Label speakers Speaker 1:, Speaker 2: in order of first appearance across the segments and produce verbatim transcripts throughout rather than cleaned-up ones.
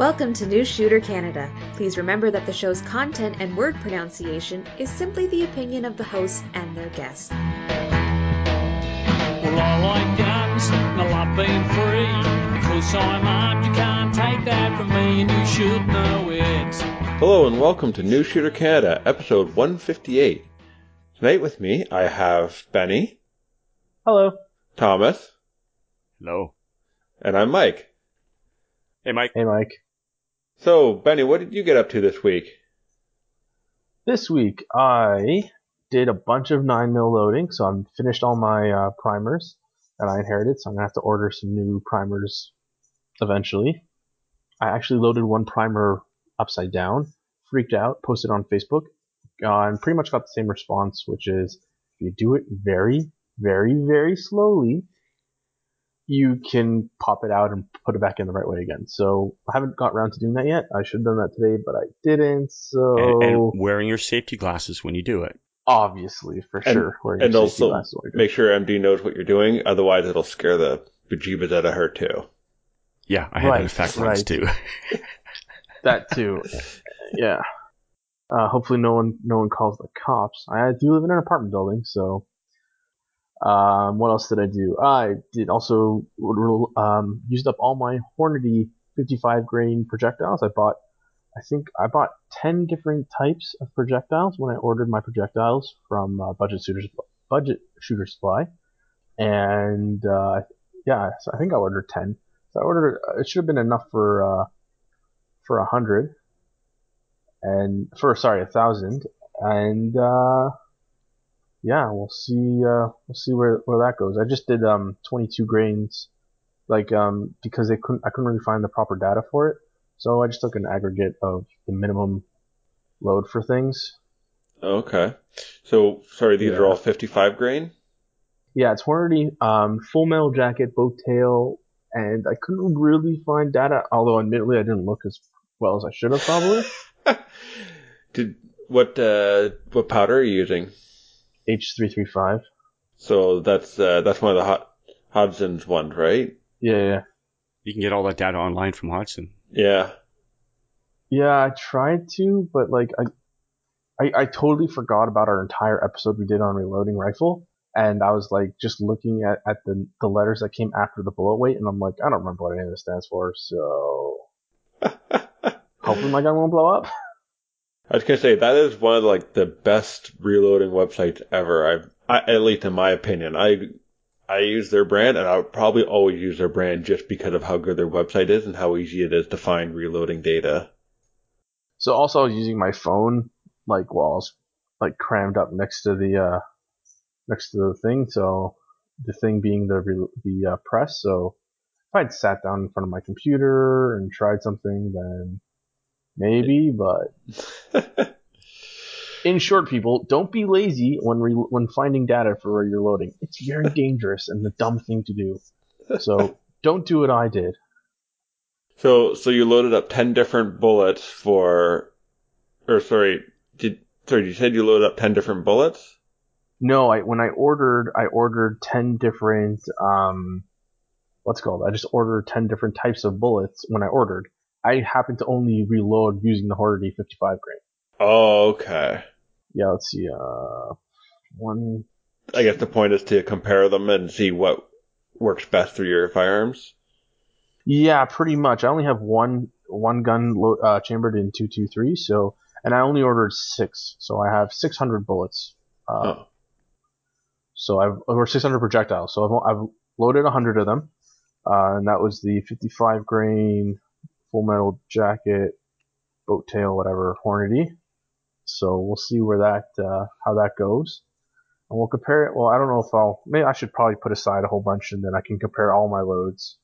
Speaker 1: Welcome to New Shooter Canada. Please remember that the show's content and word pronunciation is simply the opinion of the hosts and their guests.
Speaker 2: Well, I like guns, and I love being free. Because I'm armed, you can't take that from me, and you should know it.
Speaker 3: Hello and welcome to New Shooter Canada, episode one fifty-eight. Tonight with me, I have Benny.
Speaker 4: Hello.
Speaker 3: Thomas.
Speaker 5: Hello.
Speaker 3: And I'm Mike.
Speaker 5: Hey, Mike.
Speaker 4: Hey, Mike.
Speaker 3: So, Benny, what did you get up to this week?
Speaker 4: This week, I did a bunch of nine mil loading, so I'm finished all my uh, primers that I inherited, so I'm going to have to order some new primers eventually. I actually loaded one primer upside down, freaked out, posted on Facebook, uh, and pretty much got the same response, which is if you do it very, very, very slowly, you can pop it out and put it back in the right way again. So I haven't got around to doing that yet. I should have done that today, but I didn't. So
Speaker 5: and, and wearing your safety glasses when you do it.
Speaker 4: Obviously, for
Speaker 3: and,
Speaker 4: sure. Wearing
Speaker 3: and
Speaker 4: your
Speaker 3: also make sure M D knows what you're doing, otherwise it'll scare the bejeebas out of her too.
Speaker 5: Yeah, I had
Speaker 4: right,
Speaker 5: that effect
Speaker 4: right.
Speaker 5: once too.
Speaker 4: That too. Yeah. Uh, hopefully no one no one calls the cops. I do live in an apartment building, so Um, what else did I do? I did also um, used up all my Hornady fifty-five grain projectiles. I bought, I think I bought ten different types of projectiles when I ordered my projectiles from uh, Budget Shooters Budget Shooter Supply, and uh, yeah, so I think I ordered ten. So I ordered it should have been enough for uh, for a hundred, and for sorry a thousand, and. Uh, Yeah, we'll see. Uh, we'll see where where that goes. I just did um twenty-two grains, like um because they couldn't I couldn't really find the proper data for it, so I just took an aggregate of the minimum load for things.
Speaker 3: Okay. So, sorry, these
Speaker 4: yeah.
Speaker 3: are all fifty-five grain?
Speaker 4: Yeah, it's Hornady, um, full metal jacket, boat tail, and I couldn't really find data. Although admittedly, I didn't look as well as I should have probably.
Speaker 3: Did what uh what powder are you using?
Speaker 4: H three thirty-five.
Speaker 3: So that's uh, that's one of the Hod- Hodson's ones, right?
Speaker 4: Yeah, yeah.
Speaker 5: You can get all that data online from Hodson.
Speaker 3: Yeah.
Speaker 4: Yeah, I tried to, but like I, I, I totally forgot about our entire episode we did on reloading rifle, and I was like just looking at, at the the letters that came after the bullet weight, and I'm like, I don't remember what any of this stands for, so hopefully my gun won't blow up.
Speaker 3: I was gonna say that is one of like the best reloading websites ever. I've, I, at least in my opinion, I I use their brand, and I would probably always use their brand just because of how good their website is and how easy it is to find reloading data.
Speaker 4: So also I was using my phone like while I was like crammed up next to the uh next to the thing, so the thing being the re- the uh, press. So if I'd sat down in front of my computer and tried something, then maybe, but. In short, people, don't be lazy when re- when finding data for where you're loading. It's very dangerous and the dumb thing to do. So don't do what I did.
Speaker 3: So, so you loaded up ten different bullets for, or sorry, did sorry, you said you loaded up ten different bullets?
Speaker 4: No, I when I ordered, I ordered ten different um, what's it called? I just ordered ten different types of bullets when I ordered. I happened to only reload using the Hornady fifty-five grain.
Speaker 3: Oh, okay.
Speaker 4: Yeah, let's see. Uh, one.
Speaker 3: I guess the point is to compare them and see what works best for your firearms.
Speaker 4: Yeah, pretty much. I only have one one gun lo- uh, chambered in two twenty-three, so and I only ordered six, so I have six hundred bullets. Uh,
Speaker 3: Oh.
Speaker 4: So I've or six hundred projectiles. So I've I've loaded one hundred of them, uh, and that was the fifty-five grain full metal jacket, boat tail, whatever Hornady. So we'll see where that uh, how that goes. And we'll compare it. Well, I don't know if I'll. Maybe I should probably put aside a whole bunch, and then I can compare all my loads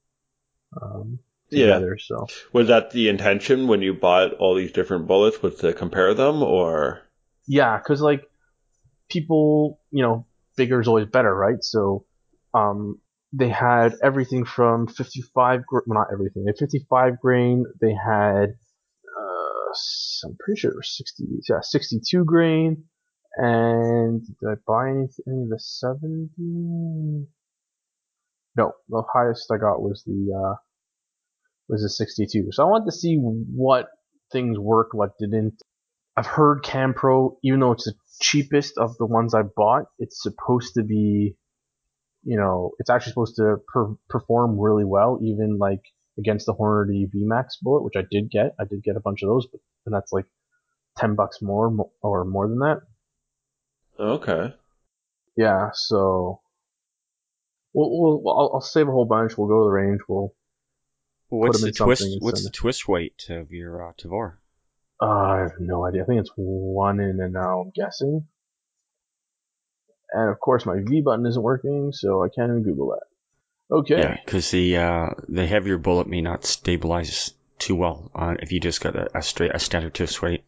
Speaker 4: um, together.
Speaker 3: Yeah.
Speaker 4: So
Speaker 3: Was that the intention when you bought all these different bullets, was to compare them, or?
Speaker 4: yeah, because like people, you know, bigger is always better, right? So um, they had everything from fifty-five. Well, not everything. They had fifty-five grain. They had. Uh, I'm pretty sure it was sixty. Yeah, sixty-two grain. And did I buy anything? Any of the seventy? No, the highest I got was the uh, was a sixty-two. So I wanted to see what things worked, what didn't. I've heard CamPro, even though it's the cheapest of the ones I bought, it's supposed to be, you know, it's actually supposed to per- perform really well, even like against the Hornady V MAX bullet, which I did get. I did get a bunch of those, but and that's like ten bucks more mo- or more than that.
Speaker 3: Okay.
Speaker 4: Yeah, so we'll, we'll I'll, I'll save a whole bunch. We'll go to the range. We'll
Speaker 5: What's
Speaker 4: put them
Speaker 5: the
Speaker 4: in something
Speaker 5: twist?
Speaker 4: and
Speaker 5: What's
Speaker 4: send
Speaker 5: the
Speaker 4: it.
Speaker 5: twist weight of your uh, Tavor?
Speaker 4: Uh, I have no idea. I think it's one in and now. I'm guessing. And of course, my V button isn't working, so I can't even Google that. Okay.
Speaker 5: Yeah, because the uh, the heavier bullet may not stabilize too well uh, if you just got a, a straight a standard twist weight.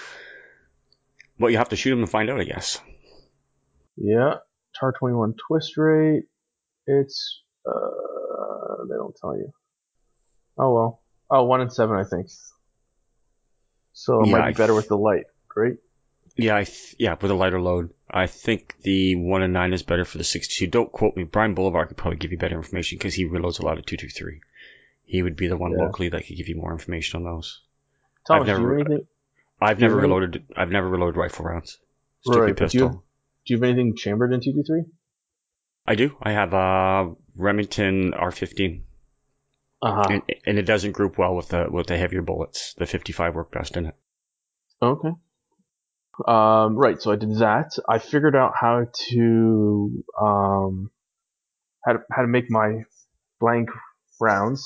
Speaker 5: Well, you have to shoot them and find out, I guess.
Speaker 4: Yeah. T A R twenty-one twist rate. It's uh, they don't tell you. Oh well. Oh, one in seven, I think. So it
Speaker 5: Yeah,
Speaker 4: might
Speaker 5: I
Speaker 4: be better
Speaker 5: th-
Speaker 4: with the light. Great.
Speaker 5: Yeah, I th- yeah, with a lighter load. I think the one and nine is better for the sixty-two. Don't quote me. Brian Boulevard could probably give you better information because he reloads a lot of two twenty-three. He would be the one
Speaker 4: Yeah.
Speaker 5: locally that could give you more information on those.
Speaker 4: Thomas,
Speaker 5: I've
Speaker 4: do you
Speaker 5: never,
Speaker 4: have anything?
Speaker 5: I've
Speaker 4: do you
Speaker 5: never
Speaker 4: have any-
Speaker 5: reloaded. I've never reloaded rifle rounds. Strictly
Speaker 4: Right, but do you,
Speaker 5: pistol.
Speaker 4: have, do you have anything chambered in two twenty-three?
Speaker 5: I do. I have a Remington R fifteen,
Speaker 4: Uh-huh.
Speaker 5: and, and it doesn't group well with the with the heavier bullets. The fifty-five work best in it.
Speaker 4: Okay. Um, right, so I did that. I figured out how to um, how to how to make my blank rounds.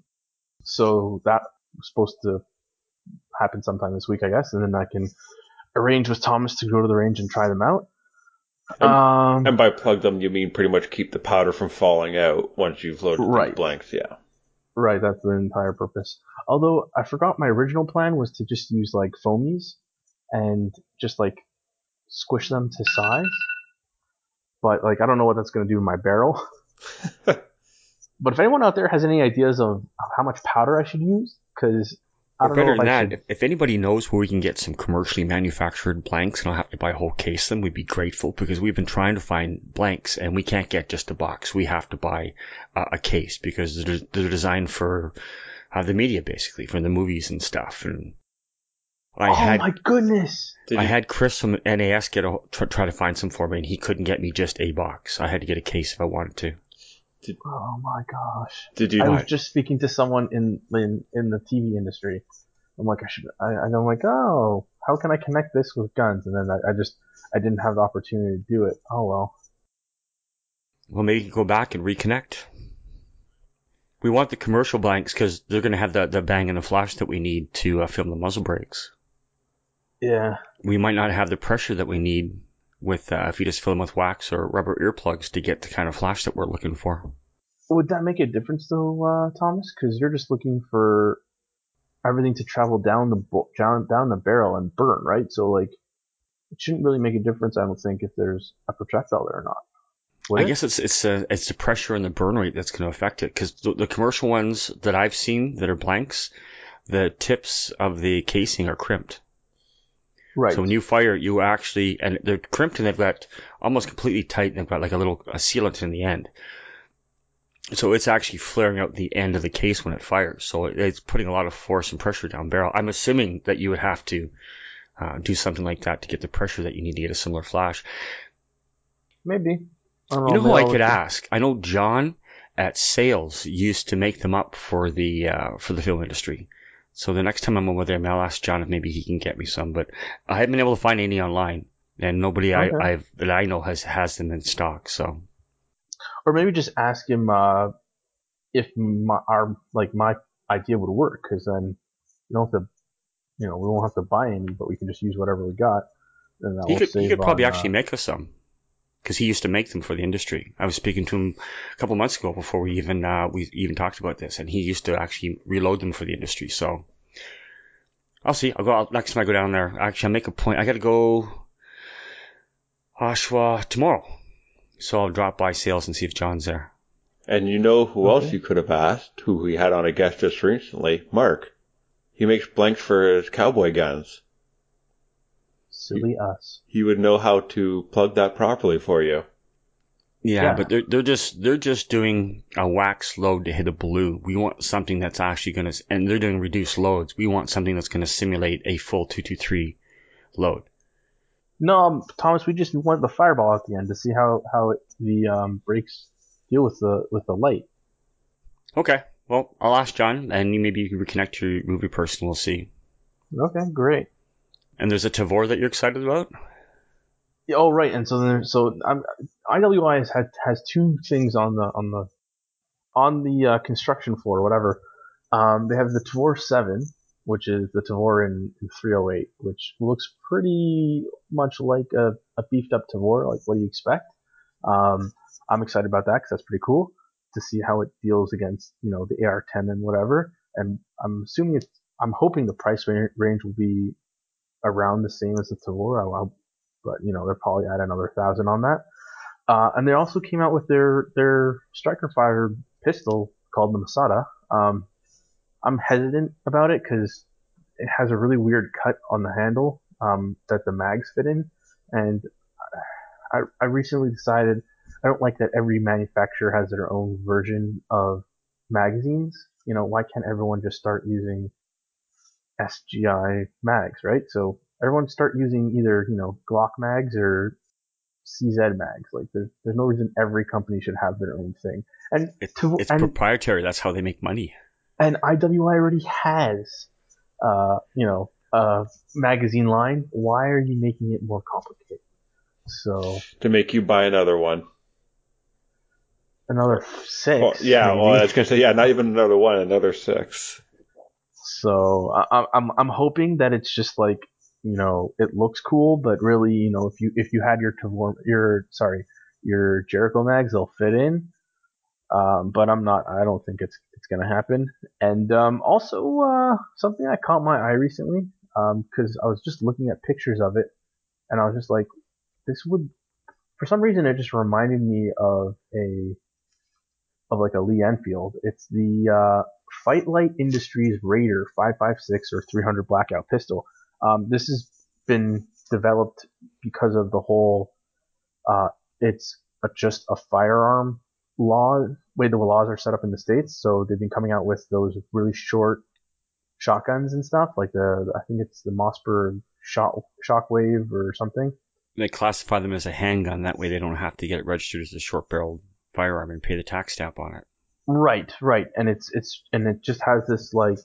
Speaker 4: So that was supposed to happen sometime this week, I guess, and then I can arrange with Thomas to go to the range and try them out.
Speaker 3: And,
Speaker 4: Um,
Speaker 3: and by plug them, you mean pretty much keep the powder from falling out once you've loaded
Speaker 4: Right.
Speaker 3: these blanks, yeah.
Speaker 4: right, that's the entire purpose. Although I forgot my original plan was to just use like foamies and just like squish them to size. But like I don't know what that's going to do to my barrel. But if anyone out there has any ideas of how much powder I should use, because I
Speaker 5: Or
Speaker 4: don't
Speaker 5: better
Speaker 4: know if
Speaker 5: than
Speaker 4: I
Speaker 5: that,
Speaker 4: should.
Speaker 5: if, if anybody knows where we can get some commercially manufactured blanks and I'll have to buy a whole case of them, we'd be grateful because we've been trying to find blanks and we can't get just a box. We have to buy uh, a case because they're, they're designed for uh, the media, basically, for the movies and stuff. And I
Speaker 4: Oh
Speaker 5: had
Speaker 4: my goodness!
Speaker 3: Did
Speaker 5: I
Speaker 3: you,
Speaker 5: had Chris from N A S get a, try, try to find some for me, and he couldn't get me just a box. I had to get a case if I wanted to.
Speaker 4: Oh my gosh!
Speaker 3: did you,
Speaker 4: I was
Speaker 5: What?
Speaker 4: just speaking to someone in in, in the T V industry. I'm like, I should. I, and I'm like, oh, how can I connect this with guns? And then I, I just I didn't have the opportunity to do it. Oh well.
Speaker 5: Well, maybe you can go back and reconnect. We want the commercial blanks because they're going to have the, the bang and the flash that we need to uh, film the muzzle brakes.
Speaker 4: Yeah.
Speaker 5: We might not have the pressure that we need with uh, if you just fill them with wax or rubber earplugs to get the kind of flash that we're looking for.
Speaker 4: Would that make a difference though, uh, Thomas? Because you're just looking for everything to travel down the bo- down down the barrel and burn, right? So like, it shouldn't really make a difference, I don't think, if there's a projectile there or not. Would
Speaker 5: I
Speaker 4: it?
Speaker 5: guess it's it's uh, it's the pressure and the burn rate that's going to affect it because the, the commercial ones that I've seen that are blanks, the tips of the casing are crimped.
Speaker 4: Right.
Speaker 5: So when you fire, you actually, and they're crimped and they've got almost completely tight and they've got like a little a sealant in the end. So it's actually flaring out the end of the case when it fires. So it's putting a lot of force and pressure down barrel. I'm assuming that you would have to uh, do something like that to get the pressure that you need to get a similar flash.
Speaker 4: Maybe. I don't
Speaker 5: You know who
Speaker 4: maybe
Speaker 5: I
Speaker 4: I'll
Speaker 5: could
Speaker 4: look-
Speaker 5: ask? I know John at Sales used to make them up for the uh, for the film industry. So the next time I'm over there, I'll ask John if maybe he can get me some. But I haven't been able to find any online, and nobody
Speaker 4: Okay.
Speaker 5: I, I've that I know has has them in stock. So
Speaker 4: Or maybe just ask him uh, if my our like my idea would work, because then you don't have to, you know, we won't have to buy any, but we can just use whatever we got, and that
Speaker 5: he
Speaker 4: will
Speaker 5: could
Speaker 4: save
Speaker 5: he could probably
Speaker 4: on,
Speaker 5: actually
Speaker 4: uh,
Speaker 5: make us some because he used to make them for the industry. I was speaking to him a couple months ago before we even uh, we even talked about this, and he used to actually reload them for the industry. So I'll see. I'll go I'll, next time I go down there. Actually, I'll make a point. I got to go Oshawa tomorrow, so I'll drop by Sales and see if John's there.
Speaker 3: and you know who
Speaker 4: Okay.
Speaker 3: else you could have asked, who we had on a guest just recently? Mark. He makes blanks for his cowboy guns.
Speaker 4: silly us.
Speaker 3: He would know how to plug that properly for you.
Speaker 5: Yeah,
Speaker 4: Yeah.
Speaker 5: but they're they're just they're just doing a wax load to hit a blue. We want something that's actually going to, and they're doing reduced loads. We want something that's going to simulate a full two two three load.
Speaker 4: No, um, Thomas, we just wanted the fireball at the end to see how how it, the um, brakes deal with the with the light.
Speaker 5: Okay, well, I'll ask John, and you maybe you can reconnect your movie person. We'll see.
Speaker 4: Okay, great.
Speaker 5: And there's a Tavor that you're excited about.
Speaker 4: Yeah, oh, right. And so then, so um, I W I has had has two things on the on the on the uh, construction floor, or whatever. Um, they have the Tavor seven, which is the Tavor in, in three oh eight, which looks pretty much like a, a beefed up Tavor, like what do you expect? Um, I'm excited about that because that's pretty cool to see how it deals against, you know, the A R ten and whatever. And I'm assuming it's, I'm hoping the price range will be around the same as the Tavor. I, I, but you know, they'll probably add another thousand on that. Uh, and they also came out with their their striker fire pistol called the Masada. Um, I'm hesitant about it because it has a really weird cut on the handle um, that the mags fit in, and I, I recently decided I don't like that every manufacturer has their own version of magazines. You know, why can't everyone just start using S G I mags, right? So everyone start using either, you know, Glock mags or C Z mags. Like there's there's no reason every company should have their own thing. And
Speaker 5: It,
Speaker 4: to,
Speaker 5: it's
Speaker 4: and
Speaker 5: proprietary. That's how they make money.
Speaker 4: and I W I already has uh, you know, a magazine line. Why are you making it more complicated? So
Speaker 3: To make you buy another one.
Speaker 4: another six.
Speaker 3: Oh, yeah,
Speaker 4: maybe.
Speaker 3: well, I was gonna say, yeah, not even another one, another six.
Speaker 4: So I, I'm I'm hoping that it's just like, you know, it looks cool, but really, you know, if you if you had your Tavor, your sorry your Jericho mags, they'll fit in. Um, but I'm not. I don't think it's it's gonna happen. And um, also uh, something that caught my eye recently, because um, I was just looking at pictures of it, and I was just like, this would, for some reason, it just reminded me of a of like a Lee Enfield. It's the uh, Fight Light Industries Raider five five six or three hundred Blackout pistol. Um, this has been developed because of the whole. Uh, it's a, just a firearm law way the laws are set up in the states. So they've been coming out with those really short shotguns and stuff, like the I think it's the Mossberg shot Shockwave or something.
Speaker 5: They classify them as a handgun. That way they don't have to get it registered as a short-barreled firearm and pay the tax stamp on it.
Speaker 4: Right, right, and it's it's and it just has this like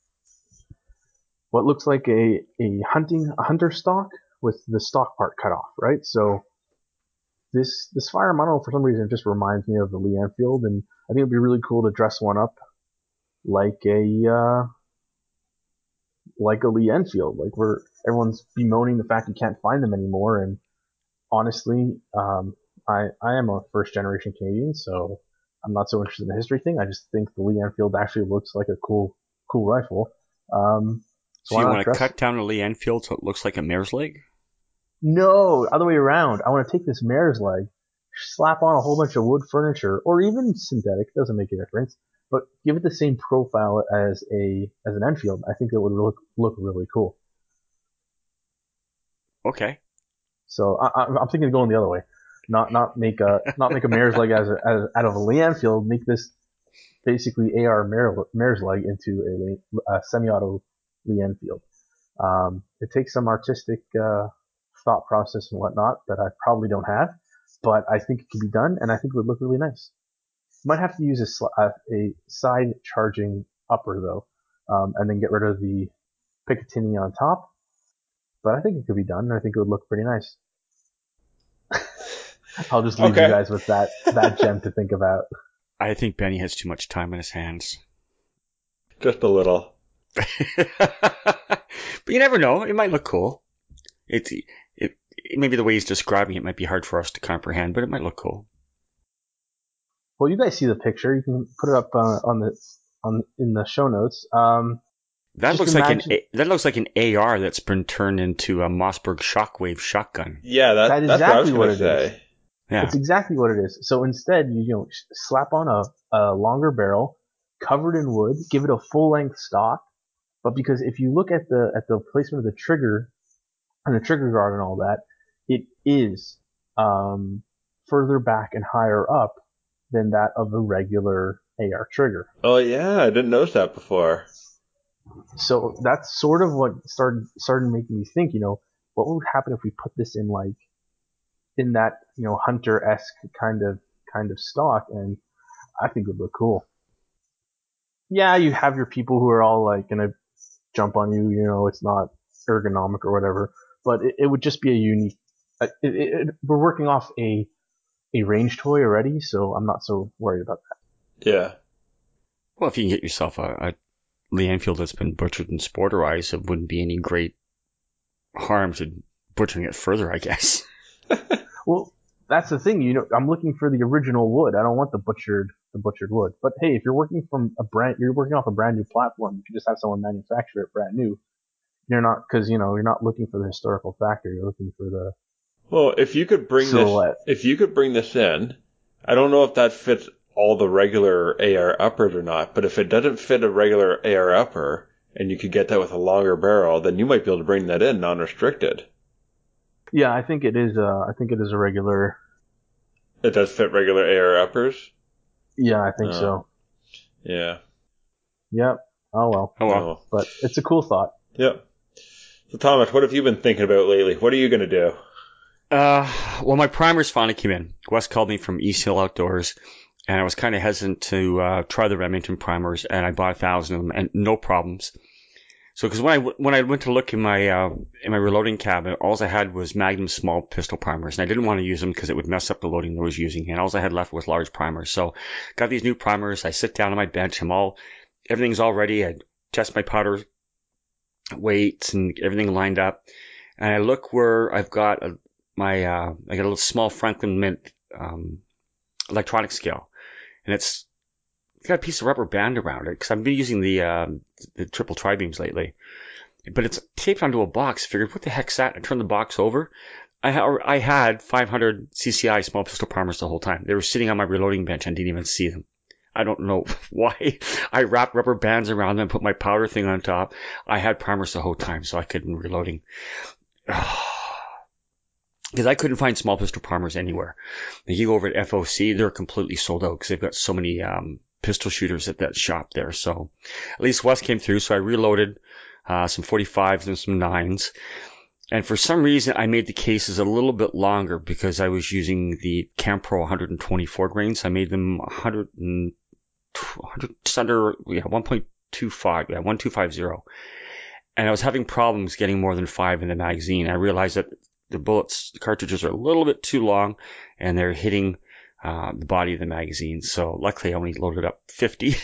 Speaker 4: what looks like a a hunting a hunter stock with the stock part cut off, right? So this this firearm, I don't know, for some reason it just reminds me of the Lee Enfield, and I think it'd be really cool to dress one up like a uh, like a Lee Enfield, like where everyone's bemoaning the fact you can't find them anymore. And honestly, um, I I am a first generation Canadian, so I'm not so interested in the history thing. I just think the Lee Enfield actually looks like a cool cool rifle. Um, so
Speaker 5: So
Speaker 4: why
Speaker 5: you
Speaker 4: not
Speaker 5: want to
Speaker 4: dress?
Speaker 5: cut down a Lee Enfield so it looks like a mare's leg?
Speaker 4: No, other way around. I want to take this mare's leg, slap on a whole bunch of wood furniture, or even synthetic. Doesn't make a difference. But give it the same profile as a as an Enfield. I think it would look look really cool.
Speaker 5: Okay.
Speaker 4: So I, I, I'm thinking of going the other way. Not not make a not make a mare's leg as, a, as out of a Lee Enfield. Make this basically A R mare, mare's leg into a, a semi-auto Lee Enfield. Um, it takes some artistic uh, thought process and whatnot that I probably don't have, but I think it can be done, and I think it would look really nice. Might have to use a, sl- a, a side charging upper though, um, and then get rid of the Picatinny on top. But I think it could be done, and I think it would look pretty nice. I'll just leave
Speaker 3: Okay.
Speaker 4: you guys with that that gem to think about.
Speaker 5: I think Benny has too much time on his hands.
Speaker 3: Just a little.
Speaker 5: But you never know. It might look cool. It's it, it maybe the way he's describing it might be hard for us to comprehend, but it might look cool.
Speaker 4: Well, you guys see the picture. You can put it up uh, on the on in the show notes. Um,
Speaker 5: That
Speaker 4: just
Speaker 5: looks
Speaker 4: imagine,
Speaker 5: like an A- that looks like an A R that's been turned into a Mossberg Shockwave shotgun.
Speaker 3: Yeah, that,
Speaker 4: That is
Speaker 3: that's
Speaker 4: exactly
Speaker 3: what I
Speaker 4: what
Speaker 3: was
Speaker 4: it
Speaker 3: going to
Speaker 4: is.
Speaker 3: say.
Speaker 5: Yeah.
Speaker 4: It's exactly what it is. So instead, you, you know, slap on a, a longer barrel, covered in wood, give it a full length stock. But because if you look at the at the placement of the trigger and the trigger guard and all that, it is um, further back and higher up than that of a regular A R trigger.
Speaker 3: Oh yeah, I didn't notice that before.
Speaker 4: So that's sort of what started started making me think, you know, what would happen if we put this in like in that, you know, hunter-esque kind of kind of stock, and I think it would look cool. Yeah, you have your people who are all like gonna jump on you, you know, it's not ergonomic or whatever, but it, it would just be a unique. It, it, it, we're working off a a range toy already, so I'm not so worried about that.
Speaker 3: Yeah.
Speaker 5: Well, if you can get yourself a, a Lee Enfield that's been butchered and sporterized, it wouldn't be any great harm to butchering it further, I guess.
Speaker 4: Well, that's the thing, you know, I'm looking for the original wood. I don't want the butchered the butchered wood. But hey, if you're working from a brand, you're working off a brand new platform, you can just have someone manufacture it brand new. You're not, because you know, you're not looking for the historical factor. You're looking for the.
Speaker 3: Well, if you could bring
Speaker 4: silhouette.
Speaker 3: this, if you could bring this in, I don't know if that fits all the regular A R uppers or not, but if it doesn't fit a regular A R upper, and you could get that with a longer barrel, then you might be able to bring that in non-restricted.
Speaker 4: Yeah, I think it is. Uh, I think it is a regular.
Speaker 3: It does fit regular A R uppers.
Speaker 4: Yeah, I think
Speaker 3: Oh.
Speaker 4: so.
Speaker 3: Yeah.
Speaker 4: Yep. Oh well.
Speaker 5: Oh, well.
Speaker 3: Oh.
Speaker 4: But it's a cool thought.
Speaker 3: Yep. So Thomas, what have you been thinking about lately? What are you going to do?
Speaker 5: Uh, well, my primers finally came in. Wes called me from East Hill Outdoors, and I was kind of hesitant to uh, try the Remington primers, and I bought a thousand of them, and no problems. So, because when I when I went to look in my uh, in my reloading cabinet, all I had was Magnum small pistol primers, and I didn't want to use them because it would mess up the loading that I was using, and all I had left was large primers. So, got these new primers. I sit down on my bench. I'm all everything's all ready. I test my powder weights and everything lined up, and I look where I've got a, my uh, I got a little small Franklin Mint um, electronic scale, and it's got a piece of rubber band around it because I've been using the um, the triple tri-beams lately, but it's taped onto a box. Figured, what the heck's that? I turned the box over. I, ha- I had five hundred C C I small pistol primers the whole time. They were sitting on my reloading bench and didn't even see them. I don't know why. I wrapped rubber bands around them and put my powder thing on top. I had primers the whole time, so I couldn't reloading. Because I couldn't find small pistol primers anywhere. Like you go over at F O C, they're completely sold out because they've got so many um, pistol shooters at that shop there. So at least Wes came through, so I reloaded uh, some forty-fives and some nines. And for some reason, I made the cases a little bit longer because I was using the Campro one twenty-four grains. I made them one hundred, one hundred just under yeah, one point two five, yeah, one two five zero. And I was having problems getting more than five in the magazine. I realized that the bullets, the cartridges are a little bit too long, and they're hitting uh, the body of the magazine. So luckily, I only loaded up fifty.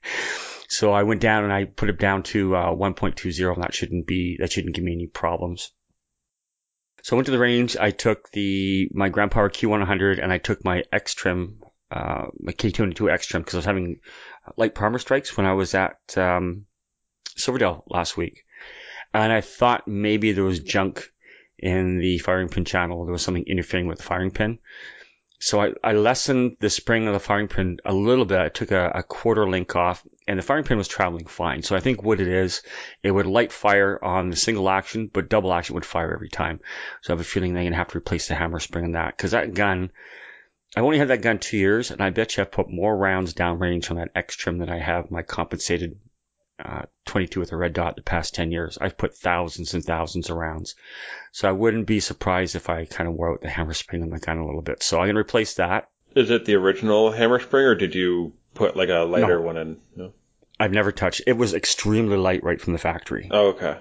Speaker 5: So I went down and I put it down to uh, one point two zero, and that shouldn't be that shouldn't give me any problems. So I went to the range. I took the my Grand Power Q one hundred, and I took my X Trim, uh, my K twenty-two X Trim, because I was having light primer strikes when I was at um, Silverdale last week, and I thought maybe there was junk in the firing pin channel. There was something interfering with the firing pin. So I, I lessened the spring of the firing pin a little bit. I took a, a quarter link off, and the firing pin was traveling fine. So I think what it is, it would light fire on the single action, but double action would fire every time. So I have a feeling they're going to have to replace the hammer spring on that. Because that gun, I've only had that gun two years, and I bet you I've put more rounds downrange on that X Trim than I have my compensated uh, twenty-two with a red dot the past ten years. I've put thousands and thousands of rounds. So I wouldn't be surprised if I kind of wore out the hammer spring on the gun a little bit. So I'm going to replace that.
Speaker 3: Is it the original hammer spring, or did you put like a lighter
Speaker 5: No.
Speaker 3: one in? No.
Speaker 5: I've never touched. It was extremely light right from the factory.
Speaker 3: Oh, okay.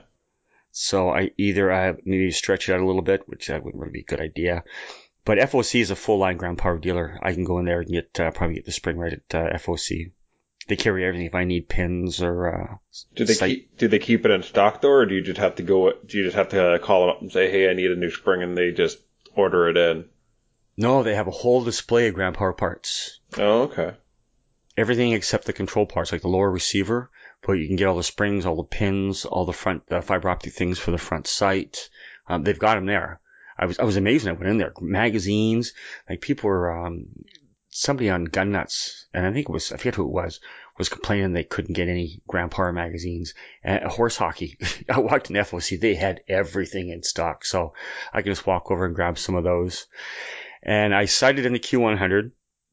Speaker 5: So I either I maybe stretch it out a little bit, which that wouldn't really be a good idea. But F O C is a full line Grand Power dealer. I can go in there and get uh, probably get the spring right at uh, F O C. They carry everything. If I need pins or uh,
Speaker 3: do they
Speaker 5: sight-
Speaker 3: keep do they keep it in stock though, or do you just have to go? Do you just have to call them up and say, "Hey, I need a new spring," and they just order it in?
Speaker 5: No, they have a whole display of Grand Power parts.
Speaker 3: Oh, okay.
Speaker 5: Everything except the control parts, like the lower receiver. But you can get all the springs, all the pins, all the front uh, fiber optic things for the front sight. Um, they've got them there. I was I was amazed when I went in there. Magazines, like people were. Um, somebody on Gun Nuts, and I think it was, I forget who it was, was complaining they couldn't get any Grand Power magazines. And horse hockey, I walked in F O C, they had everything in stock. So I can just walk over and grab some of those. And I sighted in the Q one hundred.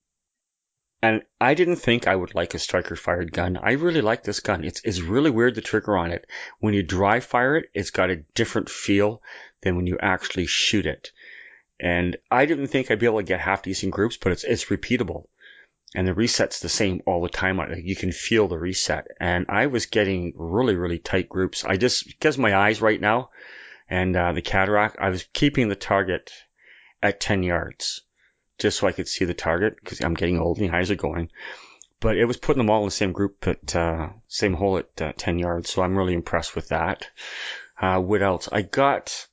Speaker 5: And I didn't think I would like a striker-fired gun. I really like this gun. It's it's really weird, the trigger on it. When you dry fire it, it's got a different feel than when you actually shoot it. And I didn't think I'd be able to get half decent groups, but it's it's repeatable. And the reset's the same all the time. You can feel the reset. And I was getting really, really tight groups. I just, because of my eyes right now and uh, the cataract, I was keeping the target at ten yards. Just so I could see the target, because I'm getting old and the eyes are going. But it was putting them all in the same group at, uh, same hole at uh, ten yards, so I'm really impressed with that. Uh, what else? I got,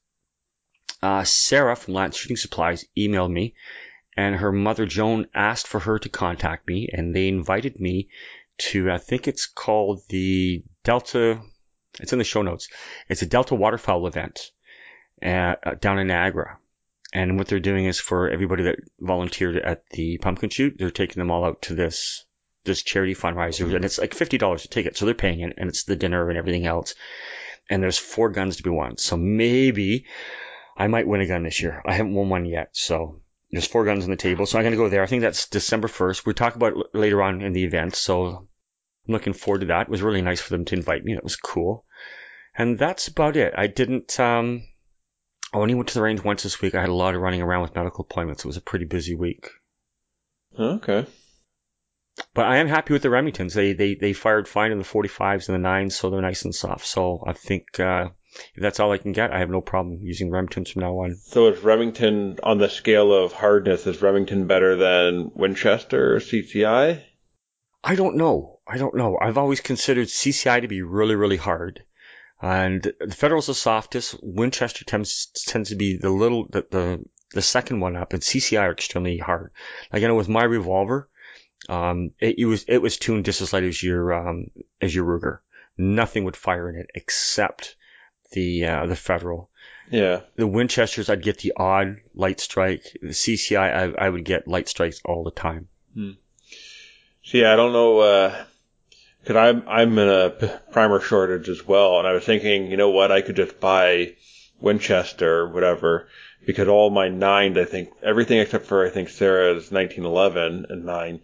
Speaker 5: uh, Sarah from Lance Shooting Supplies emailed me, and her mother Joan asked for her to contact me, and they invited me to, I think it's called the Delta, it's in the show notes, it's a Delta Waterfowl event, uh, down in Niagara. And what they're doing is for everybody that volunteered at the pumpkin shoot, they're taking them all out to this this charity fundraiser, and it's like fifty dollars a ticket, so they're paying it, and it's the dinner and everything else. And there's four guns to be won, so maybe I might win a gun this year. I haven't won one yet, so there's four guns on the table, so I'm going to go there. I think that's December first. We'll talk about it later on in the event, so I'm looking forward to that. It was really nice for them to invite me. That was cool. And that's about it. I didn't... um I only went to the range once this week. I had a lot of running around with medical appointments. It was a pretty busy week.
Speaker 3: Okay.
Speaker 5: But I am happy with the Remingtons. They they they fired fine in the forty-fives and the nines, so they're nice and soft. So I think uh, if that's all I can get, I have no problem using Remingtons from now on.
Speaker 3: So is Remington, on the scale of hardness, is Remington better than Winchester or C C I?
Speaker 5: I don't know. I don't know. I've always considered C C I to be really, really hard. And the Federal's the softest. Winchester tends tends to be the little the, the the second one up, and C C I are extremely hard. Like I know with my revolver, um, it, it was it was tuned just as light as your um as your Ruger. Nothing would fire in it except the uh, the Federal.
Speaker 3: Yeah.
Speaker 5: The Winchesters, I'd get the odd light strike. The C C I, I, I would get light strikes all the time.
Speaker 3: Hmm. See, I don't know. Uh... Because I'm, I'm in a primer shortage as well, and I was thinking, you know what, I could just buy Winchester or whatever, because all my nines, I think, everything except for, I think, Sarah's nineteen eleven and nine,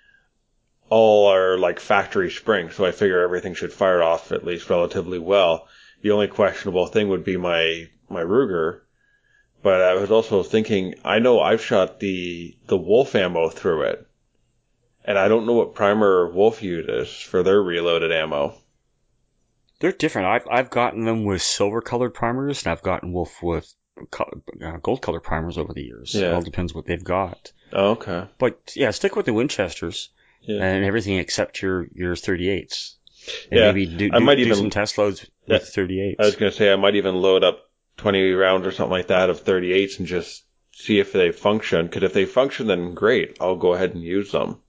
Speaker 3: all are like factory springs, so I figure everything should fire off at least relatively well. The only questionable thing would be my, my Ruger, but I was also thinking, I know I've shot the, the Wolf ammo through it. And I don't know what primer Wolf uses for their reloaded ammo.
Speaker 5: They're different. I've I've gotten them with silver colored primers, and I've gotten Wolf with uh, gold colored primers over the years.
Speaker 3: Yeah.
Speaker 5: It all depends what they've got.
Speaker 3: Oh, okay.
Speaker 5: But yeah, stick with the Winchesters
Speaker 3: yeah.
Speaker 5: and everything except your your thirty-eights. And
Speaker 3: yeah.
Speaker 5: maybe do, do,
Speaker 3: I might
Speaker 5: do
Speaker 3: even,
Speaker 5: some test loads
Speaker 3: yeah,
Speaker 5: with thirty-eights.
Speaker 3: I was going to say I might even load up twenty rounds or something like that of thirty-eights and just see if they function. Because if they function, then great. I'll go ahead and use them.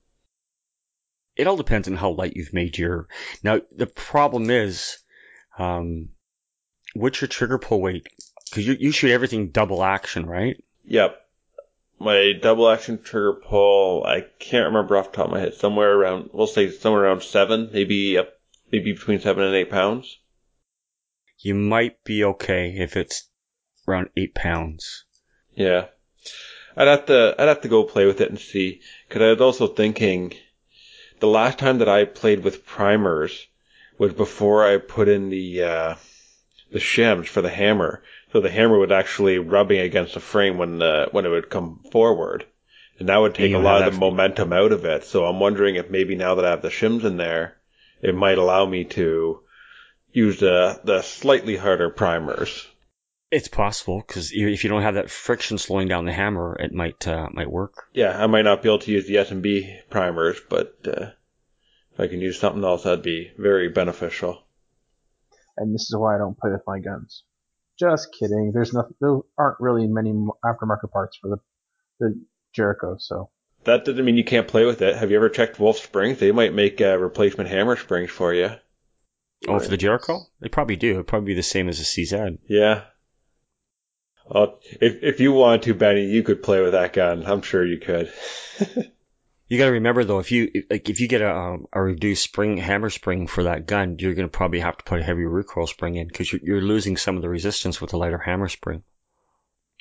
Speaker 5: It all depends on how light you've made your... Now, the problem is, um, what's your trigger pull weight? Because you, you shoot everything double action, right?
Speaker 3: Yep. My double action trigger pull, I can't remember off the top of my head, somewhere around, we'll say somewhere around seven, maybe up, maybe between seven and eight pounds.
Speaker 5: You might be okay if it's around eight pounds.
Speaker 3: Yeah. I'd have to, I'd have to go play with it and see, because I was also thinking... The last time that I played with primers was before I put in the uh, the shims for the hammer. So the hammer would actually rubbing against the frame when uh, when it would come forward. And that would take a lot of the momentum out of it. So I'm wondering if maybe now that I have the shims in there, it might allow me to use the, the slightly harder primers.
Speaker 5: It's possible, because if you don't have that friction slowing down the hammer, it might uh, might work.
Speaker 3: Yeah, I might not be able to use the S and B primers, but uh, if I can use something else, that'd be very beneficial.
Speaker 4: And this is why I don't play with my guns. Just kidding. There's nothing. There aren't really many aftermarket parts for the the Jericho, so.
Speaker 3: That doesn't mean you can't play with it. Have you ever checked Wolf Springs? They might make uh, replacement hammer springs for you.
Speaker 5: Oh, right. For the Jericho? They probably do. It'd probably be the same as a C Z.
Speaker 3: Yeah. Well, if if you wanted to, Benny, you could play with that gun. I'm sure you could.
Speaker 5: You got to remember though, if you like, if you get a a reduced spring hammer spring for that gun, you're going to probably have to put a heavy recoil spring in because you're, you're losing some of the resistance with a lighter hammer spring.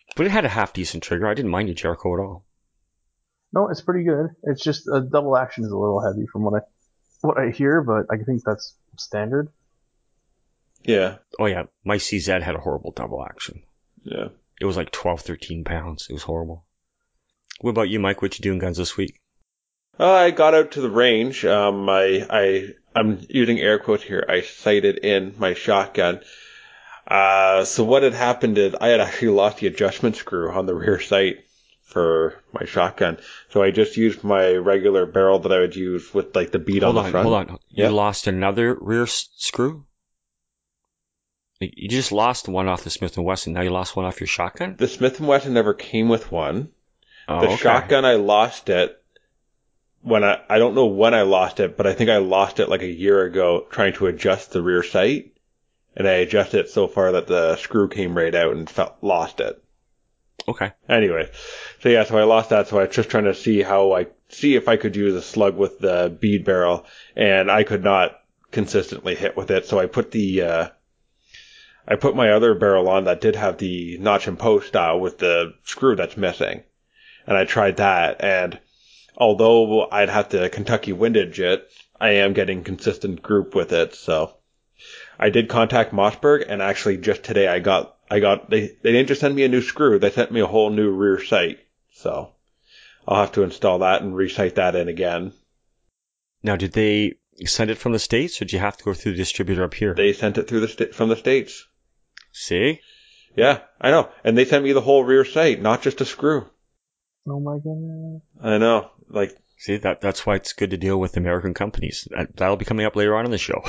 Speaker 5: But it had a half decent trigger. I didn't mind the Jericho at all.
Speaker 4: No, it's pretty good. It's just a double action is a little heavy from what I what I hear, but I think that's standard.
Speaker 3: Yeah.
Speaker 5: Oh yeah, my C Z had a horrible double action.
Speaker 3: Yeah.
Speaker 5: It was like twelve, thirteen pounds. It was horrible. What about you, Mike? What you doing guns this week?
Speaker 3: Uh, I got out to the range. Um, I, I, I'm using air quotes here. I sighted in my shotgun. Uh, so what had happened is I had actually lost the adjustment screw on the rear sight for my shotgun. So I just used my regular barrel that I would use with like the bead
Speaker 5: hold
Speaker 3: on the
Speaker 5: on,
Speaker 3: front.
Speaker 5: Hold on, You
Speaker 3: yeah.
Speaker 5: lost another rear s- screw? Like, you just lost one off the Smith and Wesson. Now you lost one off your shotgun?
Speaker 3: The Smith and Wesson never came with one.
Speaker 5: Oh,
Speaker 3: the
Speaker 5: okay.
Speaker 3: shotgun, I lost it when I, I don't know when I lost it, but I think I lost it like a year ago trying to adjust the rear sight. And I adjusted it so far that the screw came right out and felt, lost it.
Speaker 5: Okay.
Speaker 3: Anyway, so yeah, so I lost that. So I was just trying to see how I, see if I could use a slug with the bead barrel, and I could not consistently hit with it. So I put the, uh, I put my other barrel on that did have the notch and post style with the screw that's missing. And I tried that, and although I'd have to Kentucky windage it, I am getting consistent group with it, so I did contact Mossberg, and actually just today I got, I got, they, they didn't just send me a new screw, they sent me a whole new rear sight, so I'll have to install that and resight that in again.
Speaker 5: Now, did they send it from the States, or did you have to go through the distributor up here?
Speaker 3: They sent it through the sta- from the States.
Speaker 5: See?
Speaker 3: Yeah, I know, and they sent me the whole rear sight, not just a screw.
Speaker 4: Oh my goodness.
Speaker 3: I know, like,
Speaker 5: See, that that's why it's good to deal with American companies. That, that'll be coming up later on in the show.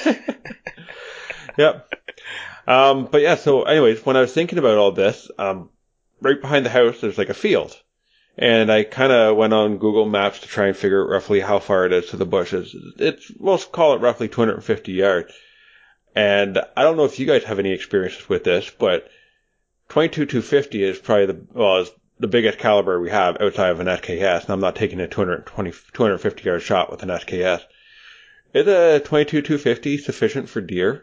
Speaker 3: Yep. Um, but yeah, so anyways, when I was thinking about all this, um, right behind the house, there's like a field. And I kind of went on Google Maps to try and figure out roughly how far it is to the bushes. It's, we'll call it roughly two hundred fifty yards. And I don't know if you guys have any experiences with this, but twenty-two two fifty is probably the, well, is the biggest caliber we have outside of an S K S. And I'm not taking a two hundred twenty, two hundred fifty yard shot with an S K S. Is a twenty-two two fifty sufficient for deer?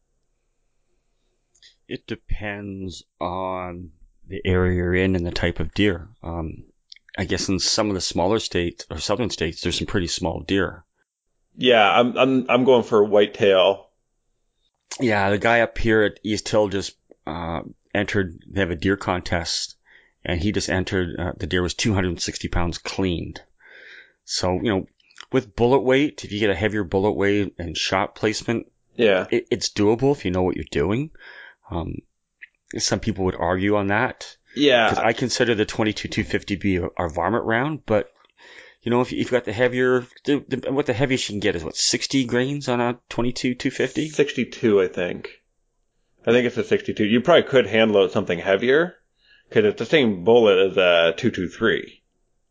Speaker 5: It depends on the area you're in and the type of deer. Um, I guess in some of the smaller states or southern states, there's some pretty small deer.
Speaker 3: Yeah, I'm I'm I'm going for whitetail.
Speaker 5: Yeah, the guy up here at East Hill just uh, entered. They have a deer contest, and he just entered. Uh, the deer was two hundred sixty pounds cleaned. So you know, with bullet weight, if you get a heavier bullet weight and shot placement,
Speaker 3: Yeah,
Speaker 5: it, it's doable if you know what you're doing. Um, some people would argue on that.
Speaker 3: yeah.
Speaker 5: Because I consider the twenty-two two fifty be a, a varmint round, but you know, if you've got the heavier, the, the, what the heaviest you can get is what, sixty grains on a twenty-two two fifty?
Speaker 3: sixty-two, I think. I think it's a sixty-two. You probably could hand load something heavier, because it's the same bullet as a two twenty-three.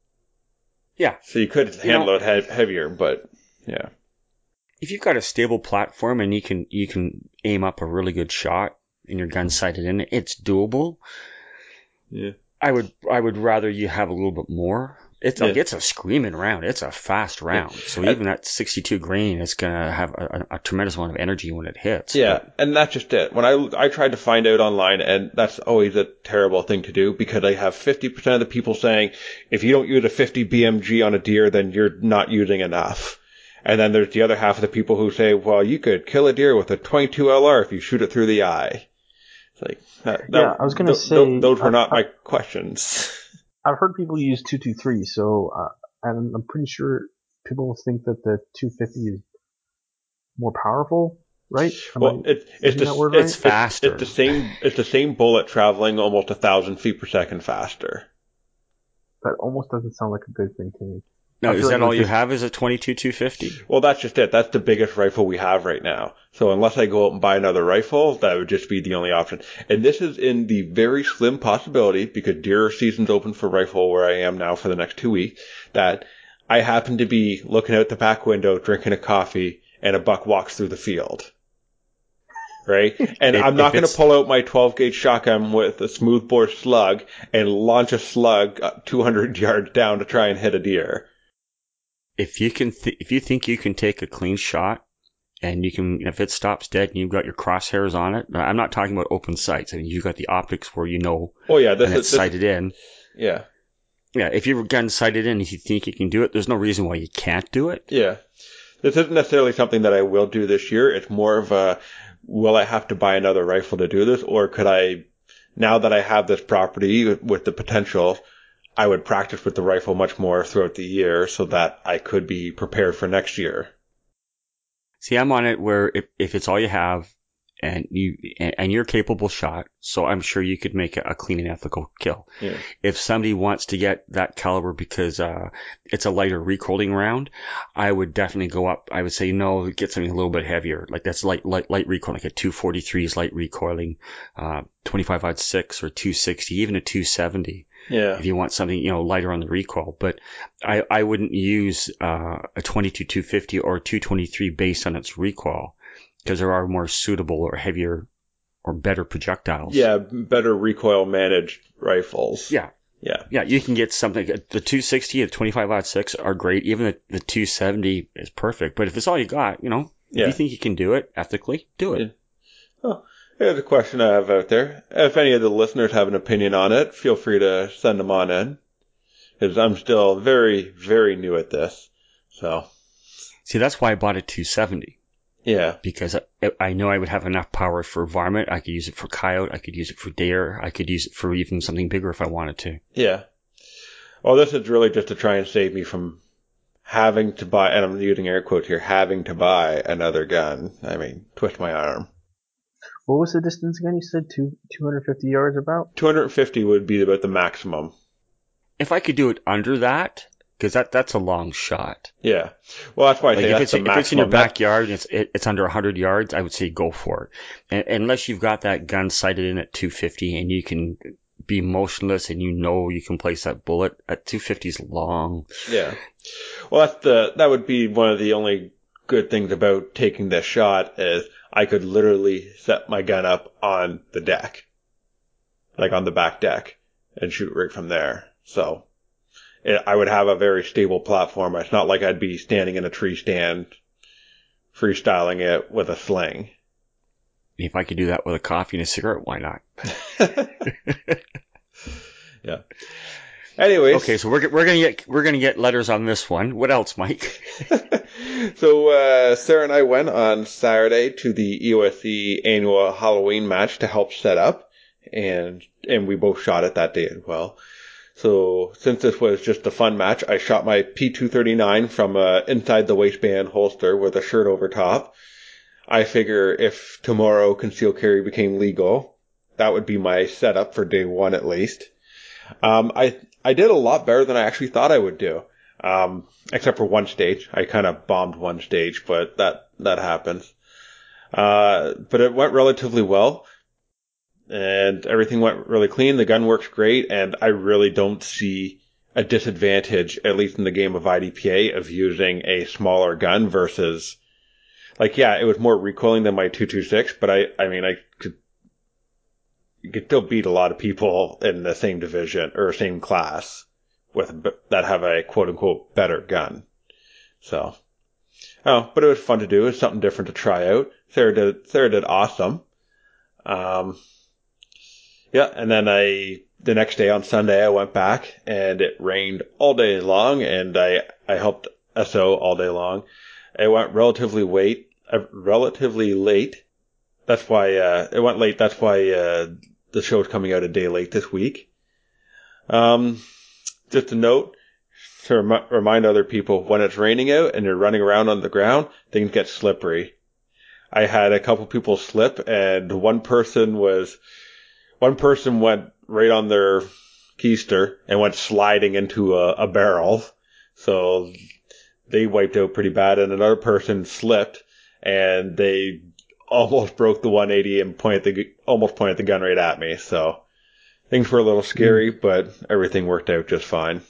Speaker 5: Yeah.
Speaker 3: So you could
Speaker 5: You
Speaker 3: hand
Speaker 5: know-
Speaker 3: load he- heavier, but yeah.
Speaker 5: If you've got a stable platform and you can you can aim up a really good shot and your gun sighted in it, it's doable.
Speaker 3: Yeah.
Speaker 5: I would I would rather you have a little bit more. It's like
Speaker 3: Yeah.
Speaker 5: it's a screaming round. It's a fast round. So
Speaker 3: Uh,
Speaker 5: even that sixty-two grain is gonna have a, a, a tremendous amount of energy when it hits.
Speaker 3: Yeah,
Speaker 5: But
Speaker 3: and that's just it. When I I tried to find out online, and that's always a terrible thing to do, because I have fifty percent of the people saying, if you don't use a fifty B M G on a deer, then you're not using enough. And then there's the other half of the people who say, well, you could kill a deer with a twenty-two L R if you shoot it through the eye. It's like, that, that,
Speaker 4: Yeah, I was gonna
Speaker 3: th-
Speaker 4: say-
Speaker 3: th- those were
Speaker 4: I-
Speaker 3: not
Speaker 4: I-
Speaker 3: my questions.
Speaker 4: I've heard people use two twenty-three, so uh, and I'm pretty sure people think that the two fifty is more powerful, right? Am
Speaker 3: Well,
Speaker 4: I
Speaker 3: it, it's
Speaker 4: using
Speaker 3: the,
Speaker 4: that word
Speaker 3: it's,
Speaker 5: right? faster.
Speaker 3: It's the same. It's the same bullet traveling almost a thousand feet per second faster.
Speaker 4: That almost doesn't sound like a good thing to me.
Speaker 5: no,
Speaker 4: I
Speaker 5: is
Speaker 4: feel
Speaker 5: that
Speaker 4: like
Speaker 5: all
Speaker 4: with
Speaker 5: you
Speaker 4: this-
Speaker 5: have? Is a twenty-two two fifty?
Speaker 3: Well, that's just it. That's the biggest rifle we have right now. So unless I go out and buy another rifle, that would just be the only option. And this is in the very slim possibility, because deer season's open for rifle where I am now for the next two weeks, that I happen to be looking out the back window, drinking a coffee, and a buck walks through the field. Right? And
Speaker 5: If-
Speaker 3: I'm not
Speaker 5: if
Speaker 3: going to
Speaker 5: it's-
Speaker 3: pull out my twelve gauge shotgun with a smoothbore slug and launch a slug two hundred yards down to try and hit a deer.
Speaker 5: If you can, th- if you think you can take a clean shot And you can, if it stops dead and you've got your crosshairs on it, I'm not talking about open sights. I mean, you've got the optics where you know,
Speaker 3: Oh yeah, this
Speaker 5: and
Speaker 3: is
Speaker 5: it's
Speaker 3: this,
Speaker 5: sighted in.
Speaker 3: Yeah.
Speaker 5: Yeah, if your gun's sighted in and you think you can do it, there's no reason why you can't do it.
Speaker 3: Yeah. This isn't necessarily something that I will do this year. It's more of a, will I have to buy another rifle to do this? Or could I, now that I have this property with the potential, I would practice with the rifle much more throughout the year so that I could be prepared for next year.
Speaker 5: See, I'm on it where if, if it's all you have and you and, and you're a capable shot, so I'm sure you could make a, a clean and ethical kill.
Speaker 3: Yeah.
Speaker 5: If somebody wants to get that caliber because uh, it's a lighter recoiling round, I would definitely go up. I would say no, get something a little bit heavier, like that's light light light recoil, like a two forty-three is light recoiling, uh, twenty-five aught six or two sixty, even a two seventy.
Speaker 3: Yeah.
Speaker 5: If you want something, you know, lighter on the recoil. But I, I wouldn't use uh, a twenty-two two fifty or a two twenty-three based on its recoil because there are more suitable or heavier or better projectiles.
Speaker 3: Yeah, better recoil managed rifles.
Speaker 5: Yeah.
Speaker 3: Yeah.
Speaker 5: Yeah, you can get something. The two sixty and twenty-five aught six are great. Even the, the two seventy is perfect. But if it's all you got, you know,
Speaker 3: Yeah.
Speaker 5: if you think you can do it ethically, do it.
Speaker 3: Yeah. Oh, here's a question I have out there. If any of the listeners have an opinion on it, feel free to send them on in. Because I'm still very, very new at this. So.
Speaker 5: See, that's why I bought a two seventy.
Speaker 3: Yeah.
Speaker 5: Because I, I know I would have enough power for varmint. I could use it for coyote. I could use it for deer. I could use it for even something bigger if I wanted to.
Speaker 3: Yeah. Well, this is really just to try and save me from having to buy, and I'm using air quotes here, having to buy another gun. I mean, twist my arm.
Speaker 4: What was the distance again? You said two, 250 yards about?
Speaker 3: two hundred fifty would be about the maximum.
Speaker 5: If I could do it under that, because that, that's a long shot.
Speaker 3: Yeah. Well, that's why I
Speaker 5: Like
Speaker 3: say
Speaker 5: if
Speaker 3: that's
Speaker 5: it's,
Speaker 3: the
Speaker 5: if
Speaker 3: maximum.
Speaker 5: it's in your backyard and it's, it, it's under one hundred yards, I would say go for it. And, unless you've got that gun sighted in at two fifty and you can be motionless and you know you can place that bullet, at two fifty is long.
Speaker 3: Yeah. Well, that's the, that would be one of the only good things about taking this shot is I could literally set my gun up on the deck. Like on the back deck and shoot right from there. So it, I would have a very stable platform. It's not like I'd be standing in a tree stand freestyling it with a sling.
Speaker 5: If I could do that with a coffee and a cigarette, why not?
Speaker 3: Yeah. Anyways.
Speaker 5: Okay, so we're we're gonna get we're gonna get letters on this one. What else, Mike?
Speaker 3: So uh, Sarah and I went on Saturday to the E O S C annual Halloween match to help set up, and and we both shot it that day as well. So since this was just a fun match, I shot my P two thirty-nine from uh, inside the waistband holster with a shirt over top. I figure if tomorrow concealed carry became legal, that would be my setup for day one at least. Um, I I did a lot better than I actually thought I would do. Um, except for one stage. I kind of bombed one stage, but that, that happens. Uh, but it went relatively well. And everything went really clean. The gun works great, and I really don't see a disadvantage, at least in the game of I D P A, of using a smaller gun versus, like, yeah, it was more recoiling than my two twenty-six, but I, I mean, I could, you could still beat a lot of people in the same division, or same class, with, that have a quote-unquote better gun. So, oh, but it was fun to do. It was something different to try out. Sarah did, Sarah did awesome. Um, yeah, and then I, the next day on Sunday, I went back and it rained all day long, and I, I helped S O all day long. It went relatively late, uh, relatively late. That's why, uh, it went late. That's why, uh, the show's coming out a day late this week. Um, just a note to rem- remind other people, when it's raining out and you're running around on the ground, things get slippery. I had a couple people slip, and one person was, one person went right on their keister and went sliding into a, a barrel. So they wiped out pretty bad, and another person slipped and they almost broke the one eighty and pointed the, almost pointed the gun right at me. So things were a little scary, mm. but everything worked out just fine.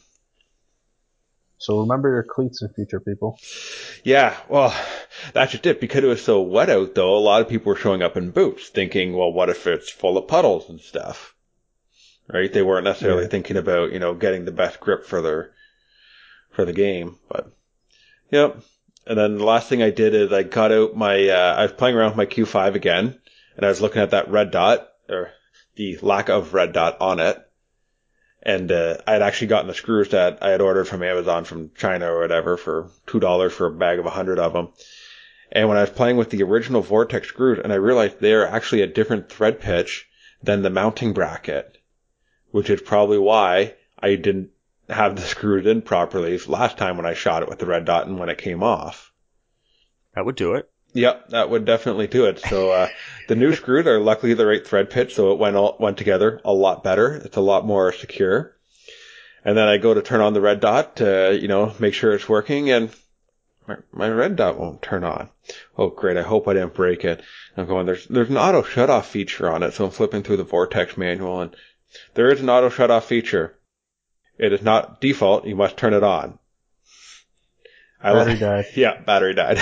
Speaker 4: So remember your cleats in future, people.
Speaker 3: Yeah, well, that's just it. Because it was so wet out, though, a lot of people were showing up in boots, thinking, well, what if it's full of puddles and stuff? Right? They weren't necessarily yeah. thinking about, you know, getting the best grip for their, for the game. But, yep. And then the last thing I did is I got out my, uh, I was playing around with my Q five again, and I was looking at that red dot, or the lack of red dot on it. And uh, I had actually gotten the screws that I had ordered from Amazon from China or whatever for two dollars for a bag of a hundred of them. And when I was playing with the original Vortex screws, and I realized they're actually a different thread pitch than the mounting bracket, which is probably why I didn't have the screws in properly last time when I shot it with the red dot and when it came off.
Speaker 5: That would do it.
Speaker 3: Yep, that would definitely do it. So uh, the new screws are luckily the right thread pitch, so it went all, went together a lot better. It's a lot more secure. And then I go to turn on the red dot to, you know, make sure it's working, and my, my red dot won't turn on. Oh, great! I hope I didn't break it. I'm going. There's there's an auto shutoff feature on it, so I'm flipping through the Vortex manual, and there is an auto shutoff feature. It is not default. You must turn it on. I
Speaker 4: battery
Speaker 3: like,
Speaker 4: died.
Speaker 3: Yeah, battery died.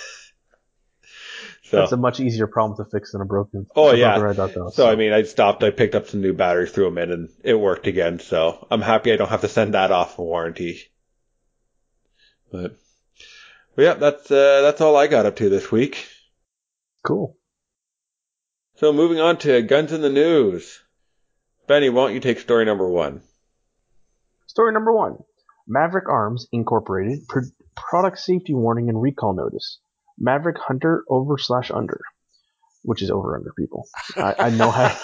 Speaker 3: So,
Speaker 4: that's a much easier problem to fix than a broken.
Speaker 3: Oh
Speaker 4: a
Speaker 3: yeah.
Speaker 4: broken red dot, though,
Speaker 3: so,
Speaker 4: so
Speaker 3: I mean, I stopped. I picked up some new batteries, threw them in, and it worked again. So I'm happy I don't have to send that off for warranty. But, but yeah, that's uh, that's all I got up to this week.
Speaker 4: Cool.
Speaker 3: So moving on to guns in the news. Benny, why don't you take story number one?
Speaker 4: Story number one: Maverick Arms Incorporated pro- product safety warning and recall notice. Maverick Hunter over slash under, which is over under people. I, I know how.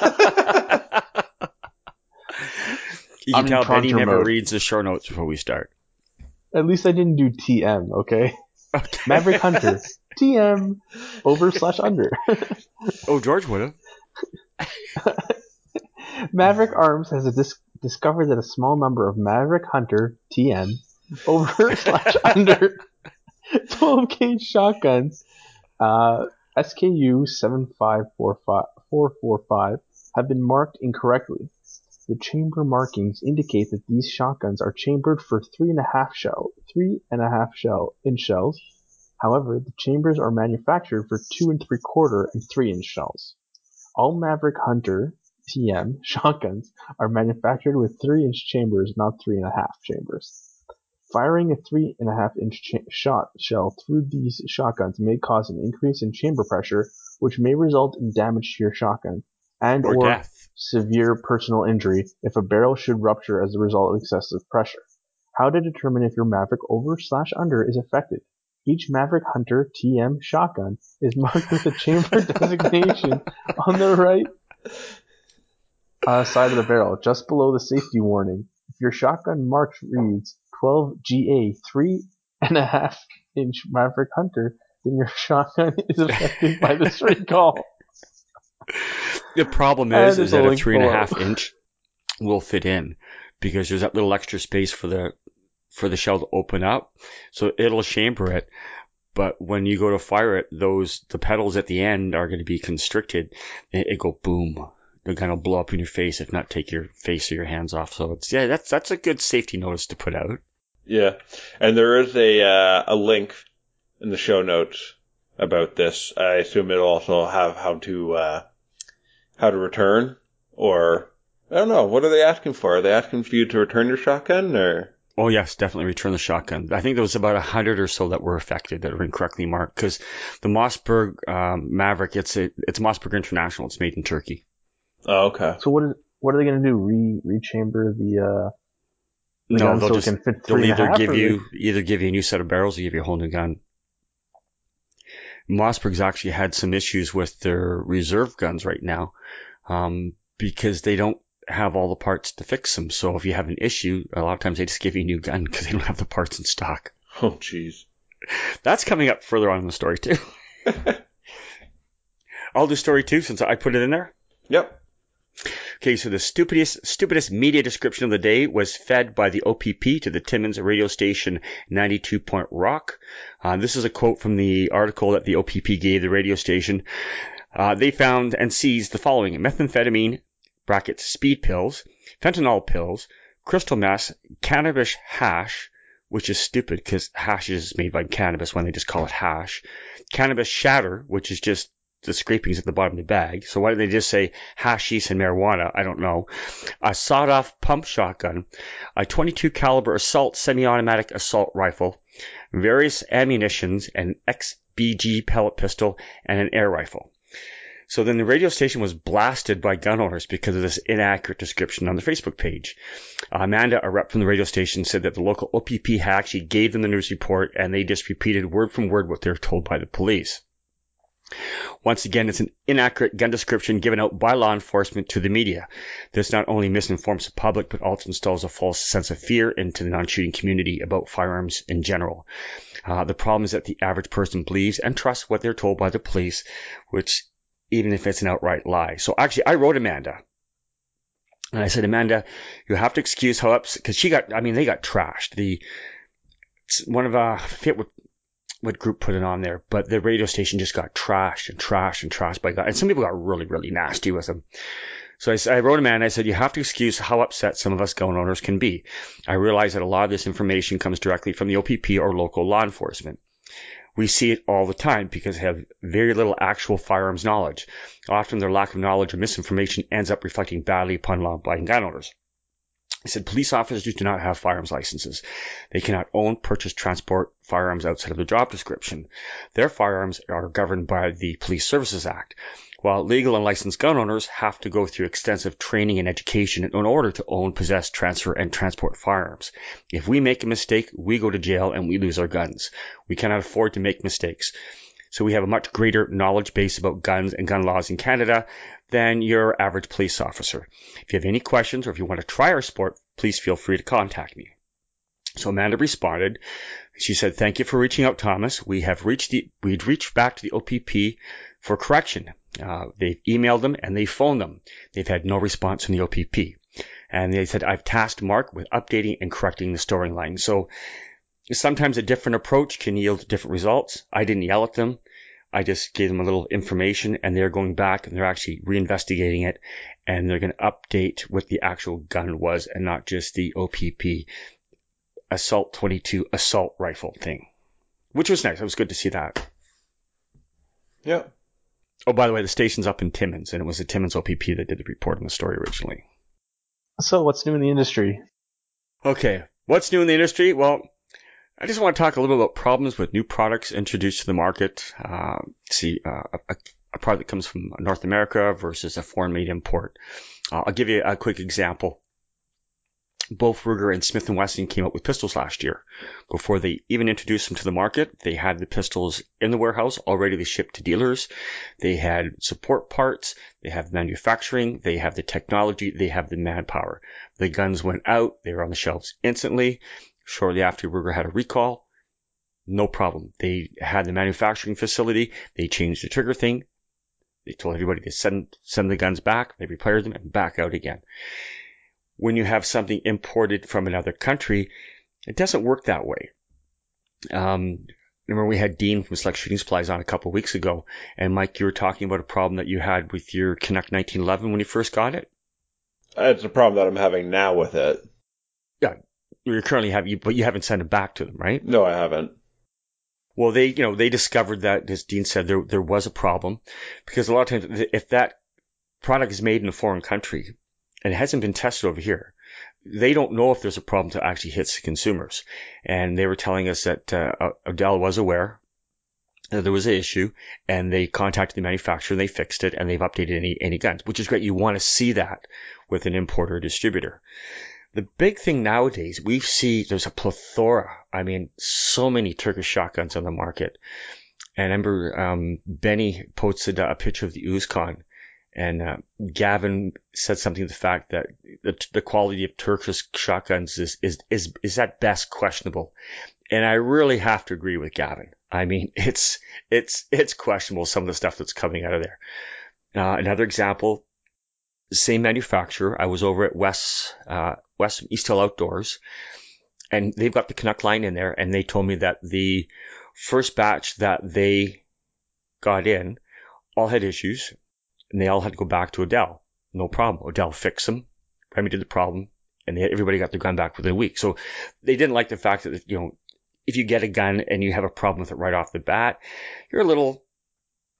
Speaker 5: You
Speaker 4: I'm
Speaker 5: can
Speaker 4: in
Speaker 5: tell Benny
Speaker 4: pronto
Speaker 5: never
Speaker 4: mode.
Speaker 5: reads the show notes before we start.
Speaker 4: At least I didn't do T M, okay?
Speaker 5: Okay.
Speaker 4: Maverick Hunter T M over slash under.
Speaker 5: Oh, George would have.
Speaker 4: Maverick Arms has a dis- discovered that a small number of Maverick Hunter T M over slash under twelve gauge shotguns, uh, S K U seven five four five four four five, have been marked incorrectly. The chamber markings indicate that these shotguns are chambered for three and a half shell, three and a half shell inch shells. However, the chambers are manufactured for two and three quarter and three inch shells. All Maverick Hunter T M shotguns are manufactured with three inch chambers, not three and a half chambers. Firing a three and a half inch ch- shot shell through these shotguns may cause an increase in chamber pressure, which may result in damage to your shotgun and
Speaker 5: Or
Speaker 4: or
Speaker 5: death.
Speaker 4: severe personal injury if a barrel should rupture as a result of excessive pressure. How to determine if your Maverick over slash under is affected? Each Maverick Hunter T M shotgun is marked with a chamber designation on the right uh, side of the barrel, just below the safety warning. If your shotgun mark reads twelve G A three and a half inch Maverick Hunter, then your shotgun is affected by this recall.
Speaker 5: The problem is,
Speaker 4: And
Speaker 5: is
Speaker 4: there's a
Speaker 5: that a
Speaker 4: link
Speaker 5: three and a
Speaker 4: below.
Speaker 5: half inch will fit in because there's that little extra space for the for the shell to open up, so it'll chamber it. But when you go to fire it, those the petals at the end are going to be constricted, and it go boom. They'll kind of blow up in your face, if not take your face or your hands off. So it's yeah, that's that's a good safety notice to put out.
Speaker 3: Yeah, and there is a uh, a link in the show notes about this. I assume it'll also have how to uh, how to return, or I don't know. What are they asking for? Are they asking for you to return your shotgun, or?
Speaker 5: Oh yes, definitely return the shotgun. I think there was about a hundred or so that were affected that were incorrectly marked because the Mossberg um, Maverick, it's a, it's Mossberg International. It's made in Turkey.
Speaker 3: Oh, okay.
Speaker 4: So what is what are they going to do? Re rechamber the uh the
Speaker 5: No,
Speaker 4: gun
Speaker 5: they'll
Speaker 4: so
Speaker 5: just
Speaker 4: it can fit
Speaker 5: they'll
Speaker 4: three and a
Speaker 5: either
Speaker 4: half,
Speaker 5: give
Speaker 4: or
Speaker 5: you either give you a new set of barrels or give you a whole new gun. Mossberg's actually had some issues with their reserve guns right now um, because they don't have all the parts to fix them. So if you have an issue, a lot of times they just give you a new gun because they don't have the parts in stock.
Speaker 3: Oh, jeez.
Speaker 5: That's coming up further on in the story too. I'll do story two since I put it in there.
Speaker 3: Yep.
Speaker 5: Okay, so the stupidest, stupidest media description of the day was fed by the O P P to the Timmins radio station ninety-two Point Rock. Uh, this is a quote from the article that the O P P gave the radio station. Uh, they found and seized the following: methamphetamine, brackets, speed pills, fentanyl pills, crystal meth, cannabis hash, which is stupid because hash is made by cannabis when they just call it hash, cannabis shatter, which is just the scrapings at the bottom of the bag. So why did they just say hashish and marijuana? I don't know. A sawed-off pump shotgun, a twenty-two caliber assault semi-automatic assault rifle, various ammunitions, an X B G pellet pistol, and an air rifle. So then the radio station was blasted by gun owners because of this inaccurate description on the Facebook page. Uh, Amanda, a rep from the radio station, said that the local O P P actually gave them the news report and they just repeated word from word what they were told by the police. Once again, it's an inaccurate gun description given out by law enforcement to the media. This not only misinforms the public, but also installs a false sense of fear into the non-shooting community about firearms in general. Uh, the problem is that the average person believes and trusts what they're told by the police, which even if it's an outright lie. So actually, I wrote Amanda. And I said, Amanda, you have to excuse how upset, because she got, I mean, they got trashed. The, one of, uh, I forget what, what group put it on there, but the radio station just got trashed and trashed and trashed by guys. And some people got really, really nasty with them. So I, I wrote Amanda, I said, you have to excuse how upset some of us gun owners can be. I realize that a lot of this information comes directly from the O P P or local law enforcement. We see it all the time because they have very little actual firearms knowledge. Often their lack of knowledge or misinformation ends up reflecting badly upon law-abiding gun owners. I said police officers do not have firearms licenses. They cannot own, purchase, transport firearms outside of their job description. Their firearms are governed by the Police Services Act, while legal and licensed gun owners have to go through extensive training and education in order to own, possess, transfer, and transport firearms. If we make a mistake, we go to jail and we lose our guns. We cannot afford to make mistakes. So we have a much greater knowledge base about guns and gun laws in Canada than your average police officer. If you have any questions or if you want to try our sport, please feel free to contact me. So Amanda responded. She said, thank you for reaching out, Thomas. We have reached the, we'd reached back to the O P P for correction. Uh, they've emailed them and they phoned them. They've had no response from the O P P. And they said, I've tasked Mark with updating and correcting the storing line. So sometimes a different approach can yield different results. I didn't yell at them. I just gave them a little information and they're going back and they're actually reinvestigating it and they're going to update what the actual gun was and not just the O P P Assault twenty-two assault rifle thing, which was nice. It was good to see that.
Speaker 3: Yeah.
Speaker 5: Oh, by the way, the station's up in Timmins and it was the Timmins O P P that did the report on the story originally.
Speaker 4: So what's new in the industry?
Speaker 5: Okay. What's new in the industry? Well, I just want to talk a little bit about problems with new products introduced to the market. Uh, see, uh, a, a product that comes from North America versus a foreign-made import. Uh, I'll give you a quick example. Both Ruger and Smith and Wesson came up with pistols last year. Before they even introduced them to the market, they had the pistols in the warehouse already shipped to dealers. They had support parts. They have manufacturing. They have the technology. They have the manpower. The guns went out. They were on the shelves instantly. Shortly after, Ruger had a recall. No problem. They had the manufacturing facility. They changed the trigger thing. They told everybody to send send the guns back. They repaired them and back out again. When you have something imported from another country, it doesn't work that way. Um, remember we had Dean from Select Shooting Supplies on a couple of weeks ago, and Mike, you were talking about a problem that you had with your Canuck nineteen eleven when you first got it.
Speaker 3: It's a problem that I'm having now with it.
Speaker 5: Yeah, you currently have, but you haven't sent it back to them, right?
Speaker 3: No, I haven't.
Speaker 5: Well, they, you know, they discovered that, as Dean said, there there was a problem because a lot of times, if that product is made in a foreign country and it hasn't been tested over here, they don't know if there's a problem to actually hit consumers. And they were telling us that uh, Odell was aware that there was an issue, and they contacted the manufacturer, and they fixed it, and they've updated any any guns, which is great. You want to see that with an importer or distributor. The big thing nowadays, we see there's a plethora. I mean, so many Turkish shotguns on the market. And I remember um, Benny posted a picture of the Uzcon, and uh, Gavin said something to the fact that the, the quality of Turkish shotguns is, is is is at best questionable. And I really have to agree with Gavin. I mean, it's it's it's questionable, some of the stuff that's coming out of there. Uh, another example, same manufacturer. I was over at West uh, West East Hill Outdoors, and they've got the Canuck line in there, and they told me that the first batch that they got in all had issues, and they all had to go back to Odell. No problem. Odell fixed them, remedied the problem, and they, everybody got their gun back within a week. So they didn't like the fact that, you know, if you get a gun and you have a problem with it right off the bat, you're a little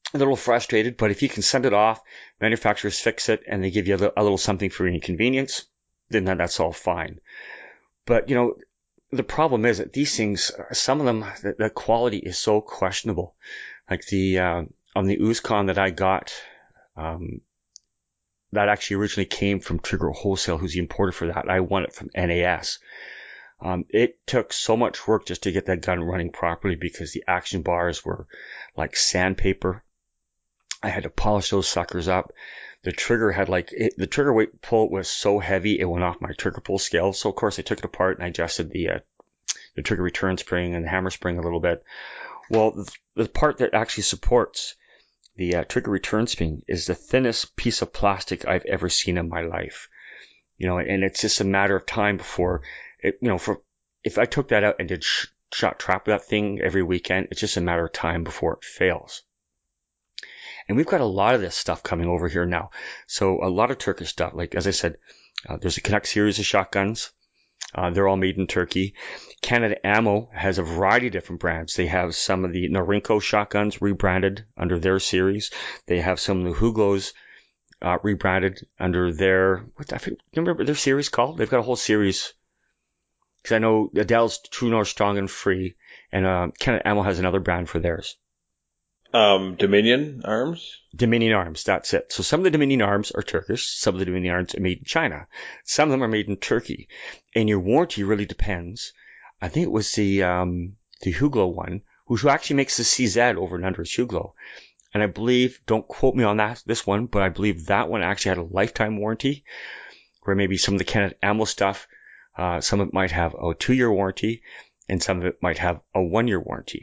Speaker 5: a little frustrated, but if you can send it off, manufacturers fix it, and they give you a, li- a little something for your inconvenience, then that, that's all fine. But, you know, the problem is that these things, some of them, the, the quality is so questionable. Like the, uh, on the Uzcon that I got, um, that actually originally came from Trigger Wholesale, who's the importer for that. I won it from N A S. Um, it took so much work just to get that gun running properly because the action bars were like sandpaper. I had to polish those suckers up. The trigger had like, it, the trigger weight pull was so heavy, it went off my trigger pull scale. So of course I took it apart and I adjusted the, uh, the trigger return spring and the hammer spring a little bit. Well, the, the part that actually supports the uh, trigger return spring is the thinnest piece of plastic I've ever seen in my life. You know, and it's just a matter of time before it, you know, for, if I took that out and did sh- shot trap that thing every weekend, it's just a matter of time before it fails. And we've got a lot of this stuff coming over here now. So a lot of Turkish stuff. Like, as I said, uh, there's a Canuck series of shotguns. Uh, they're all made in Turkey. Canada Ammo has a variety of different brands. They have some of the Norinco shotguns rebranded under their series. They have some of the Huglos uh, rebranded under their, what I think, remember their series called? They've got a whole series. Because I know Adele's True North Strong and Free, and uh, Canada Ammo has another brand for theirs.
Speaker 3: Um, Dominion Arms?
Speaker 5: Dominion Arms, that's it. So some of the Dominion Arms are Turkish, some of the Dominion Arms are made in China. Some of them are made in Turkey. And your warranty really depends. I think it was the um, the Huglo one, who actually makes the C Z over and under his Huglo. And I believe, don't quote me on that this one, but I believe that one actually had a lifetime warranty, where maybe some of the Canada Ammo stuff, uh, some of it might have a two-year warranty, and some of it might have a one-year warranty.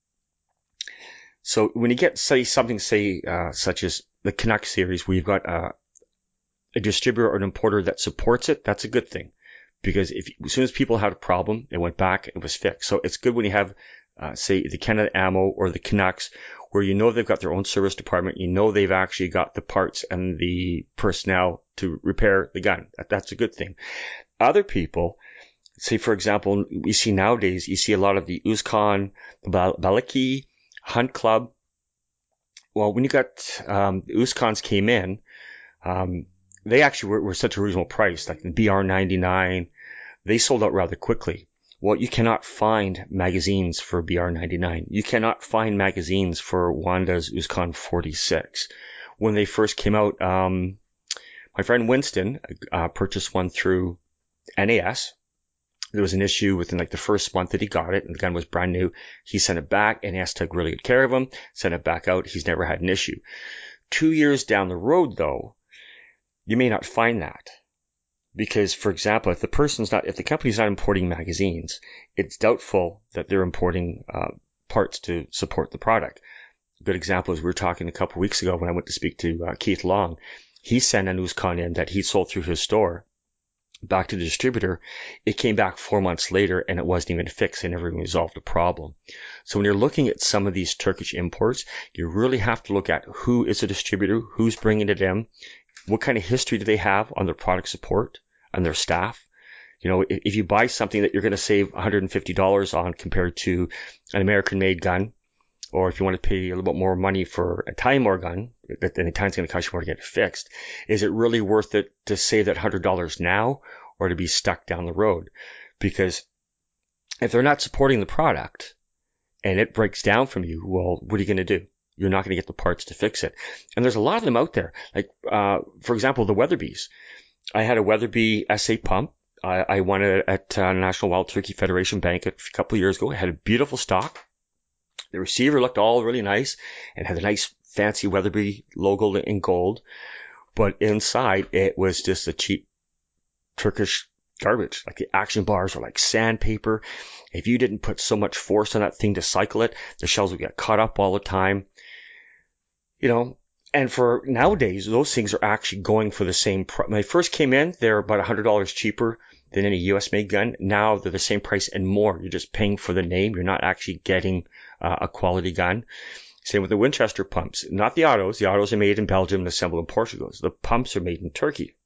Speaker 5: So when you get, say, something, say, uh, such as the Canuck series, where you've got uh, a distributor or an importer that supports it, that's a good thing. Because if as soon as people had a problem, it went back and it was fixed. So it's good when you have, uh, say, the Canada Ammo or the Canucks, where you know they've got their own service department, you know they've actually got the parts and the personnel to repair the gun. That, that's a good thing. Other people, say, for example, you see nowadays, you see a lot of the Uzcon, the Bal- Baliki, Hunt Club. Well, when you got um, the Uzcons came in, um, they actually were, were such a reasonable price, like the B R ninety-nine. They sold out rather quickly. Well, you cannot find magazines for B R ninety-nine. You cannot find magazines for Wanda's Uzcon forty-six. When they first came out, um, my friend Winston uh, purchased one through N A S. There was an issue within like the first month that he got it, and the gun was brand new. He sent it back, and N A S took really good care of him, sent it back out. He's never had an issue. Two years down the road, though, you may not find that. Because, for example, if the person's not, if the company's not importing magazines, it's doubtful that they're importing uh, parts to support the product. A good example is we were talking a couple of weeks ago when I went to speak to uh, Keith Long. He sent an Uzcon in that he sold through his store back to the distributor. It came back four months later and it wasn't even fixed. They never resolved the problem. So when you're looking at some of these Turkish imports, you really have to look at who is a distributor, who's bringing it in, what kind of history do they have on their product support and their staff. You know, if, if you buy something that you're going to save one hundred fifty dollars on compared to an American-made gun, or if you want to pay a little bit more money for a Timor gun, that the time's going to cost you more to get it fixed, is it really worth it to save that one hundred dollars now or to be stuck down the road? Because if they're not supporting the product and it breaks down from you, well, what are you going to do? You're not going to get the parts to fix it. And there's a lot of them out there. Like, uh, for example, the Weatherbys. I had a Weatherby S A pump. I, I won it at uh, National Wild Turkey Federation Bank a couple of years ago. It had a beautiful stock. The receiver looked all really nice and had a nice fancy Weatherby logo in gold. But inside, it was just a cheap Turkish garbage. Like the action bars were like sandpaper. If you didn't put so much force on that thing to cycle it, the shells would get cut up all the time. You know, and for nowadays, those things are actually going for the same price. When they first came in, they're about one hundred dollars cheaper than any U S made gun. Now they're the same price and more. You're just paying for the name. You're not actually getting uh, a quality gun. Same with the Winchester pumps. Not the autos. The autos are made in Belgium and assembled in Portugal. The pumps are made in Turkey.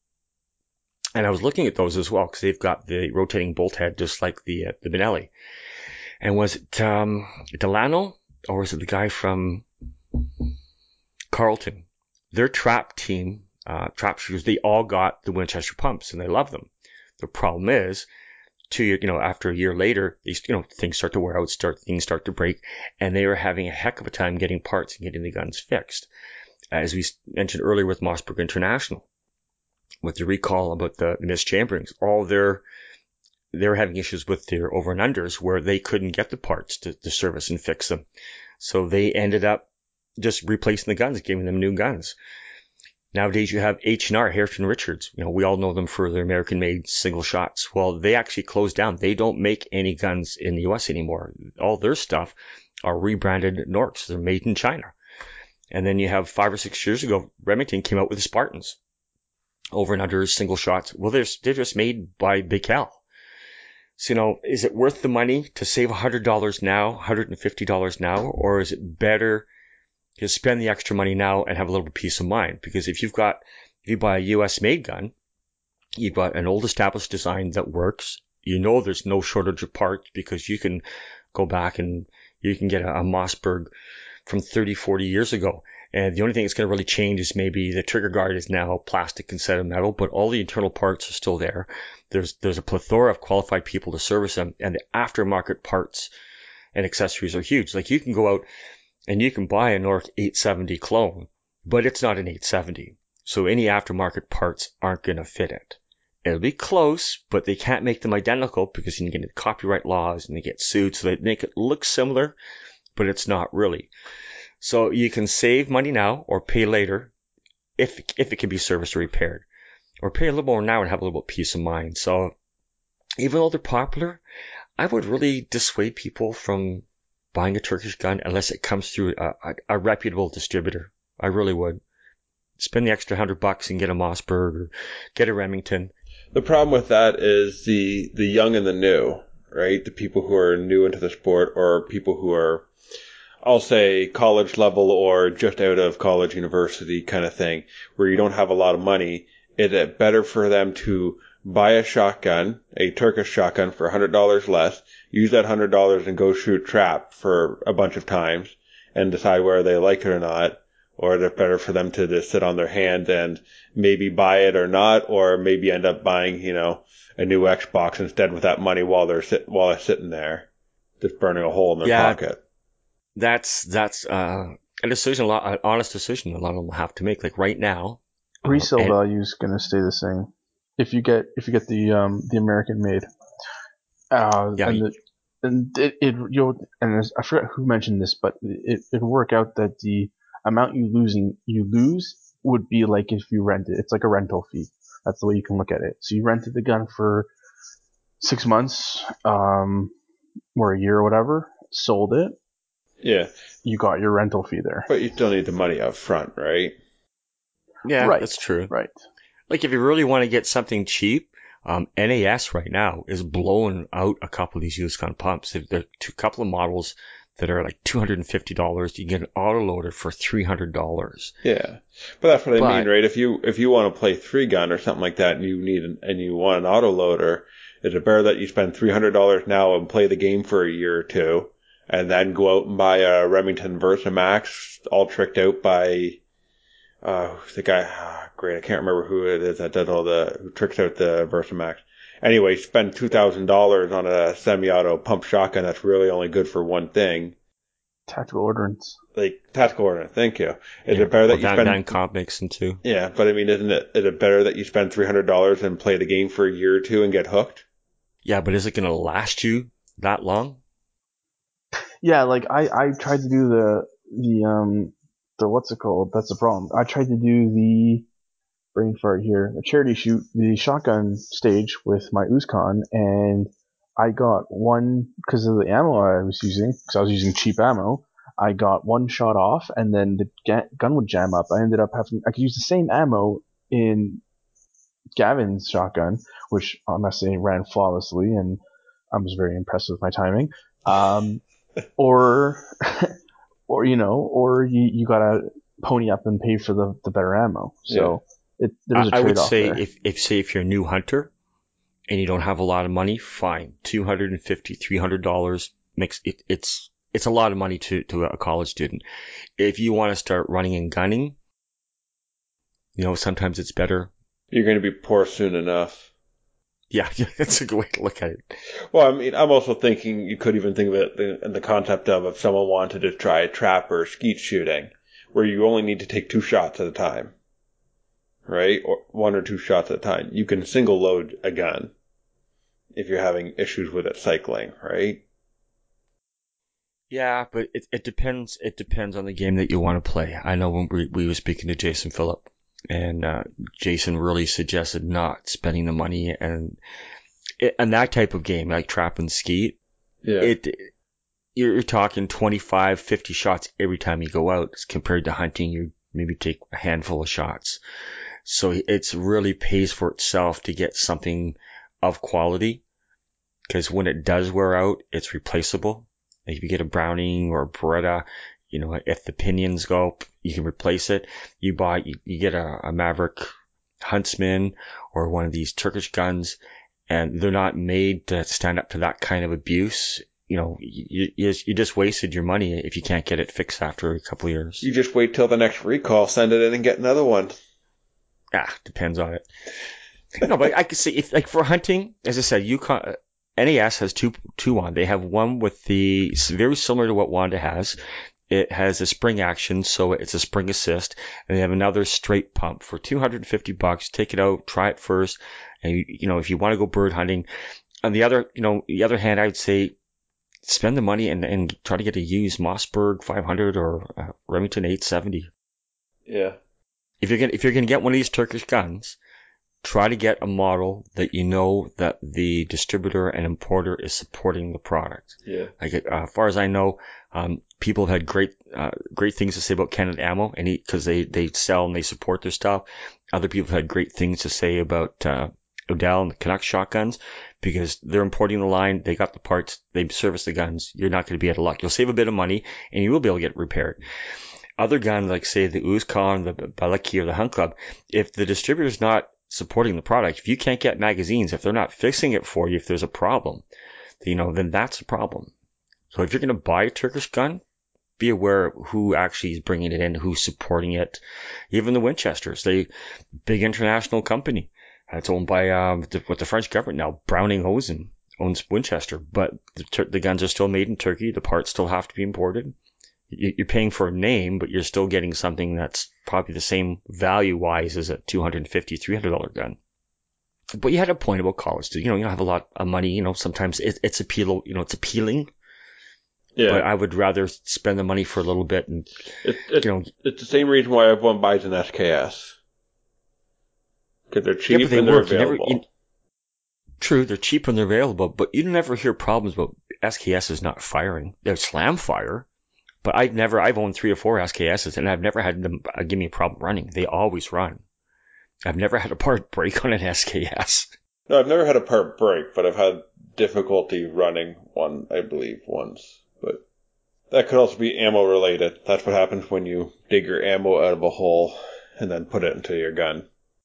Speaker 5: And I was looking at those as well because they've got the rotating bolt head just like the uh, the Benelli. And was it um, Delano or was it the guy from Carlton, their trap team, uh, trap shooters, they all got the Winchester pumps and they love them. The problem is, two year, you know, after a year later, these, you know, things start to wear out, start things start to break, and they were having a heck of a time getting parts and getting the guns fixed. As we mentioned earlier with Mossberg International, with the recall about the missed chamberings, all their they were having issues with their over and unders where they couldn't get the parts to, to service and fix them. So they ended up just replacing the guns, giving them new guns. Nowadays you have H and R, Harrison Richards. You know, we all know them for their American-made single shots. Well, they actually closed down. They don't make any guns in the U S anymore. All their stuff are rebranded Norks. They're made in China. And then you have five or six years ago, Remington came out with the Spartans. Over and under single shots. Well, they're, they're just made by Big Cal. So, you know, is it worth the money to save one hundred dollars now, one hundred fifty dollars now, or is it better to spend the extra money now and have a little bit of peace of mind? Because if you've got, if you buy a U S made gun, you've got an old established design that works. You know there's no shortage of parts because you can go back and you can get a, a Mossberg from thirty, forty years ago. And the only thing that's going to really change is maybe the trigger guard is now plastic instead of metal, but all the internal parts are still there. There's there's a plethora of qualified people to service them, and the aftermarket parts and accessories are huge. Like you can go out and you can buy a Nork eight seventy clone, but it's not an eight seventy. So any aftermarket parts aren't going to fit it. It'll be close, but they can't make them identical because you get into copyright laws and they get sued, so they make it look similar, but it's not really. So you can save money now or pay later if if it can be serviced or repaired. Or pay a little more now and have a little bit of peace of mind. So even though they're popular, I would really dissuade people from buying a Turkish gun unless it comes through a, a, a reputable distributor. I really would. Spend the extra hundred bucks and get a Mossberg or get a Remington.
Speaker 3: The problem with that is the, the young and the new, right? The people who are new into the sport or people who are, I'll say, college level or just out of college, university kind of thing, where you don't have a lot of money. Is it better for them to buy a shotgun, a Turkish shotgun for one hundred dollars less, use that one hundred dollars and go shoot trap for a bunch of times and decide whether they like it or not? Or is it better for them to just sit on their hands and maybe buy it or not, or maybe end up buying, you know, a new Xbox instead with that money while they're sit while they're sitting there, just burning a hole in their
Speaker 5: Yeah.
Speaker 3: pocket?
Speaker 5: That's that's uh, a decision, a lot, an honest decision. A lot of them will have to make. Like right now,
Speaker 4: Resale
Speaker 5: and-
Speaker 4: value is going to stay the same if you get if you get the um the American made. Uh,
Speaker 5: Yeah,
Speaker 4: and
Speaker 5: you-
Speaker 4: the, and it, it you'll and there's- I forgot who mentioned this, but it it work out that the amount you losing you lose would be like if you rent it. It's like a rental fee. That's the way you can look at it. So you rented the gun for six months, um, or a year or whatever, sold it.
Speaker 3: Yeah,
Speaker 4: You got your rental fee there.
Speaker 3: but you still need the money up front, right?
Speaker 5: yeah,
Speaker 4: Right.
Speaker 5: that's true.
Speaker 4: Right.
Speaker 5: Like if you really want to get something cheap, um, N A S right now is blowing out a couple of these used gun pumps. There there are a couple of models that are like two hundred fifty dollars. You can get an autoloader for three hundred dollars.
Speaker 3: Yeah, but that's what I
Speaker 5: But-
Speaker 3: mean, right? If you if you want to play three gun or something like that, and you need an, and you want an autoloader, is it better that you spend three hundred dollars now and play the game for a year or two, and then go out and buy a Remington Versamax, all tricked out by uh the guy? Ah, great, I can't remember who it is that does all the who tricks out the Versamax. Anyway, spend two thousand dollars on a semi-auto pump shotgun that's really only good for one thing.
Speaker 4: Tactical ordnance.
Speaker 3: Like tactical ordnance, thank you. Is
Speaker 5: Yeah.
Speaker 3: it better that
Speaker 5: Well,
Speaker 3: you
Speaker 5: Dan,
Speaker 3: spend?
Speaker 5: Dan Comp makes them too.
Speaker 3: Yeah, but I mean, isn't it, is it better that you spend three hundred dollars and play the game for a year or two and get hooked?
Speaker 5: Yeah, but is it going to last you that long?
Speaker 4: Yeah, like I, I tried to do the the um the what's it called? That's the problem. I tried to do the brain fart here, the charity shoot, the shotgun stage with my Uzcon, and I got one because of the ammo I was using, because I was using cheap ammo. I got one shot off, and then the ga- gun would jam up. I ended up having I could use the same ammo in Gavin's shotgun, which I must say ran flawlessly, and I was very impressed with my timing. Um, or, or you know, or you, you gotta pony up and pay for the, the better ammo. So it, there's a
Speaker 5: I, I would
Speaker 4: trade-off
Speaker 5: say
Speaker 4: there.
Speaker 5: if, if say if you're a new hunter and you don't have a lot of money, fine, two hundred fifty, three hundred dollars makes it. It's it's a lot of money to, to a college student. If you want to start running and gunning, you know, sometimes it's better.
Speaker 3: You're going to be poor soon enough.
Speaker 5: Yeah, that's a good way to look at it.
Speaker 3: Well, I mean, I'm also thinking you could even think of it in the concept of if someone wanted to try trap or skeet shooting, where you only need to take two shots at a time, right? Or one or two shots at a time. You can single load a gun if you're having issues with it cycling, right?
Speaker 5: Yeah, but it it depends. It depends on the game that you want to play. I know when we we were speaking to Jason Phillip, and uh, Jason really suggested not spending the money and it, and that type of game like trap and skeet.
Speaker 3: Yeah.
Speaker 5: It you're, you're talking twenty-five, fifty shots every time you go out, compared to hunting. You maybe take a handful of shots, so it's really pays for itself to get something of quality, because when it does wear out, it's replaceable. Like if you get a Browning or a Beretta, you know, if the pinions go, you can replace it. You buy, you, you get a, a Maverick Huntsman or one of these Turkish guns, and they're not made to stand up to that kind of abuse. You know, you, you, you just wasted your money if you can't get it fixed after a couple of years.
Speaker 3: You just wait till the next recall, send it in and get another one.
Speaker 5: Ah, depends on it. No, but I could see if, like, for hunting, as I said, Yukon, N A S has two, two on. They have one with the, very similar to what Wanda has. It has a spring action, so it's a spring assist, and they have another straight pump for two hundred fifty bucks. Take it out, try it first, and you, you know, if you want to go bird hunting. On the other, you know, the other hand, I would say spend the money and, and try to get a used Mossberg five hundred or uh, Remington eight seventy.
Speaker 3: Yeah.
Speaker 5: If you're gonna, if you're gonna get one of these Turkish guns, try to get a model that you know that the distributor and importer is supporting the product.
Speaker 3: Yeah.
Speaker 5: Like, uh, as far as I know, um, people have had great, uh, great things to say about Canada Ammo, and because they, they sell and they support their stuff. Other people have had great things to say about, uh, Odell and the Canuck shotguns, because they're importing the line, they got the parts, they service the guns. You're not going to be out of luck. You'll save a bit of money, and you will be able to get it repaired. Other guns, like say the Uzcon, the Balaki, or the Hunt Club, if the distributor's not supporting the product, if you can't get magazines, if they're not fixing it for you, if there's a problem, you know, then that's a problem. So if you're going to buy a Turkish gun, be aware of who actually is bringing it in, who's supporting it. Even the Winchesters, they big international company. It's owned by um, the, with the French government now. Browning Hosen owns Winchester, but the, the guns are still made in Turkey. The parts still have to be imported. You're paying for a name, but you're still getting something that's probably the same value-wise as a two hundred fifty dollars, three hundred dollars gun. But you had a point about college. You know, you don't have a lot of money. You know, sometimes it, it's appeal. You know, it's appealing.
Speaker 3: Yeah.
Speaker 5: But I would rather spend the money for a little bit, and
Speaker 3: it, it,
Speaker 5: you know,
Speaker 3: it's the same reason why everyone buys an S K S, because they're cheap
Speaker 5: yeah, but they
Speaker 3: and they're
Speaker 5: work. You never,
Speaker 3: available.
Speaker 5: you, true, they're cheap and they're available, but you never hear problems about S K Ss not firing. They're slam fire. But I've never, I've owned three or four S K Ss, and I've never had them uh, give me a problem running. They always run. I've never had a part break on an S K S.
Speaker 3: No, I've never had a part break, but I've had difficulty running one, I believe, once. But that could also be ammo related. That's what happens when you dig your ammo out of a hole and then put it into your gun.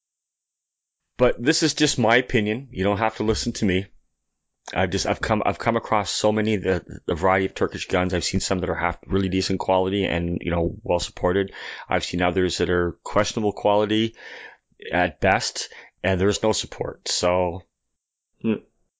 Speaker 5: But this is just my opinion. You don't have to listen to me. I've just I've come I've come across so many the the variety of Turkish guns. I've seen some that are half really decent quality and, you know, well supported. I've seen others that are questionable quality at best, and there's no support. So,
Speaker 3: hmm.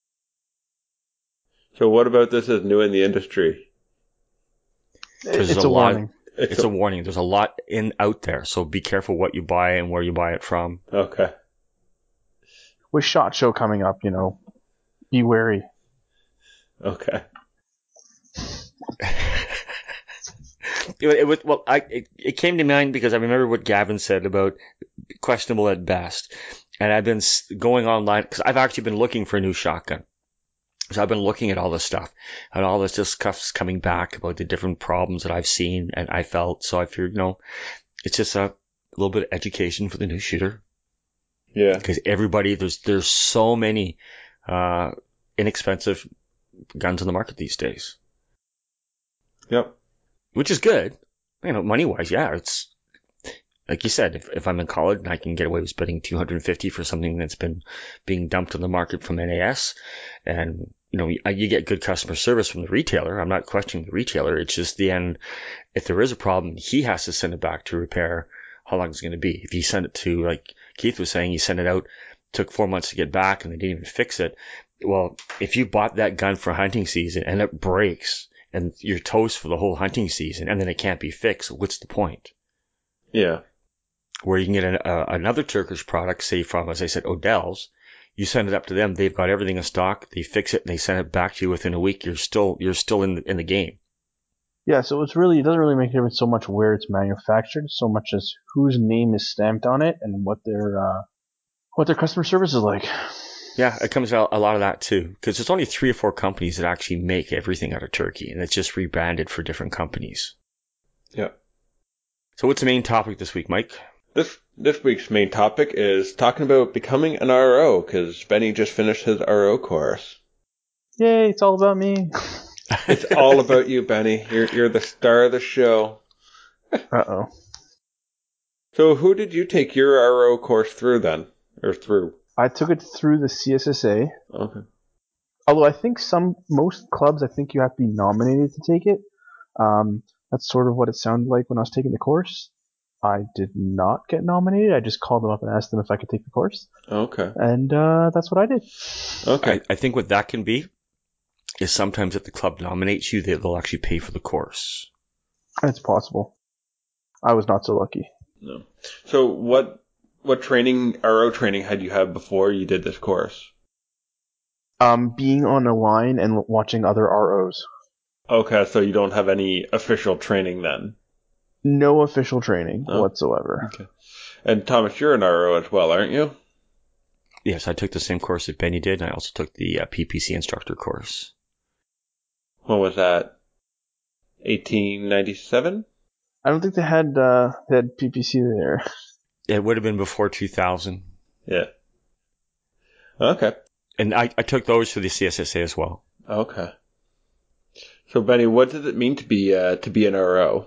Speaker 3: So what about this is new in the industry?
Speaker 5: There's
Speaker 4: It's
Speaker 5: a,
Speaker 4: a
Speaker 5: lot.
Speaker 4: warning.
Speaker 3: It's,
Speaker 5: It's
Speaker 3: a,
Speaker 5: a warning. There's a lot in out there, so be careful what you buy and where you buy it from.
Speaker 3: okay.
Speaker 4: With SHOT Show coming up, you know, be wary.
Speaker 3: Okay.
Speaker 5: It, it was well. I it, it came to mind because I remember what Gavin said about questionable at best, and I've been s- going online because I've actually been looking for a new shotgun. So I've been looking at all this stuff, and all this just stuff's coming back about the different problems that I've seen and I felt. So I figured, you know, it's just a little bit of education for the new shooter.
Speaker 3: Yeah.
Speaker 5: Because everybody, there's there's so many uh, inexpensive guns on the market these days.
Speaker 3: Yep.
Speaker 5: Which is good. You know, money-wise, yeah, it's, like you said, if, if I'm in college and I can get away with spending two hundred fifty dollars for something that's been being dumped on the market from N A S, and, you know, you, you get good customer service from the retailer. I'm not questioning the retailer. It's just the end. If there is a problem, he has to send it back to repair. How long is it going to be? If you send it to, like Keith was saying, you send it out, took four months to get back and they didn't even fix it. Well, if you bought that gun for hunting season and it breaks and you're toast for the whole hunting season and then it can't be fixed, what's the point?
Speaker 3: Yeah.
Speaker 5: Where you can get an, uh, another Turkish product, say from, as I said, Odell's, you send it up to them, they've got everything in stock, they fix it, and they send it back to you within a week. You're still you're still in the, in the game.
Speaker 4: Yeah, so it's really, it doesn't really make a difference so much where it's manufactured, so much as whose name is stamped on it and what their uh, what their customer service is like.
Speaker 5: Yeah, it comes out a lot of that too, because there's only three or four companies that actually make everything out of turkey, and it's just rebranded for different companies.
Speaker 3: Yeah.
Speaker 5: So what's the main topic this week, Mike?
Speaker 3: This this week's main topic is talking about becoming an R O, because Benny just finished his R O course.
Speaker 4: Yay, it's all about me.
Speaker 3: It's all about you, Benny. You're you're the star of the show.
Speaker 4: Uh-oh.
Speaker 3: So who did you take your R O course through then? Or through?
Speaker 4: I took it through the C S S A.
Speaker 3: Okay.
Speaker 4: Although I think some, most clubs, I think you have to be nominated to take it. Um, that's sort of what it sounded like when I was taking the course. I did not get nominated. I just called them up and asked them if I could take the course.
Speaker 3: Okay.
Speaker 4: And uh, that's what I did.
Speaker 3: Okay.
Speaker 5: I, I think what that can be is sometimes if the club nominates you, they, they'll actually pay for the course.
Speaker 4: It's possible. I was not so lucky.
Speaker 3: No. So what what training, R O training, had you had before you did this course?
Speaker 4: Um, being on a line and watching other R Os.
Speaker 3: Okay, so you don't have any official training then?
Speaker 4: No official training
Speaker 3: Oh.
Speaker 4: whatsoever.
Speaker 3: Okay. And Thomas, you're an R O as well, aren't you?
Speaker 5: Yes, I took the same course that Benny did, and I also took the uh, P P C instructor course.
Speaker 3: What was that? eighteen ninety-seven?
Speaker 4: I don't think they had uh, they had P P C there.
Speaker 5: It would have been before two thousand.
Speaker 3: Yeah. Okay.
Speaker 5: And I, I took those for the C S S A as well.
Speaker 3: Okay. So Benny, what does it mean to be uh, to be an R O?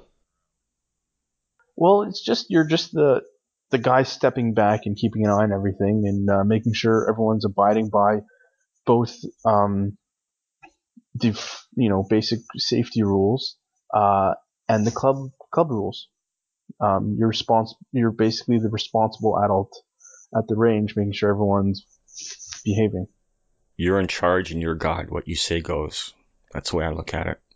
Speaker 4: Well, it's just you're just the the guy stepping back and keeping an eye on everything and uh, making sure everyone's abiding by both um, the you know basic safety rules uh, and the club club rules. Um, you're respons- You're basically the responsible adult at the range, making sure everyone's behaving.
Speaker 5: You're in charge and you're God. What you say goes. That's the way I look at it.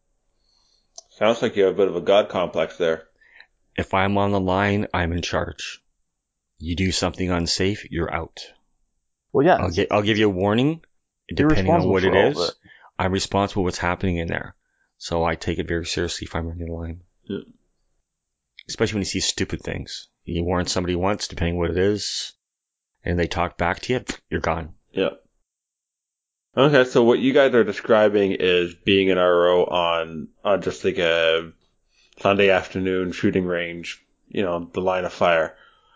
Speaker 3: Sounds like you have a bit of a god complex there.
Speaker 5: If I'm on the line, I'm in charge. You do something unsafe, you're out.
Speaker 4: Well, yeah,
Speaker 5: I'll get, I'll give you a warning,
Speaker 4: you're
Speaker 5: depending on
Speaker 4: responsible
Speaker 5: what it
Speaker 4: for all of
Speaker 5: is.
Speaker 4: it.
Speaker 5: I'm responsible for what's happening in there. So I take it very seriously if I'm running the line.
Speaker 3: Yeah.
Speaker 5: Especially when you see stupid things. You warn somebody once, depending what it is, and they talk back to you, you're gone.
Speaker 3: Yeah. Okay, so what you guys are describing is being an R O on, on just like a Sunday afternoon shooting range, you know, the line of fire.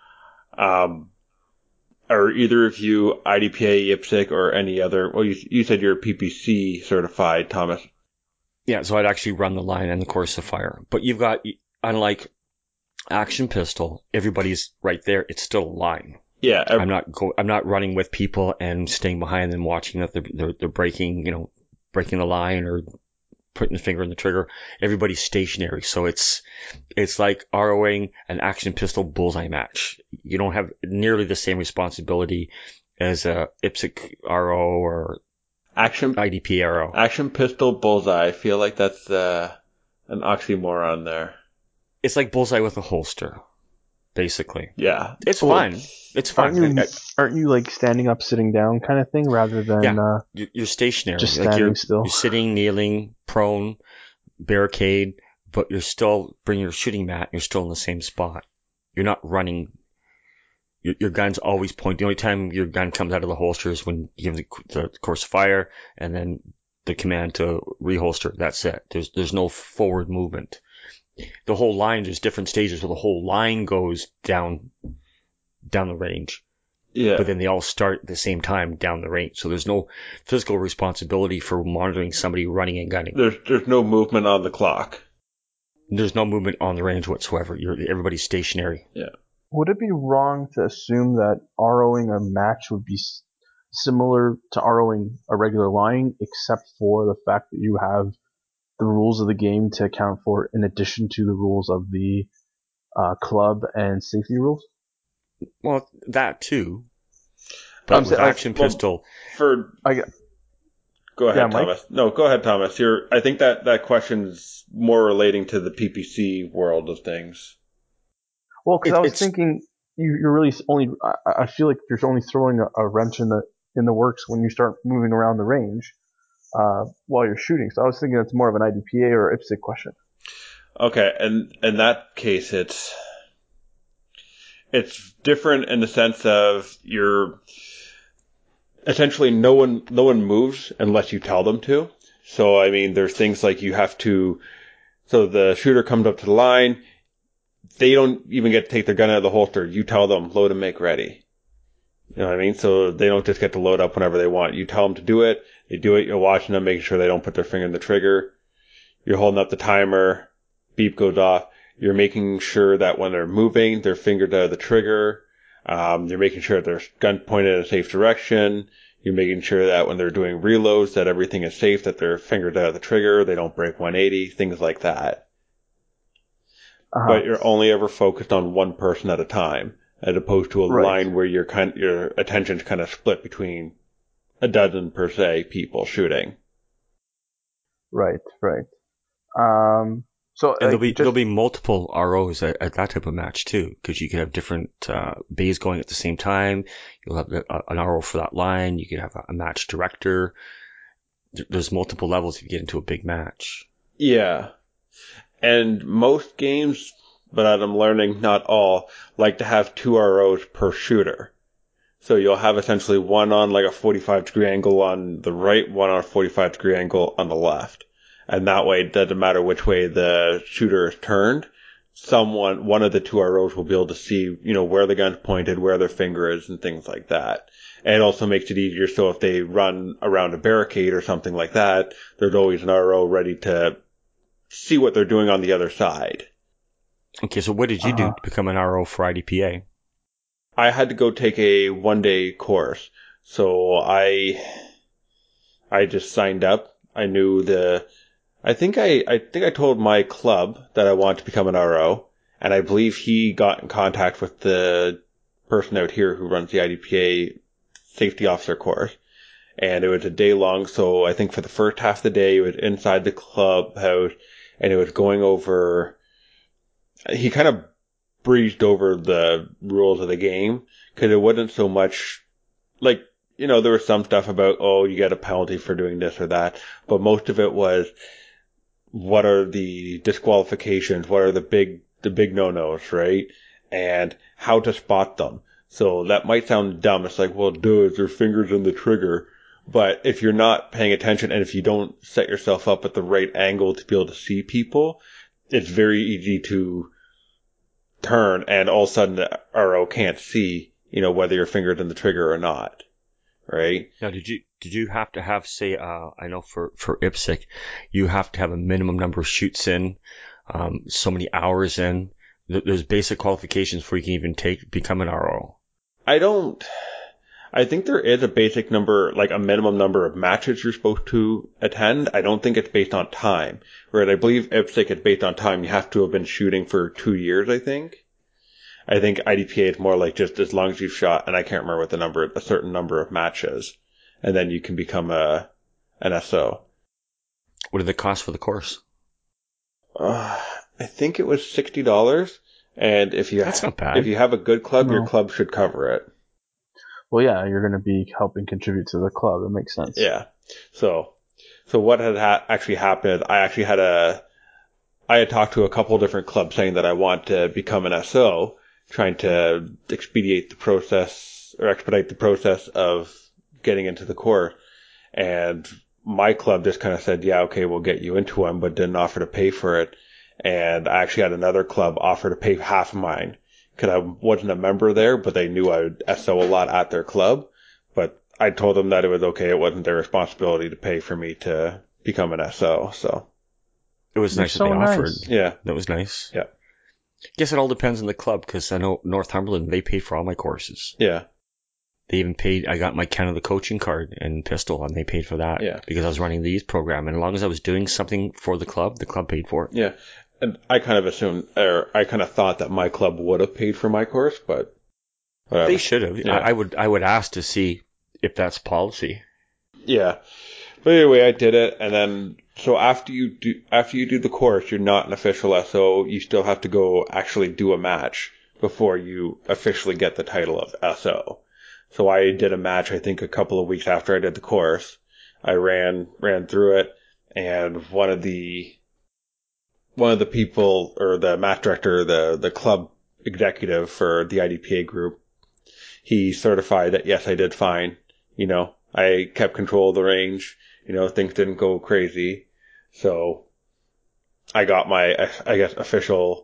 Speaker 3: Um, are either of you I D P A, I P S C, or any other, well, you, you said you're P P C certified, Thomas.
Speaker 5: Yeah, so I'd actually run the line and the course of fire. But you've got, unlike action pistol, everybody's right there. It's still a line.
Speaker 3: Yeah.
Speaker 5: I'm not go, I'm not running with people and staying behind them, watching that they're, they're, they're breaking, you know, breaking the line or putting the finger in the trigger. Everybody's stationary. So it's, it's like ROing an action pistol bullseye match. You don't have nearly the same responsibility as a I P S C R O or
Speaker 3: Action,
Speaker 5: I D P R O.
Speaker 3: action pistol bullseye. I feel like that's uh, an oxymoron there.
Speaker 5: It's like bullseye with a holster, basically.
Speaker 3: Yeah.
Speaker 5: It's
Speaker 3: Well,
Speaker 5: fun. It's fun.
Speaker 4: Aren't you,
Speaker 5: I-
Speaker 4: aren't you like standing up, sitting down kind of thing, rather than
Speaker 5: Yeah.
Speaker 4: uh,
Speaker 5: You're you're stationary.
Speaker 4: just
Speaker 5: Like
Speaker 4: standing
Speaker 5: you're,
Speaker 4: still?
Speaker 5: you're sitting, kneeling, prone, barricade, but you're still, bring your shooting mat, you're still in the same spot. You're not running. Your, your gun's always pointing. The only time your gun comes out of the holster is when you give the, the course of fire and then the command to reholster. That's it. There's, there's no forward movement. The whole line, there's different stages where the whole line goes down, down the range.
Speaker 3: Yeah.
Speaker 5: But then they all start at the same time down the range. So there's no physical responsibility for monitoring somebody running and gunning.
Speaker 3: There's there's no movement on the clock.
Speaker 5: There's no movement on the range whatsoever. You're, everybody's stationary.
Speaker 3: Yeah.
Speaker 4: Would it be wrong to assume that ROing a match would be s- similar to ROing a regular line, except for the fact that you have the rules of the game to account for in addition to the rules of the uh, club and safety rules?
Speaker 5: Well, that too. But
Speaker 4: I'm
Speaker 5: with
Speaker 4: saying, like,
Speaker 5: action
Speaker 3: well,
Speaker 5: pistol,
Speaker 3: For
Speaker 4: I get,
Speaker 3: go ahead,
Speaker 4: Yeah, Mike?
Speaker 3: Thomas. No, go ahead, Thomas. You're. I think that that question's more relating to the P P C world of things.
Speaker 4: well, because
Speaker 5: It-
Speaker 4: I was
Speaker 5: it's-
Speaker 4: thinking you, you're really only. I, I feel like you're only throwing a, a wrench in the in the works when you start moving around the range uh, while you're shooting. So I was thinking it's more of an I D P A or I P S I C question.
Speaker 3: Okay, and in that case, it's it's different in the sense of you're essentially no one no one moves unless you tell them to. So I mean, there's things like you have to. So the shooter comes up to the line. They don't even get to take their gun out of the holster. You tell them load and make ready. You know what I mean? So they don't just get to load up whenever they want. You tell them to do it. They do it. You're watching them, making sure they don't put their finger in the trigger. You're holding up the timer. Beep goes off. You're making sure that when they're moving, their finger's out of the trigger. Um, you're making sure their gun pointed in a safe direction. You're making sure that when they're doing reloads, that everything is safe, that their finger's out of the trigger, they don't break one eighty, things like that.
Speaker 4: Uh-huh.
Speaker 3: But you're only ever focused on one person at a time, as opposed to a
Speaker 4: Right.
Speaker 3: line where your kind your attention's kind of split between a dozen per se people shooting.
Speaker 4: Right, right. Um, so
Speaker 5: and there'll
Speaker 4: like,
Speaker 5: be
Speaker 4: just-
Speaker 5: there'll be multiple R Os at, at that type of match too, because you could have different uh, bays going at the same time. You'll have a, an R O for that line. You could have a, a match director. There- There's multiple levels if you get into a big match.
Speaker 3: Yeah. And most games, but as I'm learning, not all, like to have two R Os per shooter. So you'll have essentially one on like a forty-five degree angle on the right, one on a forty-five degree angle on the left. And that way, it doesn't matter which way the shooter is turned. Someone, one of the two R Os will be able to see, you know, where the gun's pointed, where their finger is, and things like that. And it also makes it easier so if they run around a barricade or something like that, there's always an R O ready to see what they're doing on the other side.
Speaker 5: Okay, so what did you
Speaker 4: Uh-huh.
Speaker 5: do to become an R O for I D P A?
Speaker 3: I had to go take a one day course. So I, I just signed up. I knew the, I think I, I think I told my club that I wanted to become an R O, and I believe he got in contact with the person out here who runs the I D P A safety officer course. And it was a day long, so I think for the first half of the day it was inside the clubhouse, and it was going over, he kind of breezed over the rules of the game, because it wasn't so much, like, you know, there was some stuff about, oh, you get a penalty for doing this or that, but most of it was, what are the disqualifications, what are the big, the big no-nos, right? And how to spot them. So that might sound dumb, it's like, well, dude, their fingers in the trigger. But if you're not paying attention and if you don't set yourself up at the right angle to be able to see people, it's very easy to turn and all of a sudden the R O can't see, you know, whether your finger's in the trigger or not. Right?
Speaker 5: Now, did you did you have to have, say, uh, I know for for I P S I C, you have to have a minimum number of shoots in, um, so many hours in. Th- There's basic qualifications before you can even take become an R O.
Speaker 3: I don't, I think there is a basic number, like a minimum number of matches you're supposed to attend. I don't think it's based on time. Whereas I believe I P S I C is based on time. You have to have been shooting for two years, I think. I think I D P A is more like just as long as you've shot, and I can't remember what the number, a certain number of matches, and then you can become a an S O.
Speaker 5: What did the cost for the course?
Speaker 3: Uh, I think it was sixty dollars, and if you
Speaker 5: That's not bad.
Speaker 3: if you have a good club,
Speaker 4: No.
Speaker 3: your club should cover it.
Speaker 4: well, yeah, you're going to be helping contribute to the club. It makes sense.
Speaker 3: Yeah. So, so what had ha- actually happened? I actually had a, I had talked to a couple of different clubs saying that I want to become an S O, trying to expedite the process or expedite the process of getting into the course. And my club just kind of said, yeah, okay, we'll get you into one, but didn't offer to pay for it. And I actually had another club offer to pay half of mine because I wasn't a member there, but they knew I would S O a lot at their club. But I told them that it was okay. It wasn't their responsibility to pay for me to become an S O. So,
Speaker 5: It was
Speaker 4: You're
Speaker 5: nice
Speaker 4: so
Speaker 5: that they
Speaker 4: nice.
Speaker 5: offered.
Speaker 3: yeah.
Speaker 5: That was nice.
Speaker 3: Yeah.
Speaker 5: Guess it all depends on the club, because I know Northumberland, they paid for all my courses.
Speaker 3: Yeah.
Speaker 5: They even paid, I got my Canada coaching card and pistol, and they paid for that
Speaker 3: Yeah.
Speaker 5: because I was running the youth program. And as long as I was doing something for the club, the club paid for it.
Speaker 3: Yeah. And I kind of assumed, or I kind of thought that my club would have paid for my course, but whatever.
Speaker 5: They should have.
Speaker 3: Yeah.
Speaker 5: I, I would I would ask to see if that's policy.
Speaker 3: Yeah. But anyway, I did it, and then, so after you do, after you do the course, you're not an official S O, you still have to go actually do a match before you officially get the title of S O. So I did a match, I think, a couple of weeks after I did the course. I ran ran through it, and one of the one of the people, or the match director, the the club executive for the I D P A group, he certified that yes, I did fine. You know, I kept control of the range. You know, things didn't go crazy, so I got my, I guess, official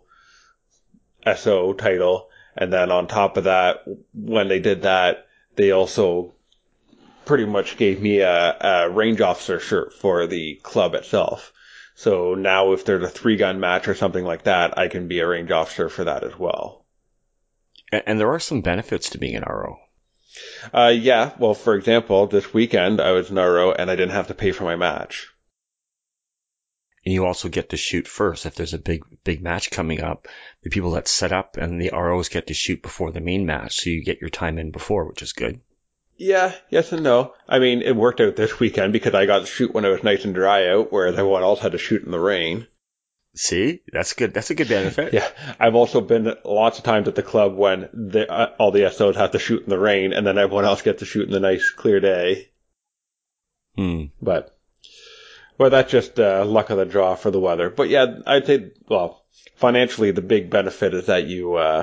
Speaker 3: S O title. And then on top of that, when they did that, they also pretty much gave me a, a range officer shirt for the club itself. So now if there's a three gun match or something like that, I can be a range officer for that as well.
Speaker 5: And, and there are some benefits to being an R O.
Speaker 3: Uh, yeah. Well, for example, this weekend I was an R O and I didn't have to pay for my match.
Speaker 5: And you also get to shoot first. If there's a big, big match coming up, the people that set up and the R Os get to shoot before the main match. So you get your time in before, which is good.
Speaker 3: Yeah, yes and no. I mean, it worked out this weekend because I got to shoot when it was nice and dry out, whereas everyone else had to shoot in the rain.
Speaker 5: See, that's good. That's a good benefit.
Speaker 3: Yeah, I've also been lots of times at the club when the, uh, all the S Os have to shoot in the rain, and then everyone else gets to shoot in the nice, clear day.
Speaker 5: Hmm.
Speaker 3: But, well, that's just uh, luck of the draw for the weather. But yeah, I'd say, well, financially, the big benefit is that you uh,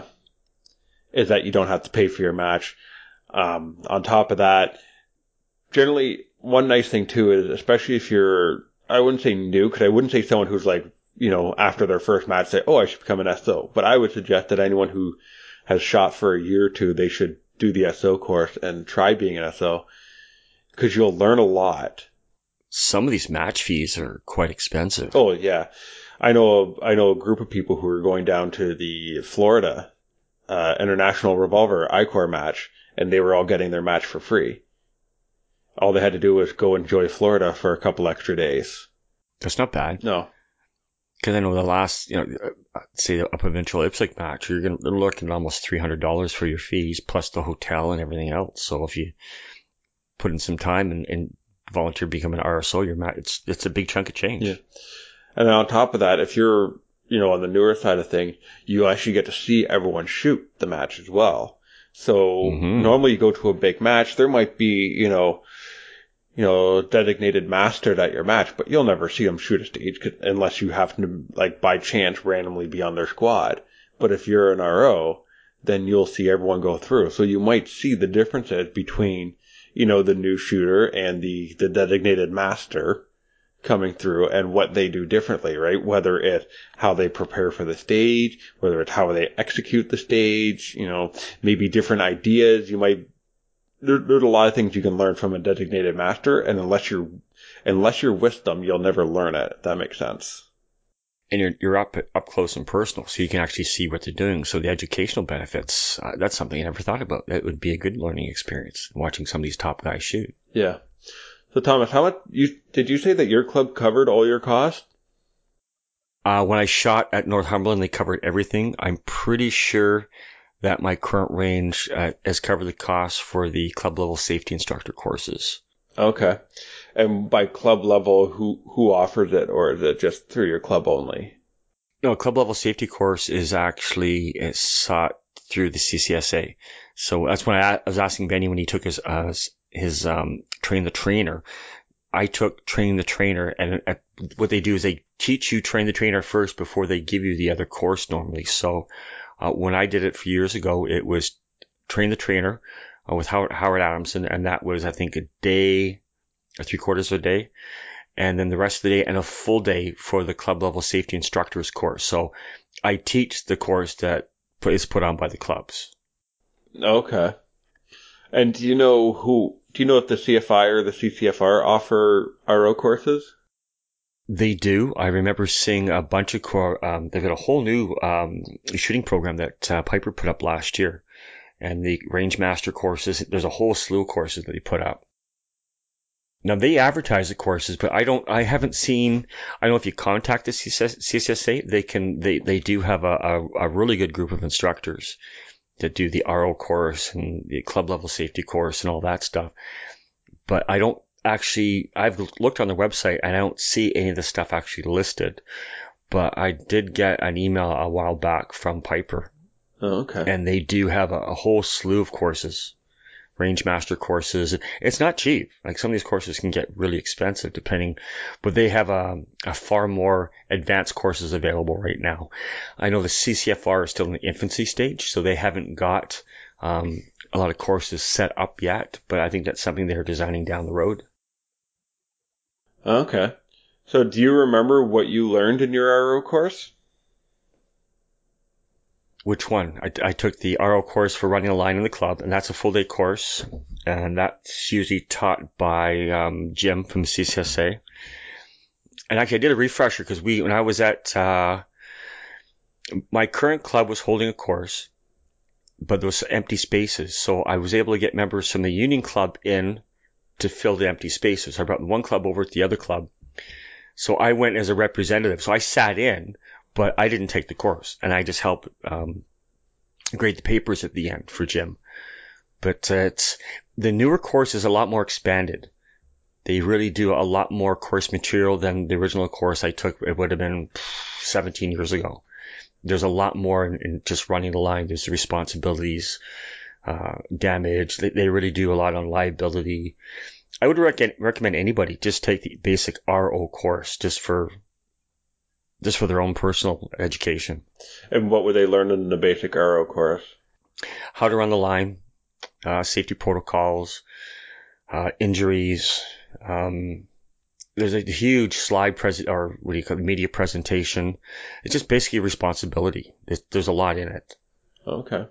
Speaker 3: is that you don't have to pay for your match. Um, on top of that, generally, one nice thing too is, especially if you're, I wouldn't say new, because I wouldn't say someone who's like, you know, after their first match say, oh, I should become an S O. But I would suggest that anyone who has shot for a year or two, they should do the S O course and try being an S O, because you'll learn a lot.
Speaker 5: Some of these match fees are quite expensive.
Speaker 3: Oh, yeah. I know, I know a group of people who are going down to the Florida uh, International Revolver I COR match, and they were all getting their match for free. All they had to do was go enjoy Florida for a couple extra days.
Speaker 5: That's not bad.
Speaker 3: No.
Speaker 5: Because I know the last, you know, say a provincial IPSC match, you're going to looking at almost three hundred dollars for your fees, plus the hotel and everything else. So if you put in some time and, and volunteer become an R S O, your match, it's it's a big chunk of change.
Speaker 3: Yeah. And then on top of that, if you're, you know, on the newer side of thing, you actually get to see everyone shoot the match as well. So
Speaker 5: Mm-hmm.
Speaker 3: normally you go to a big match, there might be, you know, you know, designated master at your match, but you'll never see them shoot a stage 'cause, unless you happen to, like, by chance randomly be on their squad. But if you're an R O, then you'll see everyone go through. So you might see the differences between, you know, the new shooter and the, the designated master coming through and what they do differently, right? Whether it's how they prepare for the stage, whether it's how they execute the stage, you know, maybe different ideas. You might, there, there's a lot of things you can learn from a designated master, and unless you're, unless you're with them, you'll never learn it, if that makes sense.
Speaker 5: And you're you're up up close and personal, so you can actually see what they're doing. So the educational benefits, uh, that's something I never thought about. That would be a good learning experience, watching some of these top guys shoot.
Speaker 3: Yeah. So Thomas, how much, you, did you say that your club covered all your costs?
Speaker 5: Uh, when I shot at Northumberland, they covered everything. I'm pretty sure that my current range uh, has covered the costs for the club level safety instructor courses.
Speaker 3: Okay. And by club level, who, who offers it, or is it just through your club only?
Speaker 5: No, club level safety course is actually is sought through the C C S A. So that's when I, I was asking Benny when he took his uh, his um, train the trainer. I took train the trainer, and at, what they do is they teach you train the trainer first before they give you the other course normally. So uh, when I did it a few years ago, it was train the trainer uh, with Howard, Howard Adamson, and that was I think a day or three quarters of a day. And then the rest of the day and a full day for the club level safety instructors course. So I teach the course that is put on by the clubs.
Speaker 3: Okay. And do you know who, do you know if the C F I or the C C F R offer R O courses?
Speaker 5: They do. I remember seeing a bunch of, cor- um, they've got a whole new um, shooting program that uh, Piper put up last year. and the Rangemaster courses. There's a whole slew of courses that they put up. Now they advertise the courses, but I don't. I haven't seen. I don't know if you contact the C C S A, they can. They they do have a, a, a really good group of instructors that do the R O course and the club level safety course and all that stuff. But I don't actually. I've looked on their website and I don't see any of the stuff actually listed. But I did get an email a while back from Piper.
Speaker 3: Oh, okay.
Speaker 5: And they do have a, a whole slew of courses. Rangemaster courses. It's not cheap. Like some of these courses can get really expensive depending, but they have a, a far more advanced courses available right now. I know the C C F R is still in the infancy stage, so they haven't got um, a lot of courses set up yet, but I think that's something they're designing down the road.
Speaker 3: Okay. So do you remember what you learned in your R O course?
Speaker 5: Which one? I, I took the R O course for running a line in the club, and that's a full day course, and that's usually taught by um, Jim from C C S A. And actually, I did a refresher because we, when I was at uh, my current club, was holding a course, but there was empty spaces, so I was able to get members from the Union Club in to fill the empty spaces. I brought one club over to the other club, so I went as a representative. So I sat in. But I didn't take the course, and I just helped um, grade the papers at the end for Jim. But uh, it's the newer course is a lot more expanded. They really do a lot more course material than the original course I took. It would have been seventeen years ago. There's a lot more in, in just running the line. There's the responsibilities, uh, damage. They, they really do a lot on liability. I would rec- recommend anybody just take the basic R O course just for just for their own personal education.
Speaker 3: And what would they learn in the basic R O course?
Speaker 5: How to run the line, uh, safety protocols, uh, injuries. Um, there's a huge slide present, or what do you call it, media presentation. It's just basically responsibility. There's, there's a lot in it.
Speaker 3: Okay.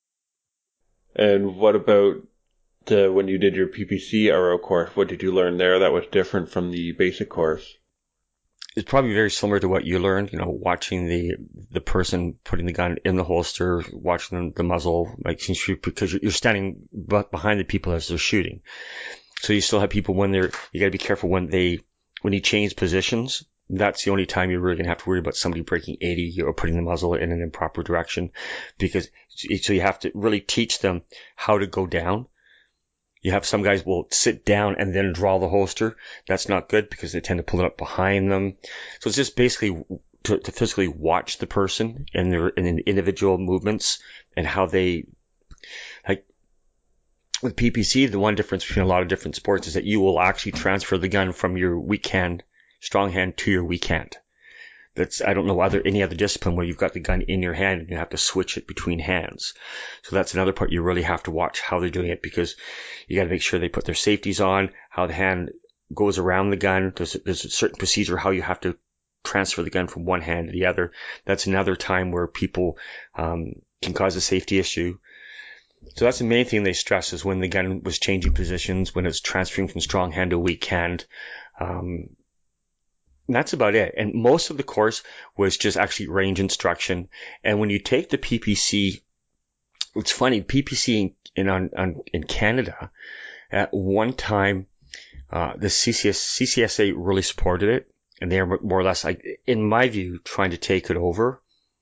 Speaker 3: And what about the, when you did your P P C R O course? What did you learn there that was different from the basic course?
Speaker 5: It's probably very similar to what you learned, you know, watching the the person putting the gun in the holster, watching the muzzle, like shoot, because you're standing behind the people as they're shooting. So you still have people when they're, you got to be careful when they, when you change positions. That's the only time you're really going to have to worry about somebody breaking eighty or putting the muzzle in an improper direction, because so you have to really teach them how to go down. You have some guys will sit down and then draw the holster. That's not good because they tend to pull it up behind them. So it's just basically to, to physically watch the person and their in individual movements and how they, like with P P C, the one difference between a lot of different sports is that you will actually transfer the gun from your weak hand, strong hand to your weak hand. That's, I don't know other any other discipline where you've got the gun in your hand and you have to switch it between hands. So that's another part you really have to watch how they're doing it, because you got to make sure they put their safeties on, how the hand goes around the gun. There's, there's a certain procedure how you have to transfer the gun from one hand to the other. That's another time where people um, can cause a safety issue. So that's the main thing they stress, is when the gun was changing positions, when it's transferring from strong hand to weak hand. Um, That's about it. And most of the course was just actually range instruction. And when you take the P P C, it's funny, P P C in in, on, on, in Canada, at one time, uh, the C C S, C C S A really supported it. And they are more or less, like, in my view, trying to take it over.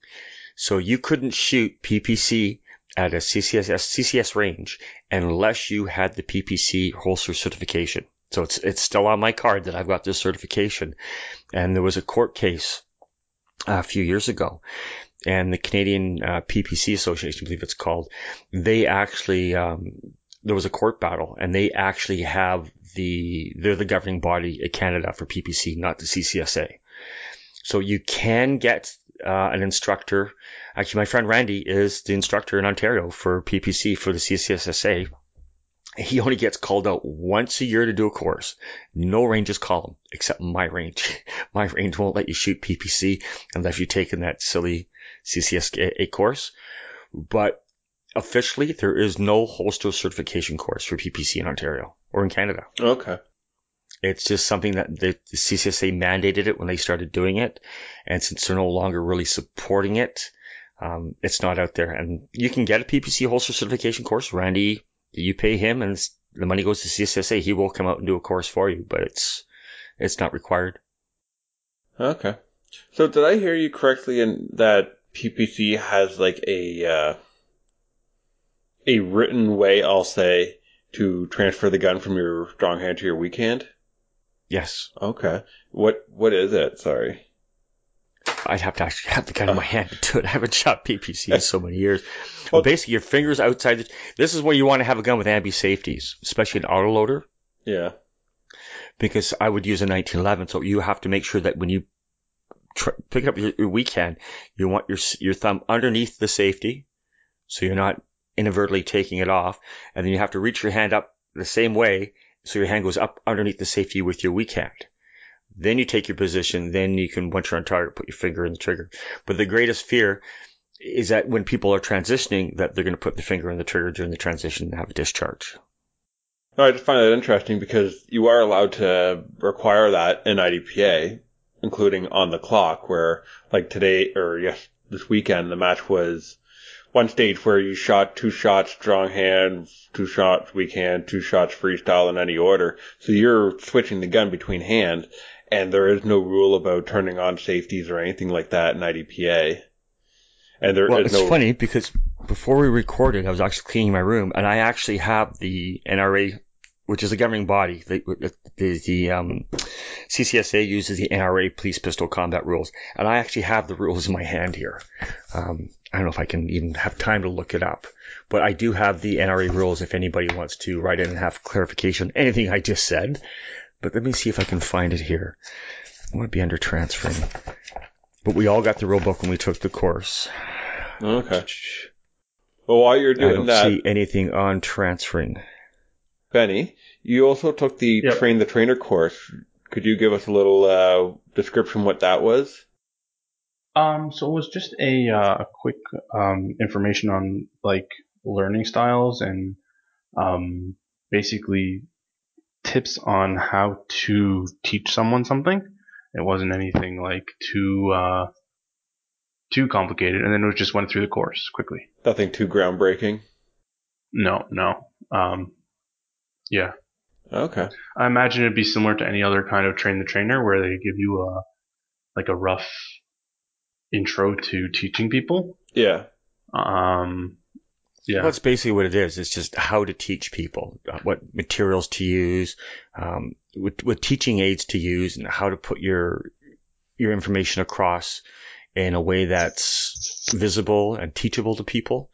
Speaker 5: So you couldn't shoot P P C at a C C S, C C S range unless you had the P P C holster certification. So it's it's still on my card that I've got this certification. And there was a court case uh, a few years ago, and the Canadian uh, P P C Association, I believe it's called, they actually, um, there was a court battle, and they actually have the, they're the governing body in Canada for P P C, not the C C S A. So you can get uh, an instructor. Actually, my friend Randy is the instructor in Ontario for P P C for the C C S A. He only gets called out once a year to do a course. No ranges call him, except my range. My range won't let you shoot P P C unless you've taken that silly C C S A course. But officially, there is no holster certification course for P P C in Ontario or in Canada.
Speaker 3: Okay.
Speaker 5: It's just something that the, the C C S A mandated it when they started doing it. And since they're no longer really supporting it, Um, it's not out there. And you can get a P P C holster certification course. Randy, you pay him and the money goes to C S S A. He will come out and do a course for you, but it's it's not required.
Speaker 3: Okay. So did I hear you correctly in that P P C has like a uh, a written way, I'll say, to transfer the gun from your strong hand to your weak hand?
Speaker 5: Yes.
Speaker 3: Okay. What what is it? Sorry.
Speaker 5: I'd have to actually have the gun in my
Speaker 3: Uh.
Speaker 5: hand to do it. I haven't shot P P C in so many years. Well, basically, your fingers outside. The, this is where you want to have a gun with ambi safeties, especially an autoloader.
Speaker 3: Yeah.
Speaker 5: Because I would use a nineteen eleven, so you have to make sure that when you tr- pick up your, your weak hand, you want your your thumb underneath the safety, so you're not inadvertently taking it off, and then you have to reach your hand up the same way, so your hand goes up underneath the safety with your weak hand. Then you take your position, then you can, once you're on target, put your finger in the trigger. But the greatest fear is that when people are transitioning, that they're going to put the finger in the trigger during the transition and have a discharge.
Speaker 3: No, I just find that interesting because you are allowed to require that in I D P A, including on the clock, where, like today, or yes, this weekend, the match was one stage where you shot two shots strong hand, two shots weak hand, two shots freestyle in any order. So you're switching the gun between hand, and there is no rule about turning on safeties or anything like that in I D P A. And there
Speaker 5: well,
Speaker 3: is
Speaker 5: it's
Speaker 3: no...
Speaker 5: funny because before we recorded, I was actually cleaning my room, and I actually have the N R A, which is a governing body. The, the, the um, C C S A uses the N R A police pistol combat rules, and I actually have the rules in my hand here. Um, I don't know if I can even have time to look it up, but I do have the N R A rules if anybody wants to write in and have clarification, anything I just said. But let me see if I can find it here. I want to be under transferring. But we all got the rule book when we took the course.
Speaker 3: Okay. Well, while you're doing
Speaker 5: I don't
Speaker 3: that,
Speaker 5: see anything on transferring.
Speaker 3: Benny, you also took the
Speaker 4: Yep.
Speaker 3: Train the Trainer course. Could you give us a little uh, description what that was?
Speaker 6: Um, so it was just a uh, quick um, information on like learning styles and um, basically tips on how to teach someone something. It wasn't anything like too uh, too complicated, and then it was just went through the course quickly.
Speaker 3: Nothing too groundbreaking?
Speaker 6: No, no. Um, yeah.
Speaker 3: Okay.
Speaker 6: I imagine it'd be similar to any other kind of train the trainer where they give you a like a rough intro to teaching people.
Speaker 3: Yeah.
Speaker 6: Um, yeah.
Speaker 5: Well, that's basically what it is. It's just how to teach people, uh, what materials to use, um, what, what teaching aids to use, and how to put your your information across in a way that's visible and teachable to people.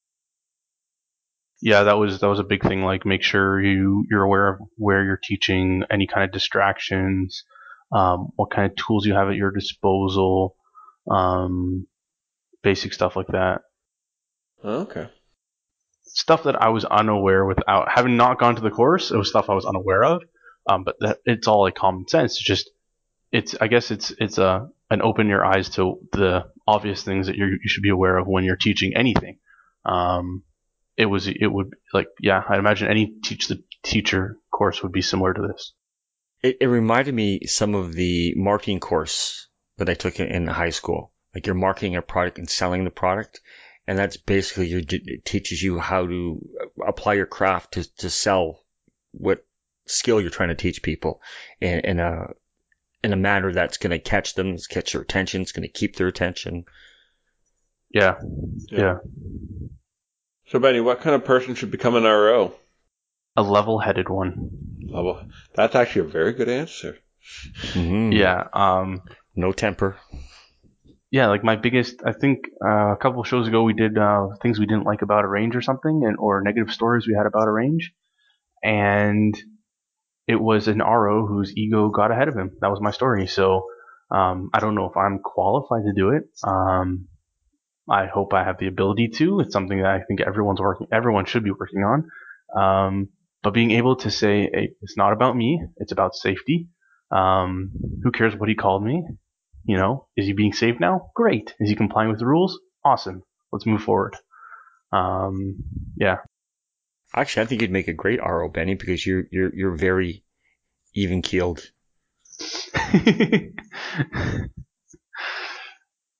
Speaker 6: Yeah, that was that was a big thing. Like, make sure you you're aware of where you're teaching, any kind of distractions, um, what kind of tools you have at your disposal, um, basic stuff like that.
Speaker 3: Okay.
Speaker 6: Stuff that I was unaware without having not gone to the course. It was stuff I was unaware of, um, but that, it's all like common sense. It's just it's I guess it's it's a an open your eyes to the obvious things that you you should be aware of when you're teaching anything. Um, it was it would like yeah, I'd imagine any teach the teacher course would be similar to this.
Speaker 5: It, it reminded me some of the marketing course that I took in, in high school. Like you're marketing a product and selling the product. And that's basically your, it teaches you how to apply your craft to, to sell what skill you're trying to teach people in, in a in a manner that's going to catch them, catch their attention, it's going to keep their attention.
Speaker 6: Yeah,
Speaker 3: Yeah.
Speaker 6: yeah.
Speaker 3: So, Benny, what kind of person should become an R O?
Speaker 6: A level-headed one.
Speaker 3: Level. That's actually a very good answer.
Speaker 5: Mm-hmm.
Speaker 6: Yeah. Um.
Speaker 5: No temper.
Speaker 6: Yeah, like my biggest, I think uh, a couple of shows ago we did uh, things we didn't like about a range or something, and or negative stories we had about a range, and it was an R O whose ego got ahead of him. That was my story. So um, I don't know if I'm qualified to do it. Um, I hope I have the ability to. It's something that I think everyone's working, everyone should be working on. Um, but being able to say, hey, it's not about me, it's about safety. Um, who cares what he called me? You know, is he being safe now? Great. Is he complying with the rules? Awesome. Let's move forward. Um, yeah.
Speaker 5: Actually, I think you'd make a great R O, Benny, because you're you're you're very even keeled.
Speaker 6: I,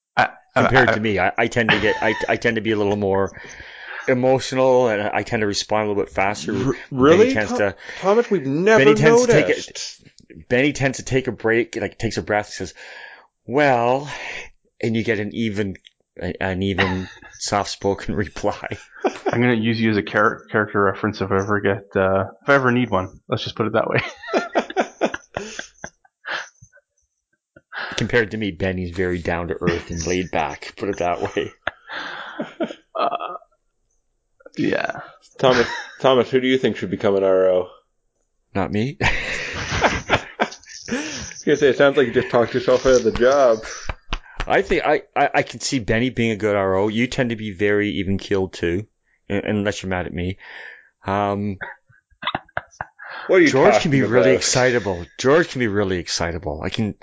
Speaker 5: compared
Speaker 6: I-
Speaker 5: to me. I, I tend to get I, I tend to be a little more emotional, and I tend to respond a little bit faster.
Speaker 3: R- really,
Speaker 5: Benny tends
Speaker 3: Tho-
Speaker 5: to
Speaker 3: Thomas? We've never
Speaker 5: Benny tends to
Speaker 3: noticed.
Speaker 5: take it. Benny tends to take a break, like takes a breath, and says, "Well," and you get an even an even soft-spoken reply.
Speaker 6: I'm gonna use you as a char- character reference if I ever get uh, if I ever need one. Let's just put it that way.
Speaker 5: Compared to me, Benny's very down to earth and laid back. Put it that way.
Speaker 6: Uh, yeah.
Speaker 3: Thomas, Thomas, who do you think should become an R O?
Speaker 5: Not me.
Speaker 3: I was gonna say, it sounds like you just talked yourself out of the job.
Speaker 5: I think I, I, I can see Benny being a good R O. You tend to be very even keeled too, un- unless you're mad at me. Um,
Speaker 3: What are you
Speaker 5: George
Speaker 3: talking
Speaker 5: can be
Speaker 3: about?
Speaker 5: really excitable. George can be really excitable. I can,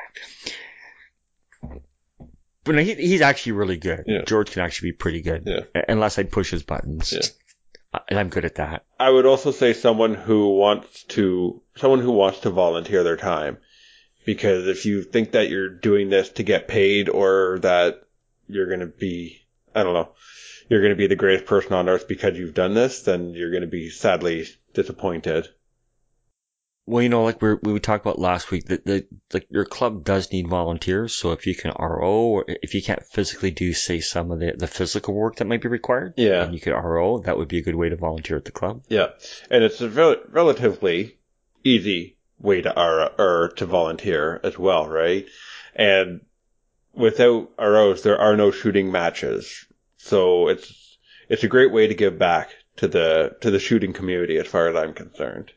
Speaker 5: but no, he, he's actually really good.
Speaker 3: Yeah.
Speaker 5: George can actually be pretty good,
Speaker 3: Yeah.
Speaker 5: uh, unless I push his buttons,
Speaker 3: Yeah.
Speaker 5: Uh, and I'm good at that.
Speaker 3: I would also say someone who wants to, someone who wants to volunteer their time. Because if you think that you're doing this to get paid or that you're going to be, I don't know, you're going to be the greatest person on earth because you've done this, then you're going to be sadly disappointed.
Speaker 5: Well, you know, like we we talked about last week, that the like your club does need volunteers. So if you can R O, or if you can't physically do, say, some of the, the physical work that might be required,
Speaker 3: Yeah.
Speaker 5: and you could R O, that would be a good way to volunteer at the club.
Speaker 3: Yeah. And it's a rel- relatively easy way to R O, or to volunteer as well, right? And without R Os, there are no shooting matches. So it's, it's a great way to give back to the, to the shooting community as far as I'm concerned.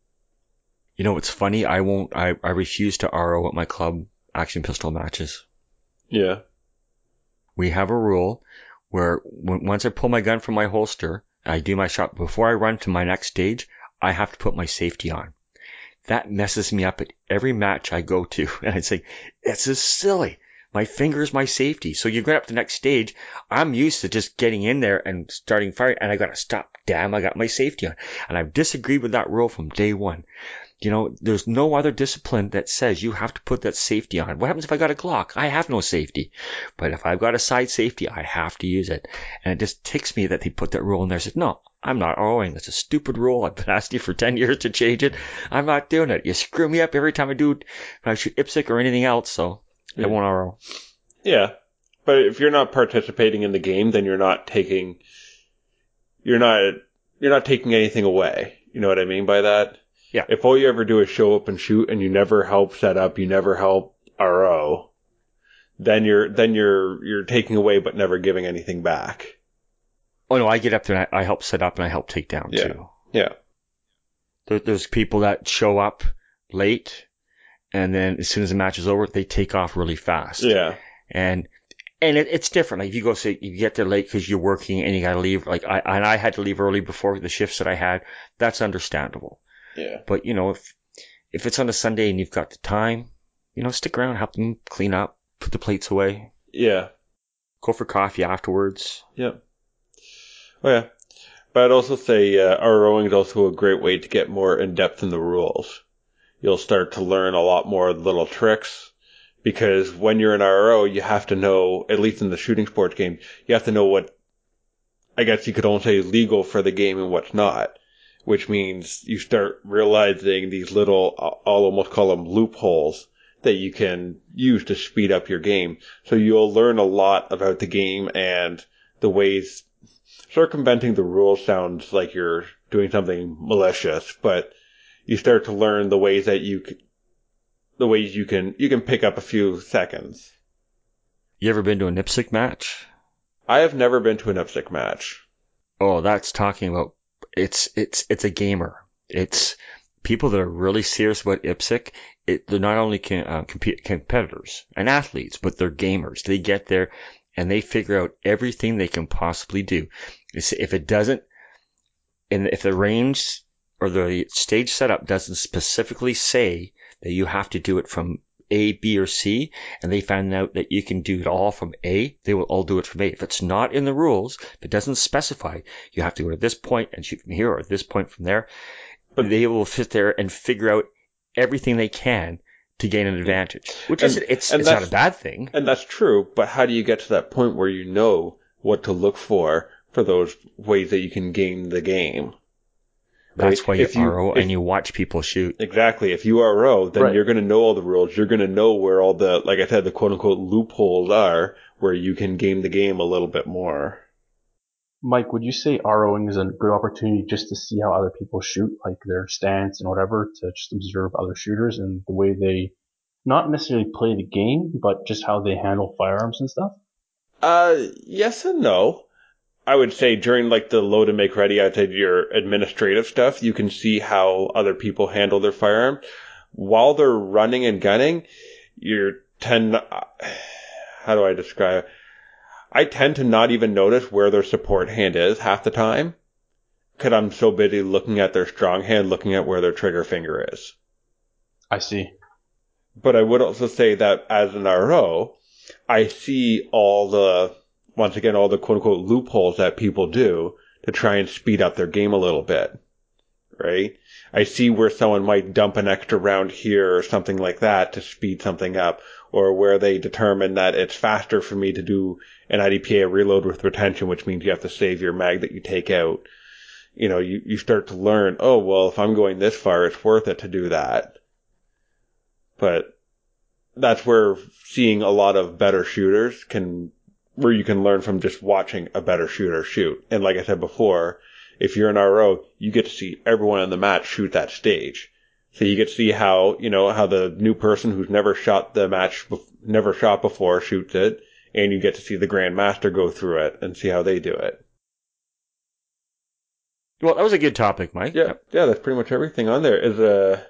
Speaker 5: You know, it's funny. I won't. I, I refuse to R O at my club action pistol matches.
Speaker 3: Yeah.
Speaker 5: We have a rule where when, once I pull my gun from my holster, I do my shot. Before I run to my next stage, I have to put my safety on. That messes me up at every match I go to. And I say, it's just silly. My finger's my safety. So you get up to the next stage. I'm used to just getting in there and starting firing, and I got to stop. Damn, I got my safety on. And I've disagreed with that rule from day one. You know, there's no other discipline that says you have to put that safety on. What happens if I got a Glock? I have no safety. But if I've got a side safety, I have to use it. And it just ticks me that they put that rule in there. I said, no, I'm not ROing. That's a stupid rule. I've been asking you for ten years to change it. I'm not doing it. You screw me up every time I do, when I shoot I P S C or anything else, so
Speaker 3: Yeah.
Speaker 5: I won't R O.
Speaker 3: Yeah. But if you're not participating in the game, then you're not taking, you're not, you're not taking anything away. You know what I mean by that?
Speaker 5: Yeah.
Speaker 3: If all you ever do is show up and shoot and you never help set up, you never help R O, then you're, then you're, you're taking away but never giving anything back.
Speaker 5: Oh no, I get up there and I, I help set up and I help take down
Speaker 3: Yeah.
Speaker 5: too.
Speaker 3: Yeah.
Speaker 5: There, there's people that show up late, and then as soon as the match is over, they take off really fast.
Speaker 3: Yeah.
Speaker 5: And and it, it's different. Like if you go say you get there late because you're working and you got to leave. Like I and I had to leave early before the shifts that I had. That's understandable.
Speaker 3: Yeah.
Speaker 5: But you know, if if it's on a Sunday and you've got the time, you know, stick around, help them clean up, put the plates away,
Speaker 3: Yeah.
Speaker 5: go for coffee afterwards.
Speaker 3: Yeah. Oh yeah. But I'd also say uh, ROing is also a great way to get more in depth in the rules. You'll start to learn a lot more little tricks. Because when you're an R O, you have to know, at least in the shooting sports game, you have to know what, I guess you could almost say, is legal for the game and what's not. Which means you start realizing these little, I'll almost call them loopholes, that you can use to speed up your game. So you'll learn a lot about the game and the ways. Circumventing the rules sounds like you're doing something malicious, but you start to learn the ways that you can, the ways you can, you can pick up a few seconds.
Speaker 5: You ever been to an I P S C match?
Speaker 3: I have never been to an I P S C match.
Speaker 5: Oh, that's talking about, it's, it's, it's a gamer. It's people that are really serious about I P S C. It, they're not only can, uh, compete, competitors and athletes, but they're gamers. They get there and they figure out everything they can possibly do. It's, if it doesn't, and if the range or the stage setup doesn't specifically say that you have to do it from A, B, or C, and they find out that you can do it all from A, they will all do it from A. If it's not in the rules, if it doesn't specify, you have to go to this point and shoot from here or this point from there, but they will sit there and figure out everything they can to gain an advantage, which
Speaker 3: And-
Speaker 5: is it's
Speaker 3: and
Speaker 5: it's not
Speaker 3: that's-
Speaker 5: a bad thing.
Speaker 3: And that's true, but how do you get to that point where you know what to look for for those ways that you can game the game?
Speaker 5: That's
Speaker 3: right?
Speaker 5: why you
Speaker 3: If you-
Speaker 5: R O
Speaker 3: if-
Speaker 5: and you watch people shoot.
Speaker 3: Exactly. If you are R O, then
Speaker 6: Right.
Speaker 3: you're going to know all the rules. You're going to know where all the, like I said, the quote unquote loopholes are where you can game the game a little bit more.
Speaker 6: Mike, would you say ROing is a good opportunity just to see how other people shoot, like their stance and whatever, to just observe other shooters and the way they not necessarily play the game, but just how they handle firearms and stuff?
Speaker 3: Uh, yes and no. I would say during like the load and make ready, I'd say your administrative stuff, you can see how other people handle their firearm. While they're running and gunning, you tend, how do I describe it? I tend to not even notice where their support hand is half the time, because I'm so busy looking at their strong hand, looking at where their trigger finger is.
Speaker 6: I see.
Speaker 3: But I would also say that as an R O, I see all the, once again, all the quote unquote loopholes that people do to try and speed up their game a little bit. Right? I see where someone might dump an extra round here or something like that to speed something up, or where they determine that it's faster for me to do an I D P A reload with retention, which means you have to save your mag that you take out. You know, you, you start to learn, oh, well, if I'm going this far, it's worth it to do that. But that's where seeing a lot of better shooters can, where you can learn from just watching a better shooter shoot. And like I said before, if you're an R O, you get to see everyone in the match shoot that stage. So you get to see how, you know, how the new person who's never shot the match, never shot before shoots it, and you get to see the Grandmaster go through it and see how they do it.
Speaker 5: Well, that was a good topic, Mike.
Speaker 3: Yeah, yeah, that's pretty much everything on there. Is uh,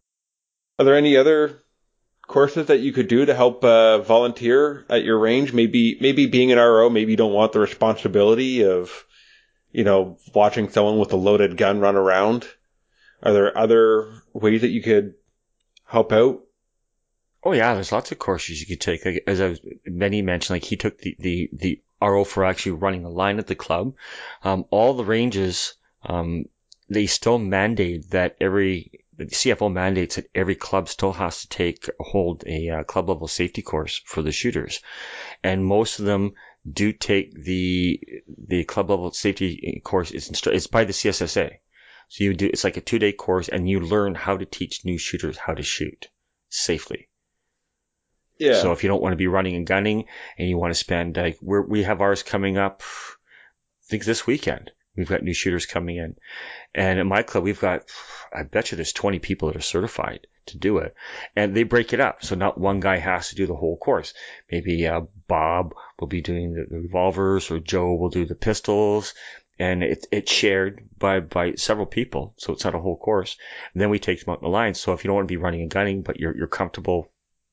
Speaker 3: are there any other courses that you could do to help uh, volunteer at your range? Maybe, maybe being an R O, maybe you don't want the responsibility of, you know, watching someone with a loaded gun run around. Are there other ways that you could help out?
Speaker 5: Oh yeah, there's lots of courses you could take. Like, as I was, Benny mentioned, like he took the, the, the R O for actually running a line at the club. Um, all the ranges, um, they still mandate that every, the C F O mandates that every club still has to take, hold a uh, club level safety course for the shooters. And most of them do take the, the club level safety course. It's, instru- it's by the C S S A. So you do, it's like a two day course and you learn how to teach new shooters how to shoot safely.
Speaker 3: Yeah.
Speaker 5: So if you don't want to be running and gunning and you want to spend, like, we're, we have ours coming up, I think this weekend. We've got new shooters coming in. And at my club, we've got, I bet you there's twenty people that are certified to do it. And they break it up. So not one guy has to do the whole course. Maybe uh, Bob will be doing the, the revolvers, or Joe will do the pistols. And it, it's shared by, by several people. So it's not a whole course. And then we take them out in the line. So if you don't want to be running and gunning, but you're, you're comfortable,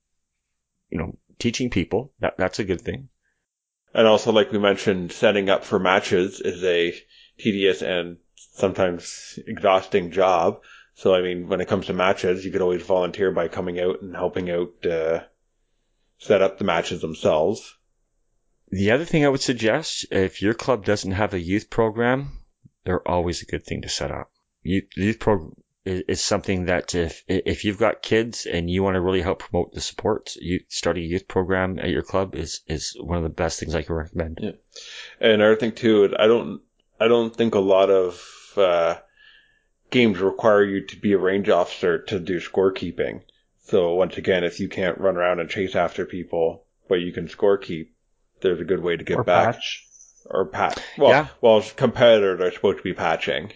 Speaker 5: you know, teaching people, that, that's a good thing.
Speaker 3: And also, like we mentioned, setting up for matches is a tedious and sometimes exhausting job. So, I mean, when it comes to matches, you could always volunteer by coming out and helping out uh, set up the matches themselves.
Speaker 5: The other thing I would suggest, if your club doesn't have a youth program, they're always a good thing to set up. Youth, youth program is, is something that if if you've got kids and you want to really help promote the sports, you start a youth program at your club is is one of the best things I can recommend.
Speaker 3: Yeah. And another thing too, I don't I don't think a lot of uh, games require you to be a range officer to do scorekeeping. So once again, if you can't run around and chase after people, but you can scorekeep, there's a good way to get
Speaker 6: Or
Speaker 3: back.
Speaker 6: patch.
Speaker 3: Or patch. Well,
Speaker 5: Yeah.
Speaker 3: well, competitors are supposed to be patching,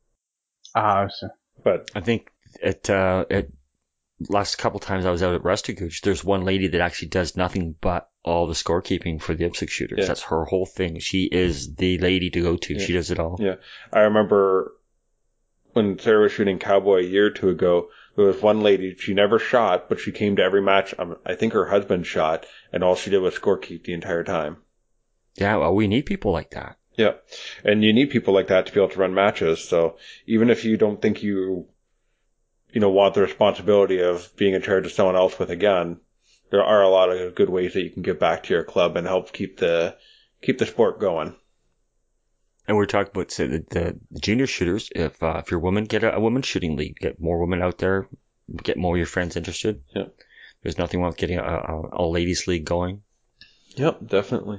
Speaker 6: Ah, I see.
Speaker 3: but
Speaker 5: I think it uh it last couple times I was out at Restigouche, there's one lady that actually does nothing but all the scorekeeping for the IPSC shooters.
Speaker 3: Yeah.
Speaker 5: That's her whole thing. She is the lady to go to.
Speaker 3: Yeah.
Speaker 5: She does it all.
Speaker 3: yeah, I remember when Sarah was shooting Cowboy a year or two ago, there was one lady, she never shot, but she came to every match. Um, I think her husband shot, and all she did was scorekeep the entire time.
Speaker 5: Yeah, well, we need people like that.
Speaker 3: Yeah. And you need people like that to be able to run matches. So even if you don't think you, you know, want the responsibility of being in charge of someone else with a gun, there are a lot of good ways that you can give back to your club and help keep the, keep the sport going.
Speaker 5: And we're talking about say, the, the, the junior shooters. If uh, if you're a woman, get a, a women's shooting league. Get more women out there. Get more of your friends interested.
Speaker 3: Yeah.
Speaker 5: There's nothing wrong with getting a, a, a ladies' league going.
Speaker 3: Yep, definitely.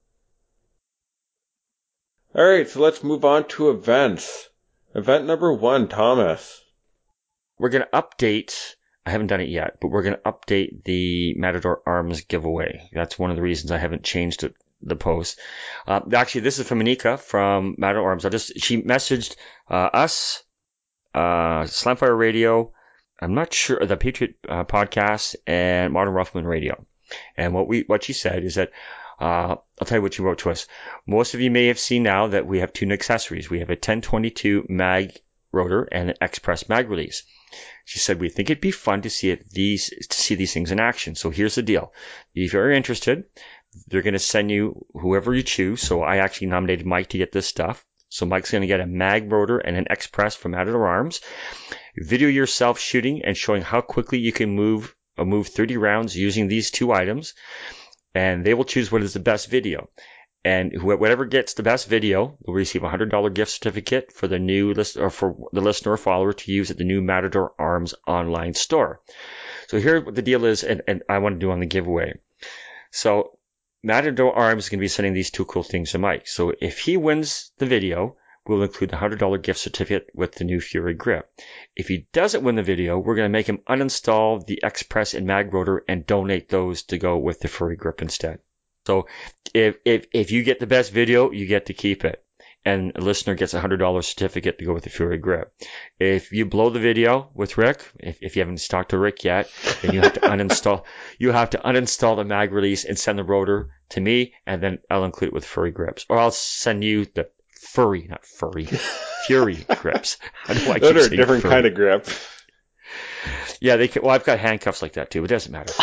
Speaker 3: All right, so let's move on to events. Event number one, Thomas.
Speaker 5: We're going to update, I haven't done it yet, but we're going to update the Matador Arms giveaway. That's one of the reasons I haven't changed it, the post. Uh, actually, this is from Anika from Matador Arms. I just She messaged uh, us, uh, Slamfire Radio, I'm not sure, the Patriot uh, Podcast, and Modern Ruffman Radio. And what we what she said is that, uh, I'll tell you what she wrote to us. Most of you may have seen now that we have two new accessories. We have a ten twenty-two mag rotor and an Express mag release. She said, we think it'd be fun to see it, these to see these things in action. So here's the deal. If you're interested, they're going to send you whoever you choose. So I actually nominated Mike to get this stuff. So Mike's going to get a mag rotor and an Express from Matador Arms. Video yourself shooting and showing how quickly you can move or move thirty rounds using these two items. And they will choose what is the best video. And whoever gets the best video will receive a one hundred dollars gift certificate for the new list or for the listener or follower to use at the new Matador Arms online store. So here what the deal is, and, and I want to do on the giveaway. So Matador Arms is going to be sending these two cool things to Mike. So if he wins the video, we'll include the one hundred dollars gift certificate with the new Fury grip. If he doesn't win the video, we're going to make him uninstall the Express and mag rotor and donate those to go with the Fury grip instead. So if, if, if you get the best video, you get to keep it. And a listener gets a one hundred dollars certificate to go with the Fury grip. If you blow the video with Rick, if, if you haven't talked to Rick yet, then you have to uninstall, you have to uninstall the mag release and send the rotor to me, and then I'll include it with Fury grips. Or I'll send you the furry, not furry, Fury grips. I know I keep
Speaker 3: Those are a
Speaker 5: saying
Speaker 3: different
Speaker 5: furry.
Speaker 3: kind of grip.
Speaker 5: Yeah, they can, well, I've got handcuffs like that too. It doesn't matter.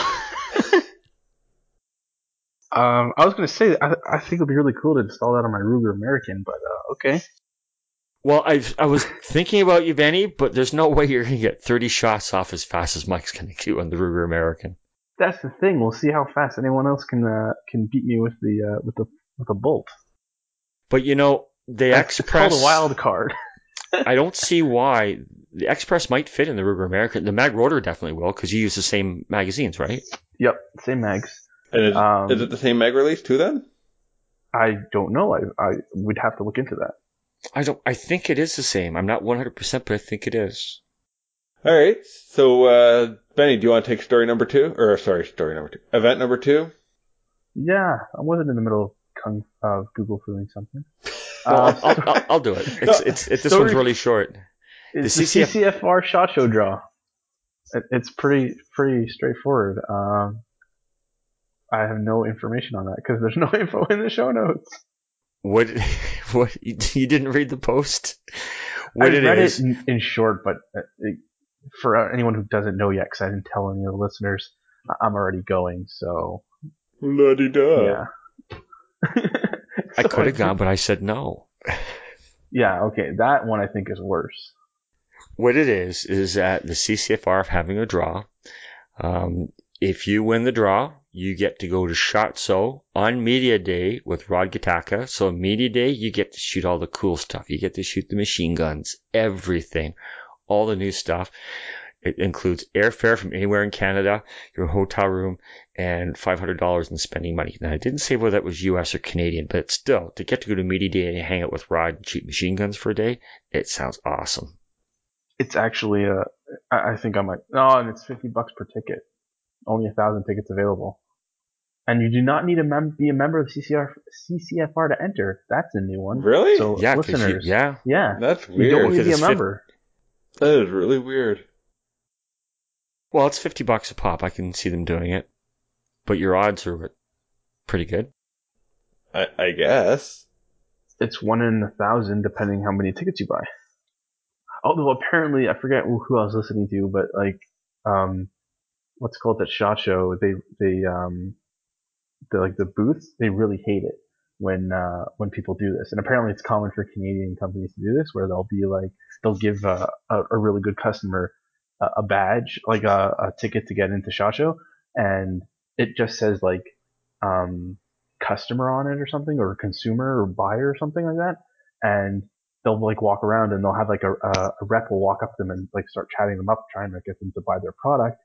Speaker 6: Um, I was going to say, I, I think it would be really cool to install that on my Ruger American, but uh, okay.
Speaker 5: Well, I I was thinking about you, Benny, but there's no way you're going to get thirty shots off as fast as Mike's going to do on the Ruger American.
Speaker 6: That's the thing. We'll see how fast anyone else can uh, can beat me with the uh, with the with the bolt.
Speaker 5: But you know, the
Speaker 6: That's
Speaker 5: Express.
Speaker 6: called a wild card.
Speaker 5: I don't see why the Express might fit in the Ruger American. The mag rotor definitely will because you use the same magazines, right?
Speaker 6: Yep, same mags.
Speaker 3: And is,
Speaker 6: Um,
Speaker 3: is it the same mag release too then?
Speaker 6: I don't know. I I would have to look into that.
Speaker 5: I don't. I think it is the same. I'm not one hundred percent, but I think it is.
Speaker 3: All right. So, uh, Benny, do you want to take story number two? Or, sorry, story number two. Event number two?
Speaker 6: Yeah, I wasn't in the middle of kung, of Google doing something.
Speaker 5: Well,
Speaker 6: Uh,
Speaker 5: I'll, I'll, I'll, I'll do it. It's, it's, it, this
Speaker 6: story-
Speaker 5: one's really short.
Speaker 6: It's
Speaker 5: The
Speaker 6: the,
Speaker 5: C C F
Speaker 6: C C F R SHOT Show draw. It, it's pretty pretty straightforward. Um, I have no information on that because there's no info in the show notes.
Speaker 5: What? What? You, you didn't read the post? What
Speaker 6: I
Speaker 5: it
Speaker 6: read
Speaker 5: is?
Speaker 6: it in, in short, but it, for anyone who doesn't know yet, because I didn't tell any of the listeners, I'm already going. So
Speaker 3: La-di-da.
Speaker 6: yeah.
Speaker 5: I
Speaker 6: So
Speaker 5: could have gone, but I said no.
Speaker 6: Yeah, okay, that one I think is worse.
Speaker 5: What it is is that the C C F R is having a draw. Um, if you win the draw, you get to go to SHOT Show on Media Day with Rod Gataka. So Media Day, you get to shoot all the cool stuff. You get to shoot the machine guns, everything, all the new stuff. It includes airfare from anywhere in Canada, your hotel room, and five hundred dollars in spending money. Now, I didn't say whether that was U S or Canadian, but still, to get to go to Media Day and hang out with Rod and shoot machine guns for a day, it sounds awesome.
Speaker 6: It's actually uh, I I think I might. No, and it's fifty bucks per ticket. Only a thousand tickets available, and you do not need to mem- be a member of C C R C C F R to enter. That's a new one.
Speaker 3: Really?
Speaker 6: So
Speaker 5: Yeah, 'cause you-
Speaker 6: listeners,
Speaker 5: yeah.
Speaker 6: yeah,
Speaker 3: That's
Speaker 6: you don't
Speaker 3: weird.
Speaker 6: need to be a
Speaker 5: Because it's
Speaker 6: member.
Speaker 3: That is really weird.
Speaker 5: Well, it's fifty bucks a pop. I can see them doing it. But your odds are pretty good.
Speaker 3: I, I guess.
Speaker 6: It's one in a thousand, depending how many tickets you buy. Although apparently, I forget who I was listening to, but like, um, what's it called that SHOT Show? They they um, the like the booths, they really hate it when uh when people do this. And apparently, it's common for Canadian companies to do this, where they'll be like they'll give uh, a a really good customer a, a badge, like a, a ticket to get into SHOT Show, and it just says like um customer on it or something, or consumer or buyer or something like that, and they'll like walk around and they'll have like a, a, a rep will walk up to them and like start chatting them up, trying to get them to buy their product.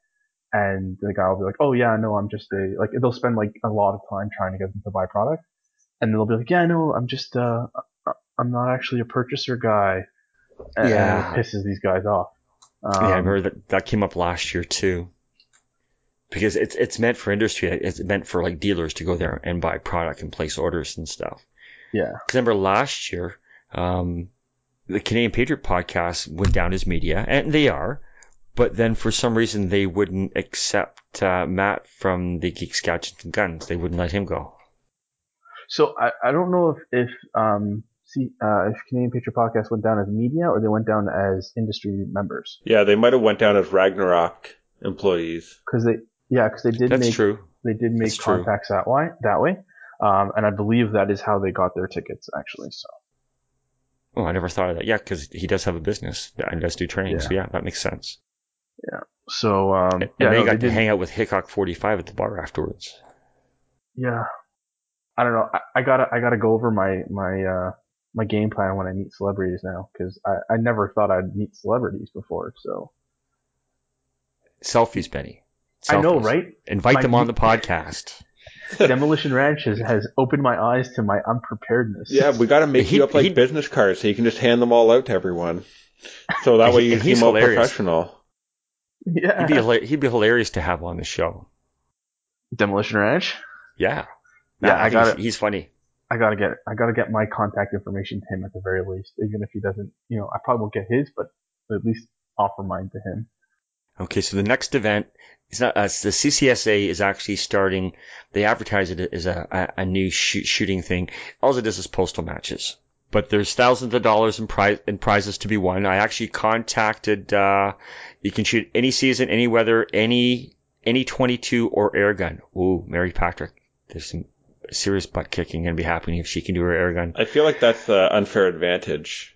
Speaker 6: and the guy will be like, "Oh yeah, no, I'm just a like." They'll spend like a lot of time trying to get them to buy product, and they'll be like, "Yeah, no, I'm just uh, I'm not actually a purchaser guy," and,
Speaker 5: Yeah.
Speaker 6: and it pisses these guys off. Um,
Speaker 5: yeah, I remember that that came up last year too. Because it's it's meant for industry. It's meant for like dealers to go there and buy product and place orders and stuff.
Speaker 6: Yeah.
Speaker 5: Because I remember last year, um, the Canadian Patriot podcast went down as media, and they are. But then for some reason they wouldn't accept uh, Matt from the Geeks, Gadgets, and Guns. They wouldn't let him go.
Speaker 6: So I, I don't know if if um see uh, if Canadian Patriot Podcast went down as media or they went down as industry members.
Speaker 3: Yeah, they might have went down as Ragnarok employees.
Speaker 6: Because they yeah because they did
Speaker 5: That's
Speaker 6: make
Speaker 5: true.
Speaker 6: they did make
Speaker 5: That's true.
Speaker 6: contacts that way that way, um and I believe that is how they got their tickets actually. So
Speaker 5: Oh, I never thought of that. Yeah, because he does have a business and does do training.
Speaker 6: Yeah.
Speaker 5: So yeah, that makes sense.
Speaker 6: yeah so um
Speaker 5: And
Speaker 6: yeah
Speaker 5: they
Speaker 6: no,
Speaker 5: got
Speaker 6: they
Speaker 5: to
Speaker 6: did,
Speaker 5: hang out with Hickok forty-five at the bar afterwards.
Speaker 6: yeah I don't know I, I gotta I gotta go over my my uh my game plan when I meet celebrities now because I I never thought I'd meet celebrities before. So
Speaker 5: Selfies, Benny.
Speaker 6: I know,
Speaker 5: Selfies.
Speaker 6: right?
Speaker 5: Invite
Speaker 6: My
Speaker 5: them on
Speaker 6: me-
Speaker 5: the podcast.
Speaker 6: Demolition Ranch has, has opened my eyes to my unpreparedness.
Speaker 3: Yeah, we got to make
Speaker 5: He-
Speaker 3: you up like
Speaker 5: he-
Speaker 3: business cards so you can just hand them all out to everyone. So that way you
Speaker 5: And he's
Speaker 3: seem all
Speaker 5: hilarious.
Speaker 3: professional.
Speaker 6: Yeah.
Speaker 5: He'd be hila- he'd be hilarious to have on the show.
Speaker 6: Demolition Ranch.
Speaker 5: Yeah.
Speaker 6: Yeah,
Speaker 5: Nah,
Speaker 6: I
Speaker 5: think
Speaker 6: got
Speaker 5: he's,
Speaker 6: it.
Speaker 5: he's funny.
Speaker 6: I gotta get I gotta get my contact information to him at the very least, even if he doesn't. You know, I probably won't get his, but at least offer mine to him.
Speaker 5: Okay, so the next event is not uh, the C C S A is actually starting. They advertise it as a a, a new shoot, shooting thing. All it is is postal matches, but there's thousands of dollars in prize in prizes to be won. I actually contacted. Uh, you can shoot any season, any weather, any any twenty-two or air gun. Ooh, Mary Patrick. There's some serious butt kicking going to be happening if she can do her air gun.
Speaker 3: I feel like that's an unfair advantage.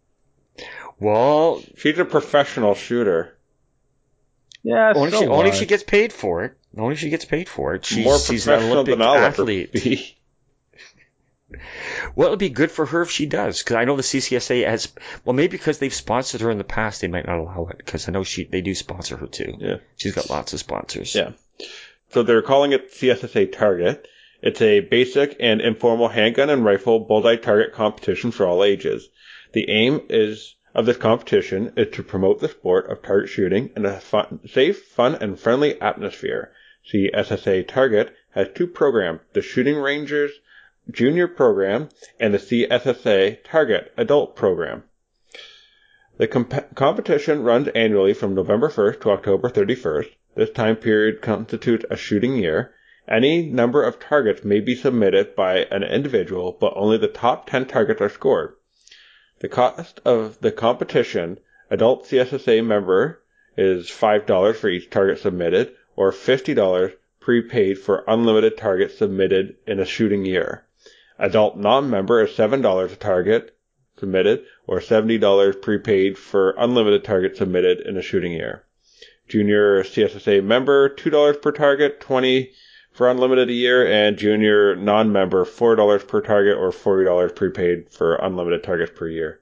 Speaker 5: Well,
Speaker 3: She's a professional shooter.
Speaker 6: Yeah,
Speaker 5: only
Speaker 6: so
Speaker 5: she only
Speaker 6: what?
Speaker 5: she gets paid for it. Only she gets paid for it. She's,
Speaker 3: More
Speaker 5: she's an
Speaker 3: professional
Speaker 5: Olympic
Speaker 3: than I'll
Speaker 5: athlete.
Speaker 3: ever be.
Speaker 5: Well, it'll be good for her if she does, because I know the C C S A has. Well, maybe because they've sponsored her in the past, they might not allow it. Because I know she they do sponsor her too.
Speaker 3: Yeah.
Speaker 5: She's got lots of sponsors.
Speaker 3: Yeah. So they're calling it C S S A Target. It's a basic and informal handgun and rifle bullseye target competition for all ages. The aim is of this competition is to promote the sport of target shooting in a fun, safe, fun, and friendly atmosphere. C S S A Target has two programs, the Shooting Rangers Junior Program and the C S S A Target Adult Program. The comp- competition runs annually from November first to October thirty-first. This time period constitutes a shooting year. Any number of targets may be submitted by an individual, but only the top ten targets are scored. The cost of the competition, adult C S S A member, is five dollars for each target submitted, or fifty dollars prepaid for unlimited targets submitted in a shooting year. Adult non-member is seven dollars a target submitted, or seventy dollars prepaid for unlimited targets submitted in a shooting year. Junior C S S A member, two dollars per target, twenty dollars for unlimited a year, and junior non-member, four dollars per target, or forty dollars prepaid for unlimited targets per year.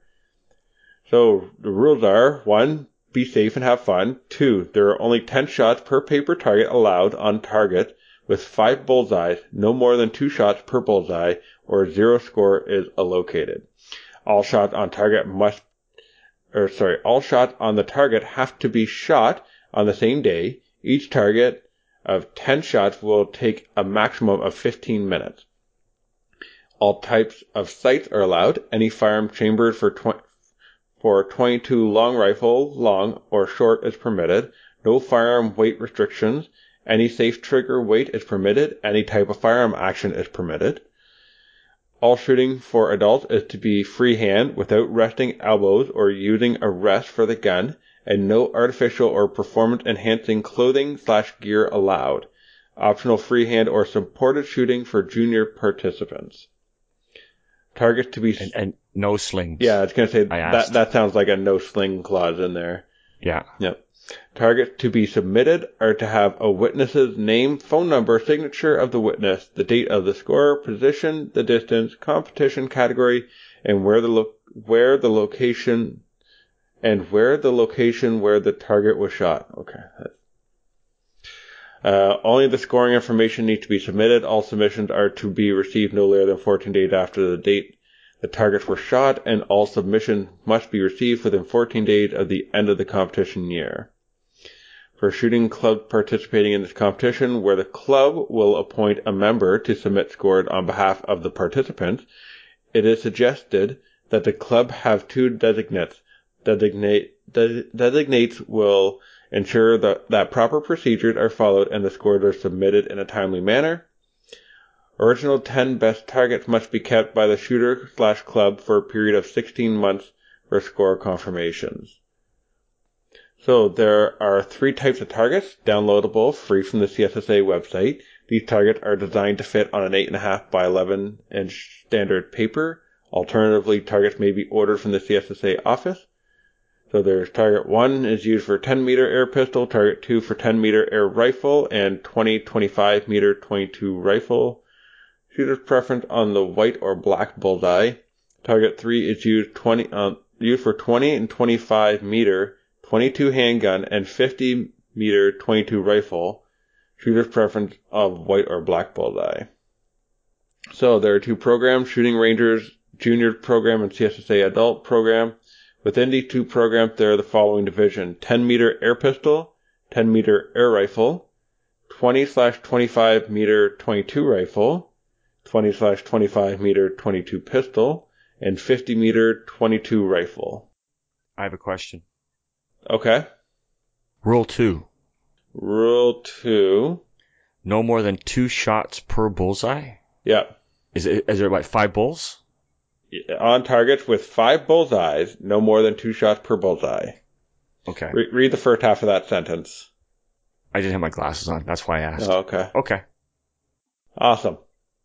Speaker 3: So the rules are, one, be safe and have fun. Two, there are only ten shots per paper target allowed on target with five bullseyes, no more than two shots per bullseye, or zero score is allocated. All shots on target must, or sorry, all shots on the target have to be shot on the same day. Each target of ten shots will take a maximum of fifteen minutes. All types of sights are allowed. Any firearm chambered for twenty for twenty-two long rifle, long or short, is permitted. No firearm weight restrictions. Any safe trigger weight is permitted. Any type of firearm action is permitted. All shooting for adults is to be freehand without resting elbows or using a rest for the gun, and no artificial or performance-enhancing clothing slash gear allowed. Optional freehand or supported shooting for junior participants. Targets to be...
Speaker 5: And, and no slings.
Speaker 3: Yeah, I was going to say,
Speaker 5: I
Speaker 3: that
Speaker 5: asked.
Speaker 3: that sounds like a no sling clause in there.
Speaker 5: Yeah.
Speaker 3: Yep. Targets to be submitted are to have a witness's name, phone number, signature of the witness, the date of the score, position, the distance, competition category, and where the lo- where the location and where the location where the target was shot. Okay. Uh, only the scoring information needs to be submitted. All submissions are to be received no later than fourteen days after the date the targets were shot, and all submissions must be received within fourteen days of the end of the competition year. For shooting clubs participating in this competition, where the club will appoint a member to submit scores on behalf of the participants, it is suggested that the club have two designates. Designate, de- designates will ensure that, that proper procedures are followed and the scores are submitted in a timely manner. Original ten best targets must be kept by the shooter slash club for a period of sixteen months for score confirmations. So there are three types of targets, downloadable, free from the C S S A website. These targets are designed to fit on an eight point five by eleven inch standard paper. Alternatively, targets may be ordered from the C S S A office. So there's target one is used for ten meter air pistol, target two for ten meter air rifle, and twenty twenty-five meter twenty-two rifle. Shooter's preference on the white or black bullseye. Target three is used twenty um, used for twenty and twenty-five meter twenty-two handgun and fifty meter twenty-two rifle. Shooter's preference of white or black bullseye. So there are two programs: Shooting Rangers Junior program and C S S A Adult program. Within these two programs, there are the following division: ten meter air pistol, ten meter air rifle, twenty slash twenty-five meter twenty-two rifle, twenty slash twenty-five meter twenty-two pistol, and fifty meter twenty-two rifle.
Speaker 5: I have a question.
Speaker 3: Okay.
Speaker 5: Rule two.
Speaker 3: Rule two.
Speaker 5: No more than two shots per bullseye?
Speaker 3: Yeah.
Speaker 5: Is it, is there like five bulls?
Speaker 3: On targets with five bullseyes, no more than two shots per bullseye.
Speaker 5: Okay.
Speaker 3: Re- read the first half of that sentence.
Speaker 5: I didn't have my glasses on. That's why I asked.
Speaker 3: Oh, okay.
Speaker 5: Okay.
Speaker 3: Awesome.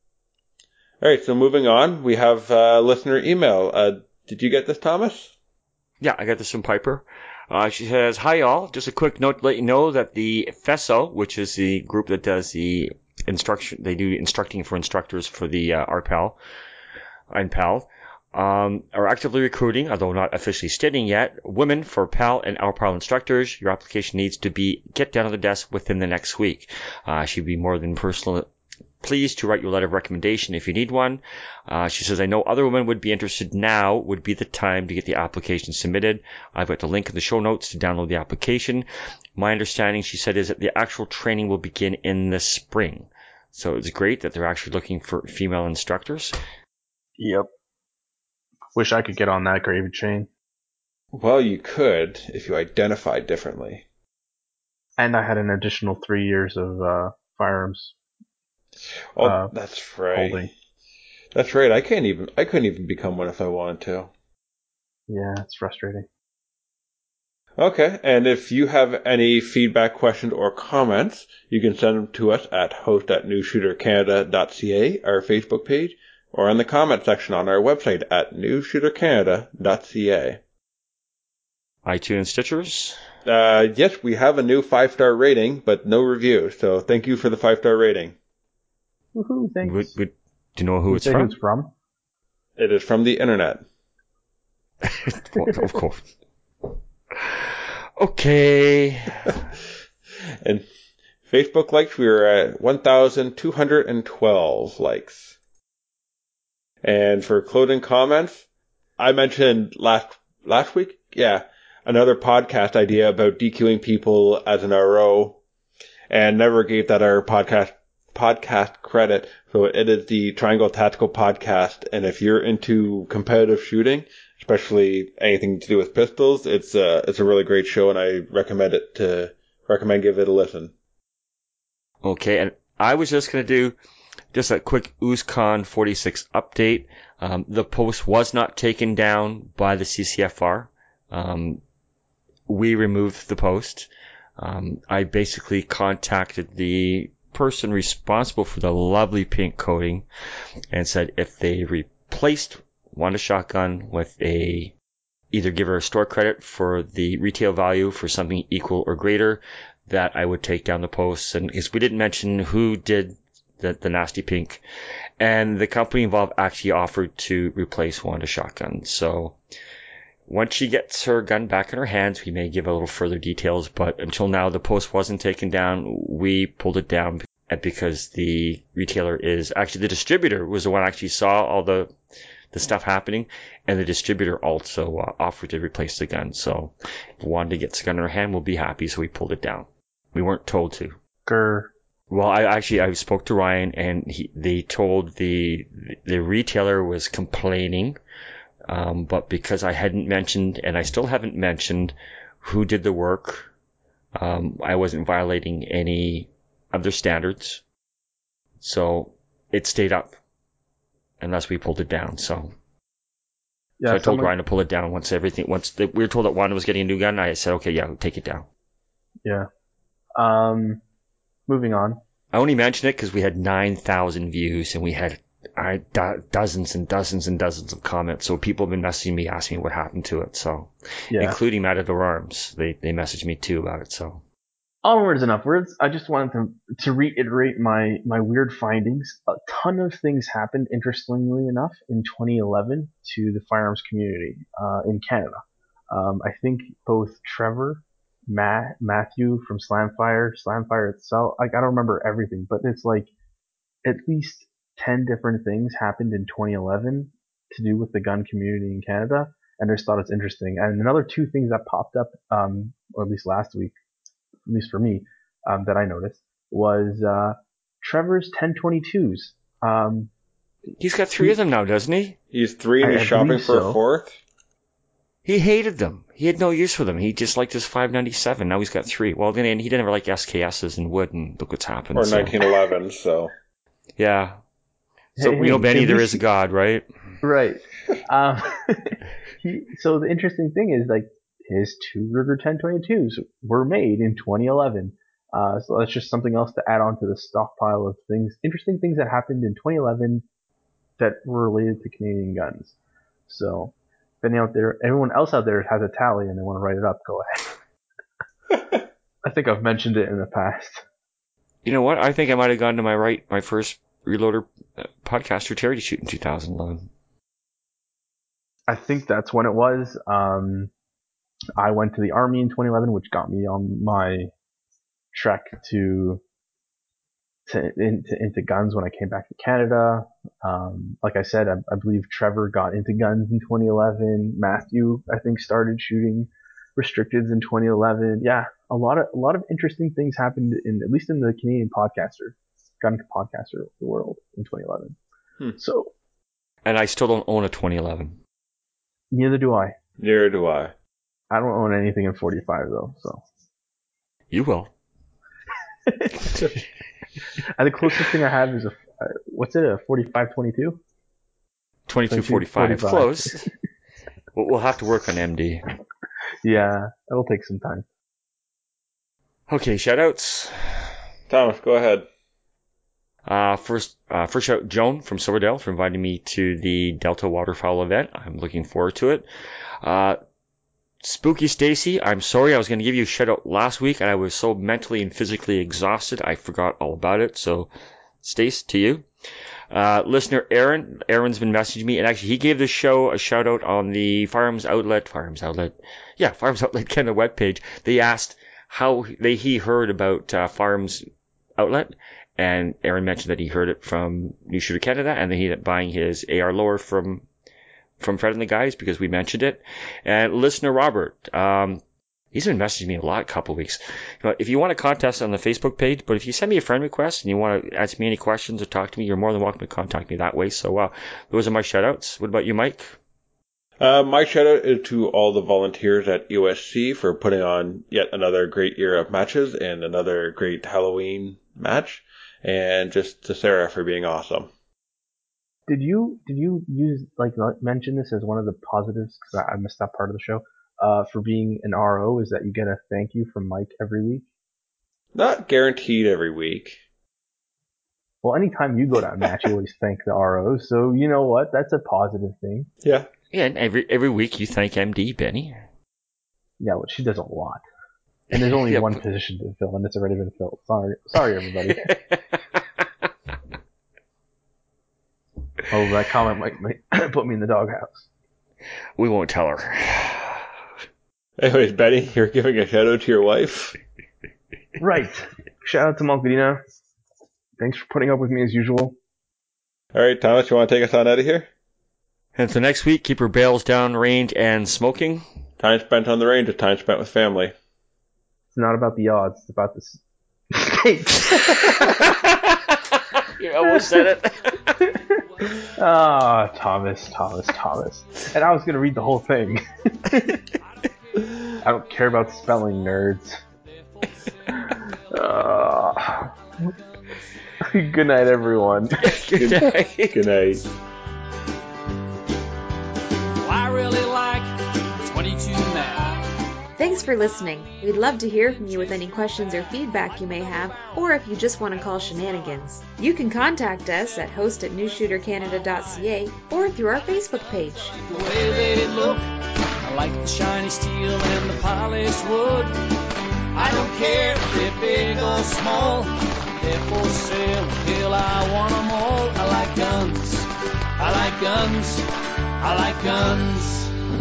Speaker 3: All right, so moving on, we have uh, listener email. Uh, did you get this, Thomas?
Speaker 5: Yeah, I got this from Piper. Uh, she says, "Hi, y'all. Just a quick note to let you know that the F E S O, which is the group that does the instruction, they do instructing for instructors for the uh, R P A L and P A L, um, are actively recruiting, although not officially stating yet, women for P A L and R P A L instructors. Your application needs to be get down to the desk within the next week. Uh, she'd be more than personal." Pleased to write you a letter of recommendation if you need one. Uh, she says, "I know other women would be interested. Now would be the time to get the application submitted. I've got the link in the show notes to download the application. My understanding," she said, "is that the actual training will begin in the spring." So it's great that they're actually looking for female instructors.
Speaker 4: Yep. Wish I could get on that gravy train.
Speaker 3: Well, you could if you identified differently.
Speaker 4: And I had an additional three years of uh, firearms.
Speaker 3: Oh,
Speaker 4: uh,
Speaker 3: that's right.
Speaker 4: Holding.
Speaker 3: That's right. I can't even. I couldn't even become one if I wanted to.
Speaker 4: Yeah, it's frustrating.
Speaker 3: Okay, and if you have any feedback, questions, or comments, you can send them to us at host at new shooter canada dot c a, our Facebook page, or in the comment section on our website at new shooter canada dot c a.
Speaker 5: iTunes Stitchers.
Speaker 3: Uh, yes, we have a new five-star rating, but no review, so thank you for the five-star rating.
Speaker 4: Woohoo, thanks.
Speaker 5: Would, would, do you know who
Speaker 4: You
Speaker 5: it's
Speaker 4: say
Speaker 5: from?
Speaker 4: who it's from?
Speaker 3: It is from the internet.
Speaker 5: Well, of course. Okay.
Speaker 3: And Facebook likes, we are at one thousand two hundred twelve likes. And for closing comments, I mentioned last last week, yeah, another podcast idea about DQing people as an R O, and never gave that our podcast podcast credit. So it is the Triangle Tactical Podcast, and if you're into competitive shooting, especially anything to do with pistols, it's a it's a really great show, and I recommend it to recommend give it a listen.
Speaker 5: Okay, and I was just going to do just a quick OozCon forty-six update. Um, the post was not taken down by the C C F R. Um, we removed the post. Um, I basically contacted the person responsible for the lovely pink coating and said if they replaced Wanda Shotgun with a, either give her a store credit for the retail value for something equal or greater, that I would take down the posts. And because we didn't mention who did the, the nasty pink, and the company involved actually offered to replace Wanda Shotgun. So once she gets her gun back in her hands, we may give a little further details, but until now, the post wasn't taken down. We pulled it down because the retailer is, actually the distributor was the one who actually saw all the the stuff happening, and the distributor also uh, offered to replace the gun. So if Wanda gets the gun in her hand, we'll be happy, so we pulled it down. We weren't told to.
Speaker 4: Grr.
Speaker 5: Well, I actually I spoke to Ryan, and he, they told the the retailer was complaining, um, but because I hadn't mentioned, and I still haven't mentioned, who did the work, um, I wasn't violating any of their standards, so it stayed up unless we pulled it down. So,
Speaker 4: Yeah,
Speaker 5: so I told
Speaker 4: someone-
Speaker 5: Ryan to pull it down once everything once the, we were told that Wanda was getting a new gun. I said, okay, yeah, take it down.
Speaker 4: Yeah. Um, moving on.
Speaker 5: I only mentioned it because we had nine thousand views and we had I, do, dozens and dozens and dozens of comments. So people have been messaging me asking me what happened to it. So,
Speaker 4: Yeah.
Speaker 5: including Matador Arms, they they messaged me too about it. So,
Speaker 4: Onwards and upwards. I just wanted to to reiterate my my weird findings. A ton of things happened, interestingly enough, in twenty eleven to the firearms community uh, in Canada. Um, I think both Trevor, Matt, Matthew from Slamfire, Slamfire itself. Like I don't remember everything, but it's like at least ten different things happened in twenty eleven to do with the gun community in Canada, and I just thought it's interesting. And another two things that popped up, um, or at least last week, at least for me, um, that I noticed was uh, Trevor's ten twenty-twos. Um,
Speaker 5: he's got three of them now, doesn't he?
Speaker 3: He's three and
Speaker 4: I-
Speaker 3: he's
Speaker 4: I
Speaker 3: shopping
Speaker 4: believe
Speaker 3: for
Speaker 4: so.
Speaker 3: a fourth.
Speaker 5: He hated them. He had no use for them. He just liked his five ninety-seven. Now he's got three. Well, then he didn't ever like S K S's and wood, and look what's happened.
Speaker 3: Or
Speaker 5: so.
Speaker 3: nineteen eleven, so.
Speaker 5: Yeah. So
Speaker 4: Hey,
Speaker 5: we know,
Speaker 4: hey,
Speaker 5: Benny,
Speaker 4: at
Speaker 5: there
Speaker 4: least-
Speaker 5: is a God, right?
Speaker 4: Right. Um, he, so the interesting thing is, like, his two Ruger ten twenty-twos were made in twenty eleven. Uh, so that's just something else to add on to the stockpile of things, interesting things that happened in twenty eleven that were related to Canadian guns. So, if any out there, everyone else out there has a tally and they want to write it up, go ahead. I think I've mentioned it in the past.
Speaker 5: You know what? I think I might have gone to my right, my first Reloader uh, podcaster charity shoot in two thousand eleven.
Speaker 4: I think that's when it was. Um, I went to the Army in twenty eleven, which got me on my trek to, to into, into guns when I came back to Canada. Um, like I said, I, I believe Trevor got into guns in twenty eleven. Matthew, I think, started shooting restricteds in twenty eleven. Yeah, a lot of a lot of interesting things happened in at least in the Canadian podcaster gun podcaster world in twenty eleven.
Speaker 3: Hmm.
Speaker 4: So
Speaker 5: And I still don't own a twenty eleven.
Speaker 4: neither do I.
Speaker 3: Neither do I.
Speaker 4: I don't own anything in forty-five though. So
Speaker 5: You will.
Speaker 4: and the closest thing I have is a uh, what's it a forty-five twenty-two?
Speaker 5: twenty-two forty-five.
Speaker 4: forty-five.
Speaker 5: Close. We'll we'll have to work on M D.
Speaker 4: Yeah, that'll take some time.
Speaker 5: Okay, shoutouts.
Speaker 3: Thomas, go ahead.
Speaker 5: Uh, first, uh, first shout Joan from Silverdale for inviting me to the Delta Waterfowl event. I'm looking forward to it. Uh, Spooky Stacy, I'm sorry, I was going to give you a shout out last week and I was so mentally and physically exhausted I forgot all about it. So, Stace, to you. Uh, listener Aaron, Aaron's been messaging me, and actually he gave the show a shout out on the Firearms Outlet, Firearms Outlet, yeah, Firearms Outlet Canada webpage. They asked how they he heard about uh, Firearms Outlet, and Aaron mentioned that he heard it from New Shooter Canada, and then he ended up buying his A R lower from from Fred and the guys because we mentioned it. And listener Robert, um, he's been messaging me a lot, a couple of weeks. You know, if you want a contest on the Facebook page, but if you send me a friend request and you want to ask me any questions or talk to me, you're more than welcome to contact me that way. So uh, those are my shout-outs. What about you, Mike?
Speaker 3: Uh, my shout out is to all the volunteers at U S C for putting on yet another great year of matches and another great Halloween match, and just to Sarah for being awesome.
Speaker 4: Did you did you use like mention this as one of the positives because I, I missed that part of the show? Uh, for being an R O is that you get a thank you from Mike every week.
Speaker 3: Not guaranteed every week.
Speaker 4: Well, anytime you go to a match, you always thank the R O. So you know what? That's a positive thing.
Speaker 3: Yeah.
Speaker 5: Yeah, and every every week you thank M D, Benny.
Speaker 4: Yeah, well, she does a lot, and there's only
Speaker 5: Yeah,
Speaker 4: one
Speaker 5: but-
Speaker 4: position to fill, and it's already been filled. Sorry, sorry, everybody. Oh, that comment might, might put me in the doghouse.
Speaker 5: We won't tell her.
Speaker 3: Anyways, Benny, you're giving a shout out to your wife.
Speaker 4: Right. Shout out to Malvina. Thanks for putting up with me as usual.
Speaker 3: All right, Thomas, you want to take us on out of here?
Speaker 5: And so next week, keep your barrels down range and smoking.
Speaker 3: Time spent on the range is time spent with family.
Speaker 4: It's not about the odds. It's about the stakes.
Speaker 5: You almost said it.
Speaker 4: Ah, Thomas, Thomas, Thomas. And I was going to read the whole thing. I don't care about spelling, nerds. Uh, good night, everyone.
Speaker 5: Good night.
Speaker 3: Good night.
Speaker 2: Well, I really like twenty-two now.
Speaker 1: Thanks for listening. We'd love to hear from you with any questions or feedback you may have, or if you just want to call shenanigans. You can contact us at host at new shooter canada dot c a or through our Facebook page.
Speaker 2: The way they look, I like the shiny steel and the polished wood. I don't care if they're big or small, they're for sale, hell I want them all. I like guns, I like guns, I like guns.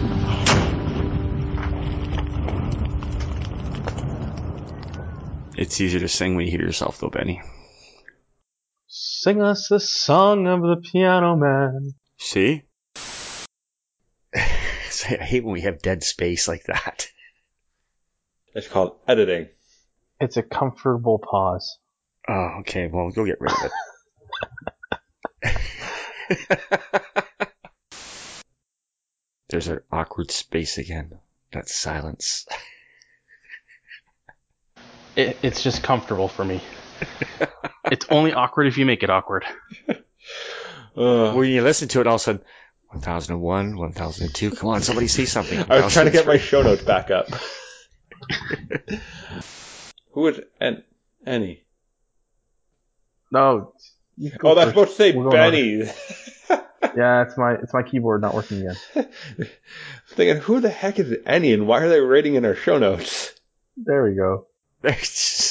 Speaker 5: It's easier to sing when you hear yourself, though, Benny.
Speaker 4: Sing us the song of the piano man.
Speaker 5: See? I hate when we have dead space like that.
Speaker 3: It's called editing.
Speaker 4: It's a comfortable pause.
Speaker 5: Oh, okay. Well, go get rid of it. There's an awkward space again. That silence.
Speaker 6: It, it's just comfortable for me. It's only awkward if you make it awkward.
Speaker 3: Uh,
Speaker 5: When you listen to it, all of a sudden, one thousand one, one thousand two, come on, somebody say something.
Speaker 3: I was trying to get my show notes back up. Who is en- Annie?
Speaker 4: No.
Speaker 3: Oh, that's supposed to say
Speaker 4: We're going
Speaker 3: Benny.
Speaker 4: Yeah, it's my it's my keyboard not working again.
Speaker 3: Thinking, who the heck is Annie and why are they writing in our show notes?
Speaker 4: There we go.
Speaker 5: There's